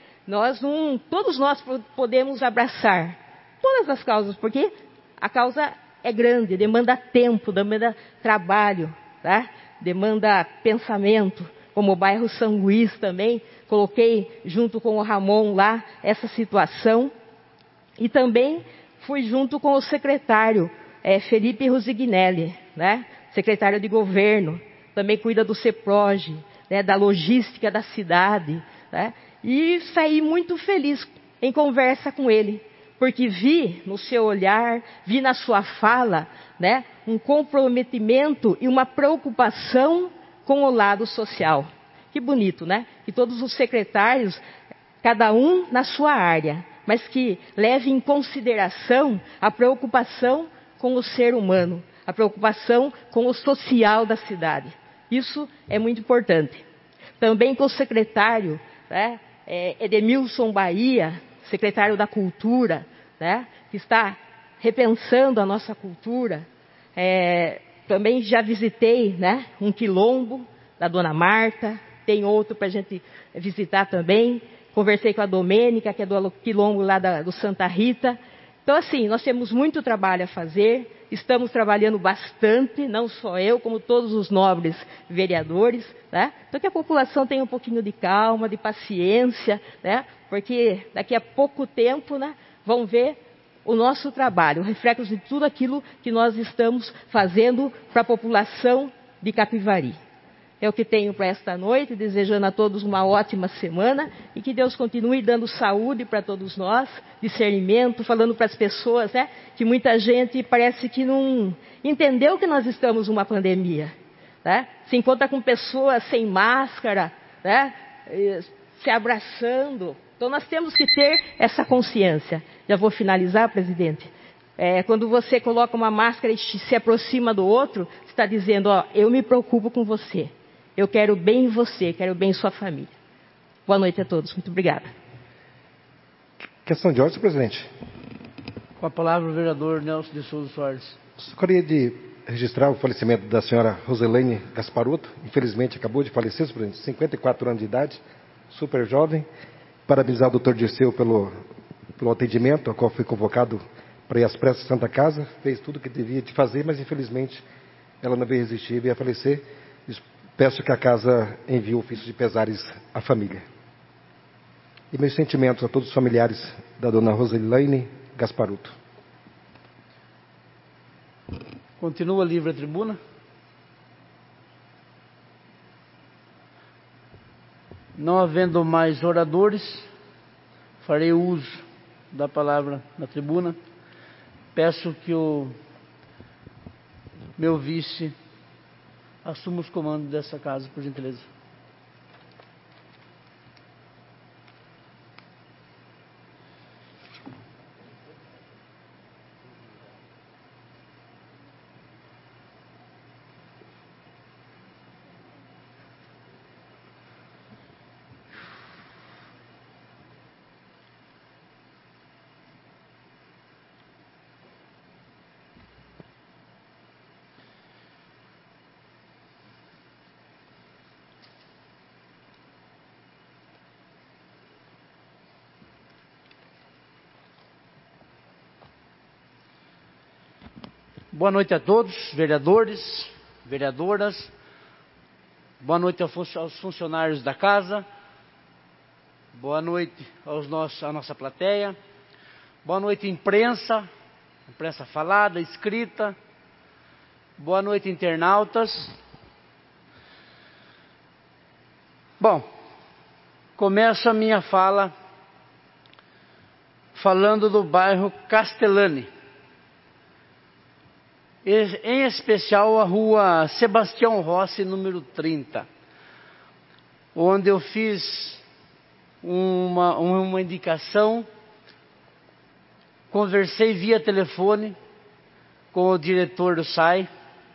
todos nós podemos abraçar todas as causas, porque a causa é grande, demanda tempo, demanda trabalho, tá? Demanda pensamento, como o bairro São Luís também, coloquei junto com o Ramon lá essa situação, e também fui junto com o secretário Felipe Rosignelli, né? Secretário de Governo, também cuida do CEPROGE, né? Da logística da cidade, né? E saí muito feliz em conversa com ele, porque vi no seu olhar, vi na sua fala, né, um comprometimento e uma preocupação com o lado social. Que bonito, né? Que todos os secretários, cada um na sua área, mas que leve em consideração a preocupação com o ser humano, a preocupação com o social da cidade. Isso é muito importante. Também com o secretário, né, Edemilson Bahia, secretário da Cultura, né, que está repensando a nossa cultura. Também já visitei, né, um quilombo da Dona Marta, tem outro para a gente visitar também. Conversei com a Domênica, que é do quilombo lá do Santa Rita. Então, assim, nós temos muito trabalho a fazer. estamos trabalhando bastante, não só eu, como todos os nobres vereadores, né? Então que a população tenha um pouquinho de calma, de paciência, né? Porque daqui a pouco tempo, né, vão ver o nosso trabalho, o reflexo de tudo aquilo que nós estamos fazendo para a população de Capivari. É o que tenho para esta noite, desejando a todos uma ótima semana e que Deus continue dando saúde para todos nós, discernimento, falando para as pessoas, né, que muita gente parece que não entendeu que nós estamos numa pandemia, né? Se encontra com pessoas sem máscara, né, se abraçando. Então nós temos que ter essa consciência. Já vou finalizar, presidente. Quando você coloca uma máscara e se aproxima do outro, você está dizendo, ó, eu me preocupo com você. Eu quero bem em você, quero bem em sua família. Boa noite a todos. Muito obrigada. Questão de ordem, presidente. Com a palavra o vereador Nelson de Souza Soares. Gostaria de registrar o falecimento da senhora Roselene Gasparuto. Infelizmente acabou de falecer, presidente, 54 anos de idade, super jovem. Parabenizar o doutor Dirceu pelo atendimento, ao qual foi convocado para ir às pressas à Santa Casa. Fez tudo o que devia de fazer, mas infelizmente ela não veio resistir e veio a falecer. Peço que a casa envie o ofício de pesares à família. E meus sentimentos a todos os familiares da dona Roselene Gasparuto. Continua livre a tribuna. Não havendo mais oradores, farei uso da palavra na tribuna. Peço que o meu vice assuma os comandos dessa casa, por gentileza. Boa noite a todos, vereadores, vereadoras. Boa noite aos funcionários da casa. Boa noite à nossa plateia. Boa noite, imprensa falada, escrita. Boa noite, internautas. Bom, começo a minha fala falando do bairro Castellani. Em especial a rua Sebastião Rossi, número 30, onde eu fiz uma indicação, conversei via telefone com o diretor do SAI,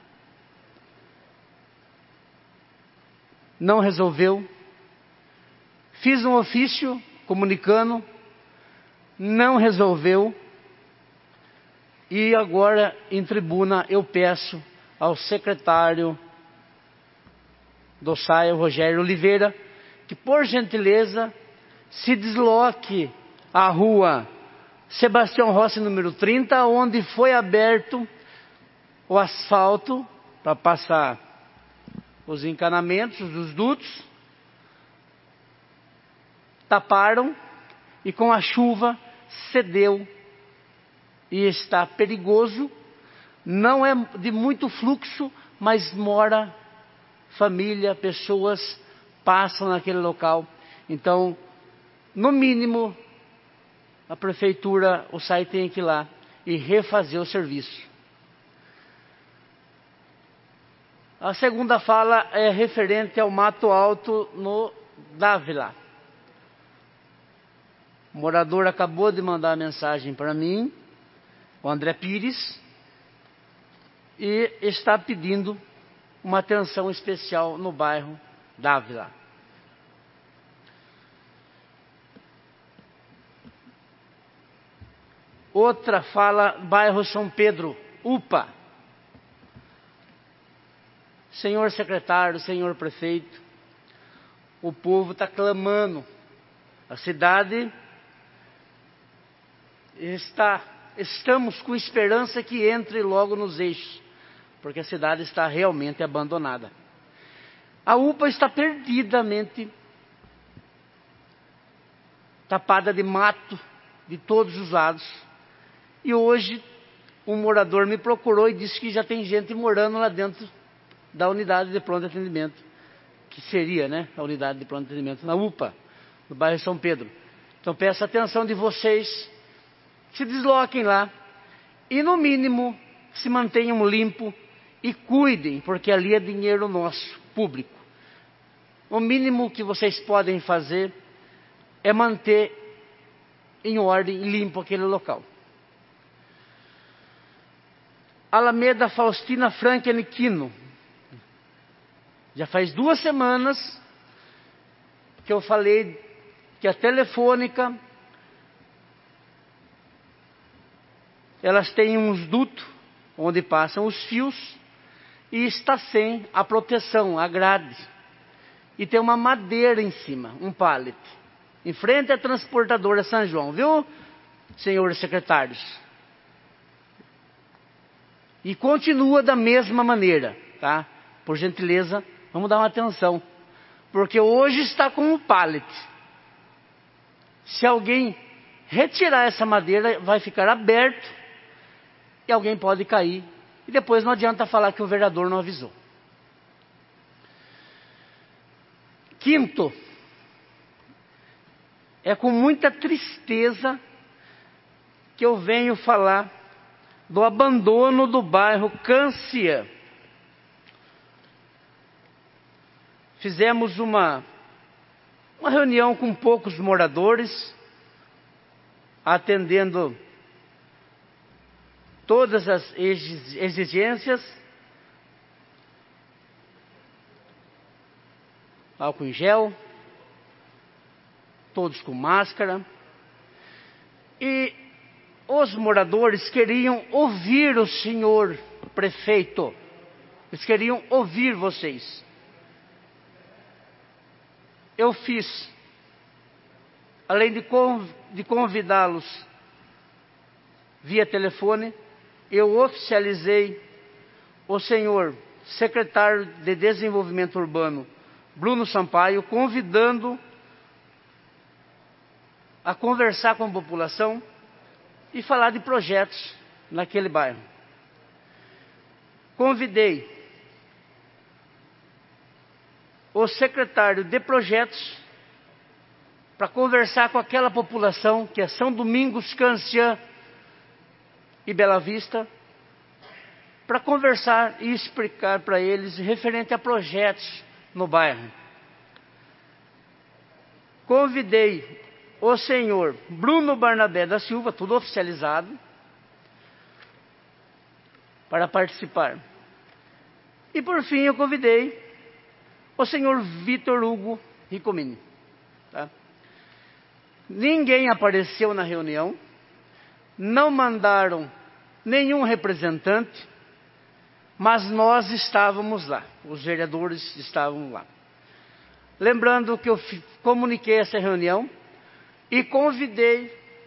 não resolveu, fiz um ofício comunicando, não resolveu. E agora, em tribuna, eu peço ao secretário do SAI, Rogério Oliveira, que, por gentileza, se desloque à rua Sebastião Rossi, número 30, onde foi aberto o asfalto para passar os encanamentos dos dutos. Taparam e, com a chuva, cedeu. E está perigoso, não é de muito fluxo, mas mora família, pessoas passam naquele local. Então, no mínimo, a prefeitura, o SAI tem que ir lá e refazer o serviço. A segunda fala é referente ao Mato Alto no Dávila. O morador acabou de mandar a mensagem para mim, o André Pires, e está pedindo uma atenção especial no bairro Dávila. Outra fala, bairro São Pedro, UPA. Senhor secretário, senhor prefeito, o povo está clamando. A cidade está estamos com esperança que entre logo nos eixos, porque a cidade está realmente abandonada. A UPA está perdidamente tapada de mato de todos os lados. E hoje um morador me procurou e disse que já tem gente morando lá dentro da unidade de pronto atendimento, que seria, né, a unidade de pronto atendimento na UPA, no bairro São Pedro. Então peço a atenção de vocês, se desloquem lá e no mínimo se mantenham limpos e cuidem, porque ali é dinheiro nosso, público. O mínimo que vocês podem fazer é manter em ordem e limpo aquele local. Alameda Faustina Frankenquino. Já faz 2 semanas que eu falei que a Telefônica, elas têm uns dutos onde passam os fios e está sem a proteção, a grade. E tem uma madeira em cima, um pallet, em frente à transportadora São João, viu, senhores secretários? E continua da mesma maneira, tá? Por gentileza, vamos dar uma atenção, porque hoje está com um pallet. Se alguém retirar essa madeira, vai ficar aberto e alguém pode cair. E depois não adianta falar que o vereador não avisou. Quinto, é com muita tristeza que eu venho falar do abandono do bairro Cância. Fizemos uma reunião com poucos moradores, atendendo todas as exigências, álcool em gel, todos com máscara, e os moradores queriam ouvir o senhor prefeito, eles queriam ouvir vocês. Eu fiz, além de convidá-los via telefone, eu oficializei o senhor secretário de Desenvolvimento Urbano, Bruno Sampaio, convidando a conversar com a população e falar de projetos naquele bairro. Convidei o secretário de projetos para conversar com aquela população que é São Domingos, Cância e Bela Vista, para conversar e explicar para eles referente a projetos no bairro. Convidei o senhor Bruno Barnabé da Silva, tudo oficializado, para participar. E por fim eu convidei o senhor Vitor Hugo Ricomini. Tá? Ninguém apareceu na reunião, não mandaram nenhum representante, mas nós estávamos lá, os vereadores estavam lá. Lembrando que eu comuniquei essa reunião e convidei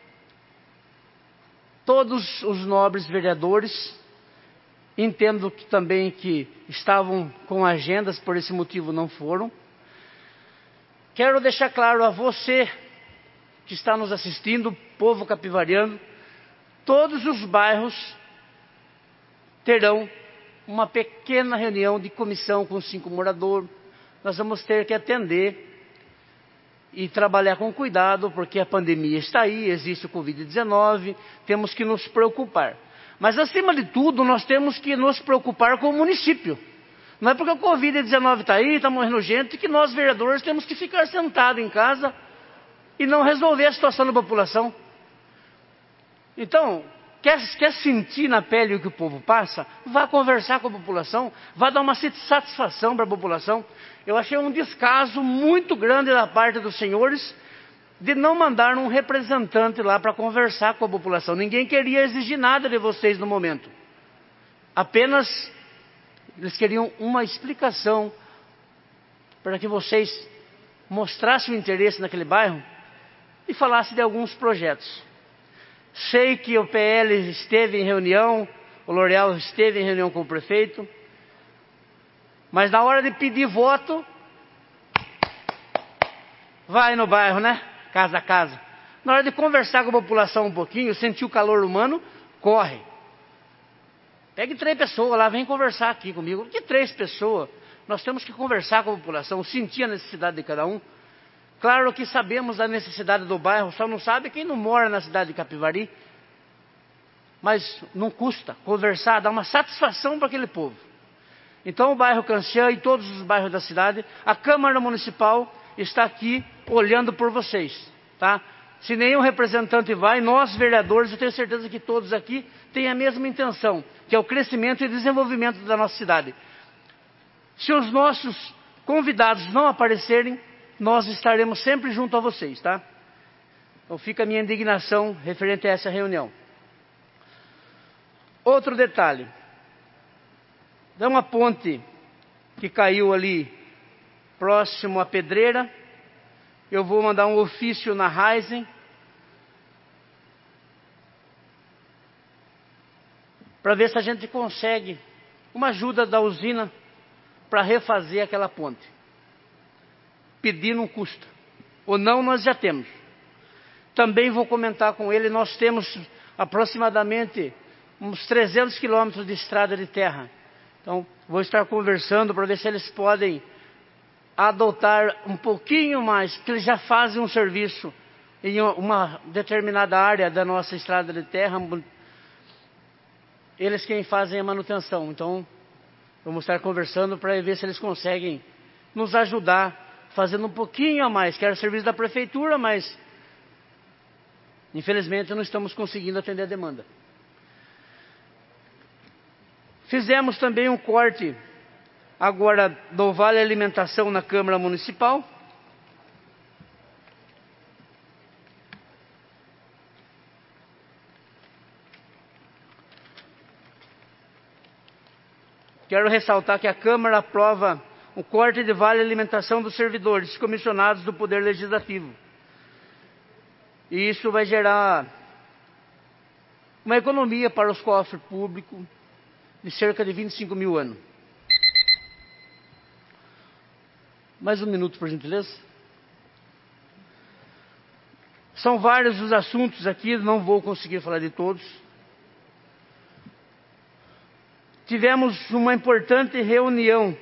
todos os nobres vereadores, entendo que também que estavam com agendas, por esse motivo não foram. Quero deixar claro a você que está nos assistindo, povo capivariano, todos os bairros terão uma pequena reunião de comissão com 5 moradores. Nós vamos ter que atender e trabalhar com cuidado, porque a pandemia está aí, existe o Covid-19, temos que nos preocupar. Mas acima de tudo, nós temos que nos preocupar com o município. Não é porque o Covid-19 está aí, está morrendo gente, que nós vereadores temos que ficar sentados em casa e não resolver a situação da população. Então, quer sentir na pele o que o povo passa? Vá conversar com a população, vá dar uma satisfação para a população. Eu achei um descaso muito grande da parte dos senhores de não mandar um representante lá para conversar com a população. Ninguém queria exigir nada de vocês no momento. Apenas eles queriam uma explicação para que vocês mostrassem o interesse naquele bairro e falassem de alguns projetos. Sei que o PL esteve em reunião, o L'Oréal esteve em reunião com o prefeito, mas na hora de pedir voto, vai no bairro, né? Casa a casa. Na hora de conversar com a população um pouquinho, sentir o calor humano, corre. Pegue 3 pessoas lá, vem conversar aqui comigo. Que 3 pessoas? Nós temos que conversar com a população, sentir a necessidade de cada um. Claro que sabemos a necessidade do bairro, só não sabe quem não mora na cidade de Capivari. Mas não custa conversar, dar uma satisfação para aquele povo. Então o bairro Canciã e todos os bairros da cidade, a Câmara Municipal está aqui olhando por vocês, tá? Se nenhum representante vai, nós vereadores, eu tenho certeza que todos aqui têm a mesma intenção, que é o crescimento e desenvolvimento da nossa cidade. Se os nossos convidados não aparecerem, nós estaremos sempre junto a vocês, tá? Então fica a minha indignação referente a essa reunião. Outro detalhe. É uma ponte que caiu ali próximo à pedreira. Eu vou mandar um ofício na Raizen para ver se a gente consegue uma ajuda da usina para refazer aquela ponte. Pedir não custa. Ou não, nós já temos. Também vou comentar com ele, nós temos aproximadamente uns 300 quilômetros de estrada de terra. Então, vou estar conversando para ver se eles podem adotar um pouquinho mais, que eles já fazem um serviço em uma determinada área da nossa estrada de terra. Eles quem fazem a manutenção. Então, vamos estar conversando para ver se eles conseguem nos ajudar, fazendo um pouquinho a mais. Quero serviço da prefeitura, mas infelizmente não estamos conseguindo atender a demanda. Fizemos também um corte agora do Vale Alimentação na Câmara Municipal. Quero ressaltar que a Câmara aprova o corte de Vale Alimentação dos servidores comissionados do Poder Legislativo. E isso vai gerar uma economia para os cofres públicos de cerca de 25 mil anos. Mais um minuto, por gentileza. São vários os assuntos aqui, não vou conseguir falar de todos. Tivemos uma importante reunião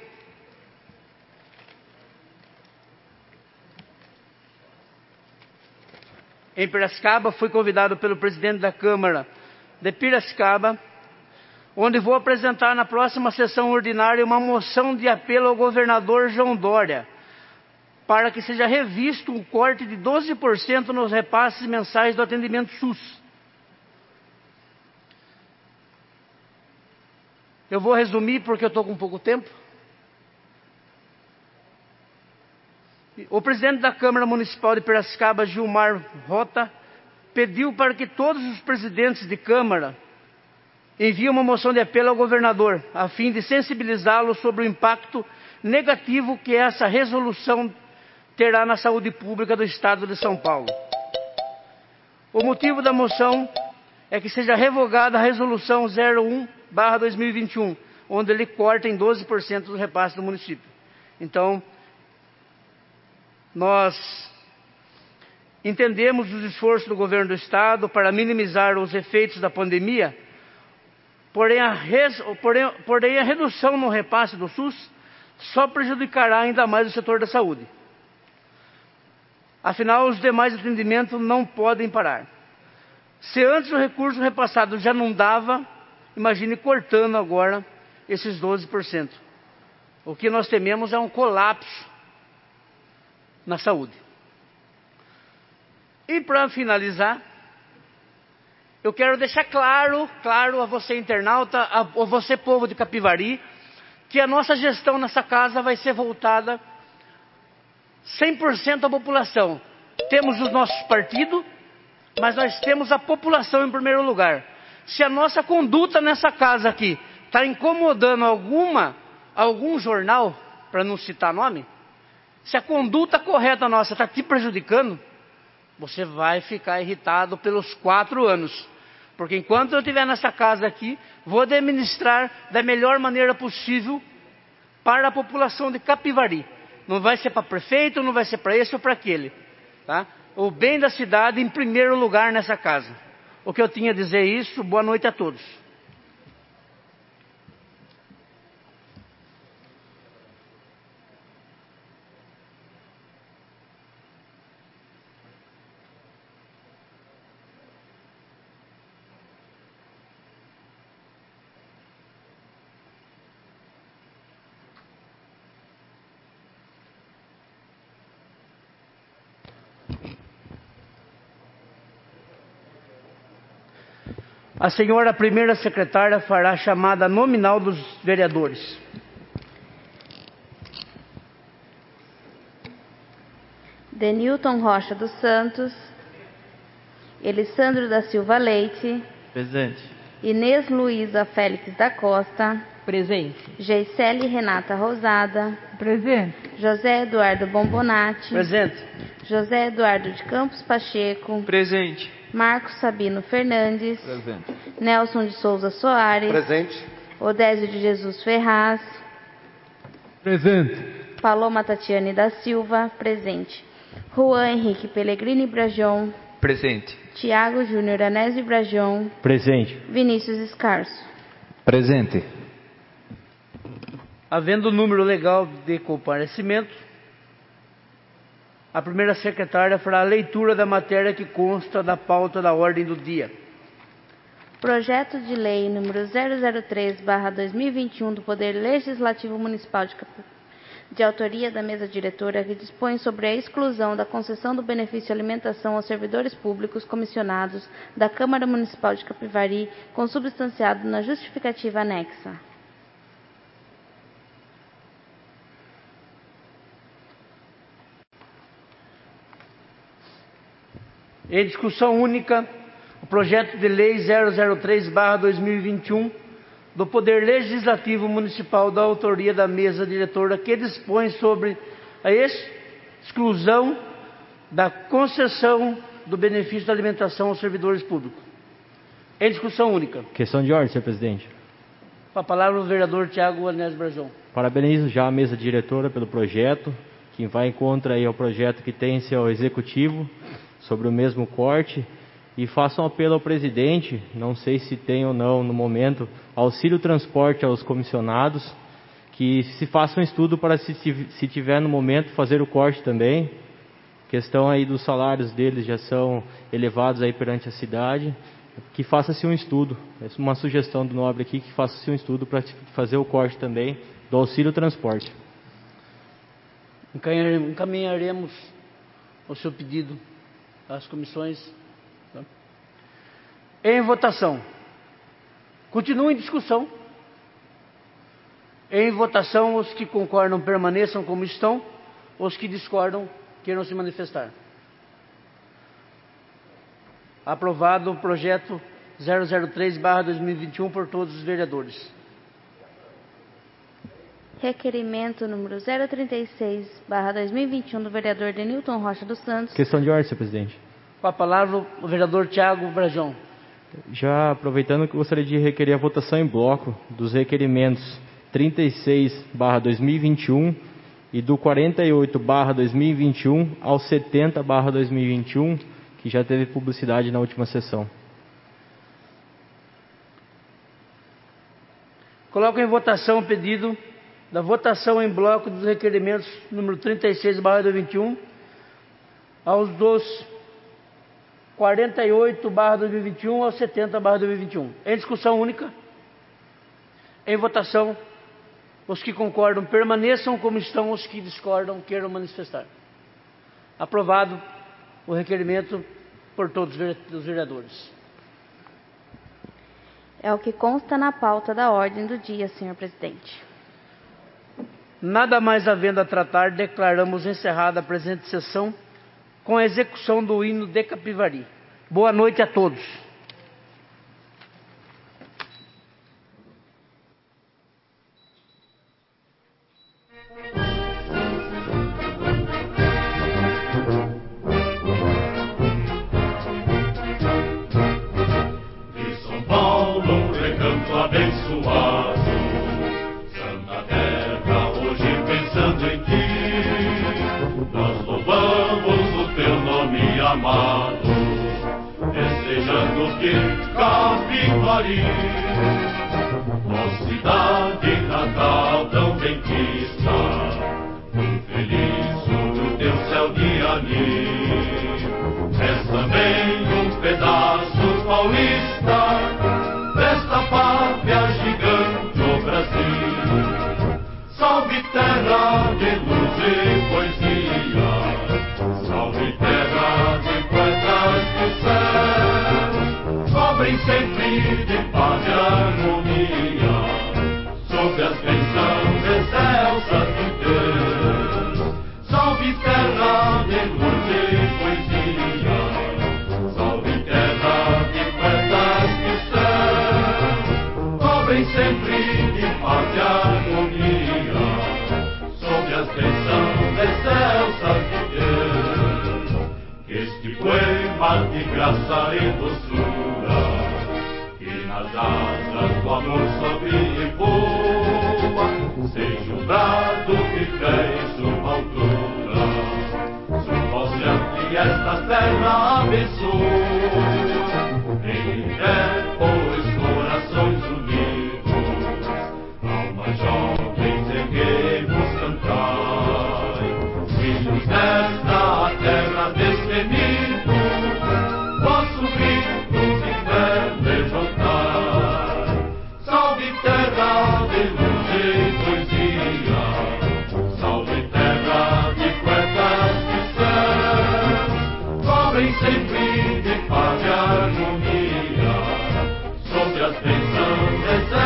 em Piracicaba. Fui convidado pelo presidente da Câmara de Piracicaba, onde vou apresentar na próxima sessão ordinária uma moção de apelo ao governador João Dória, para que seja revisto um corte de 12% nos repasses mensais do atendimento SUS. Eu vou resumir porque eu estou com pouco tempo. O presidente da Câmara Municipal de Piracicaba, Gilmar Rota, pediu para que todos os presidentes de Câmara enviem uma moção de apelo ao governador, a fim de sensibilizá-lo sobre o impacto negativo que essa resolução terá na saúde pública do Estado de São Paulo. O motivo da moção é que seja revogada a resolução 01/2021, onde ele corta em 12% do repasse do município. Então, nós entendemos os esforços do governo do Estado para minimizar os efeitos da pandemia, porém a redução no repasse do SUS só prejudicará ainda mais o setor da saúde. Afinal, os demais atendimentos não podem parar. Se antes o recurso repassado já não dava, imagine cortando agora esses 12%. O que nós tememos é um colapso na saúde. E para finalizar, eu quero deixar claro a você internauta, a você povo de Capivari, que a nossa gestão nessa casa vai ser voltada 100% à população. Temos os nossos partidos, mas nós temos a população em primeiro lugar. Se a nossa conduta nessa casa aqui está incomodando algum jornal, para não citar nome, se a conduta correta nossa está te prejudicando, Você vai ficar irritado pelos 4 anos. Porque enquanto eu estiver nessa casa aqui, vou administrar da melhor maneira possível para a população de Capivari. Não vai ser para prefeito, não vai ser para esse ou para aquele. Tá? O bem da cidade em primeiro lugar nessa casa. O que eu tinha a dizer é isso. Boa noite a todos. A senhora primeira secretária fará a chamada nominal dos vereadores. Denilton Rocha dos Santos, Elisandro da Silva Leite, Presente. Inês Luiza Félix da Costa, Presente. Geisele Renata Rosada, Presente. José Eduardo Bombonati, Presente. José Eduardo de Campos Pacheco, Presente. Marcos Sabino Fernandes, Presente. Nelson de Souza Soares, Presente. Odésio de Jesus Ferraz, Presente. Paloma Tatiane da Silva, presente. Juan Henrique Pellegrini Brajon, Presente. Tiago Júnior Anésio Brajon, Presente. Vinícius Escarso. Presente. Havendo o número legal de comparecimento, a primeira secretária fará a leitura da matéria que consta da pauta da ordem do dia. Projeto de Lei número 003/2021 do Poder Legislativo Municipal de autoria da mesa diretora, que dispõe sobre a exclusão da concessão do benefício alimentação aos servidores públicos comissionados da Câmara Municipal de Capivari, consubstanciado na justificativa anexa. Em discussão única, o projeto de lei 003/2021 do Poder Legislativo Municipal da autoria da mesa diretora, que dispõe sobre a exclusão da concessão do benefício da alimentação aos servidores públicos. Em discussão única. Questão de ordem, senhor presidente. Com a palavra o vereador Tiago Anésio Brajon. Parabenizo já a mesa diretora pelo projeto, que vai em contra aí ao projeto que tem seu executivo sobre o mesmo corte, e faço um apelo ao presidente, não sei se tem ou não no momento, auxílio transporte aos comissionados, que se faça um estudo para, se tiver no momento, fazer o corte também. Questão aí dos salários deles já são elevados aí perante a cidade, que faça-se um estudo, é uma sugestão do nobre aqui, que faça-se um estudo para fazer o corte também do auxílio transporte. Encaminharemos o seu pedido às comissões. Tá? Em votação. Continua em discussão. Em votação, os que concordam permaneçam como estão, os que discordam queiram se manifestar. Aprovado o projeto 003/2021 por todos os vereadores. Requerimento número 036/2021 do vereador Denilton Rocha dos Santos. Questão de ordem, senhor presidente. Com a palavra o vereador Tiago Brajon. Já aproveitando que gostaria de requerer a votação em bloco dos requerimentos 36/2021 e do 48/2021 ao 70/2021, que já teve publicidade na última sessão. Coloco em votação o pedido da votação em bloco dos requerimentos número 36/2021 aos dos 48/2021 ao 70/2021. Em discussão única. Em votação, os que concordam permaneçam como estão, os que discordam queiram manifestar. Aprovado o requerimento por todos os vereadores. É o que consta na pauta da ordem do dia, senhor presidente. Nada mais havendo a tratar, declaramos encerrada a presente sessão com a execução do hino de Capivari. Boa noite a todos. abençoado. Santa Terra, hoje pensando em ti, nós louvamos o teu nome amado, desejando que Capivari, ó cidade natal tão benquista, feliz sobre o teu céu de anil, és também um pedaço paulista desta pátria gigante, o Brasil. Salve terra de luz e poesia, salve terra de poetas do céu, cobrem sempre de paz e harmonia, sob as bênçãos excelsas de Deus. Salve terra de luz e poesia, salve terra de poetas do céu, cobrem sempre de paz e harmonia, sob as bênçãos excelsas de Deus. Que este poema de graça e doçura, que nas asas do amor sobre e voa, seja um brado de fé em sua altura, suba ao céu que esta terra abençoa. Em fé, pois, corações unidos, almas jovens, erguei-vos, cantai, filhos desta terra destemido, vosso grito de fé levantai. Salve terra de luz e poesia, salve terra de poetas do céu, cobrem sempre de paz e harmonia, sobre as bênçãos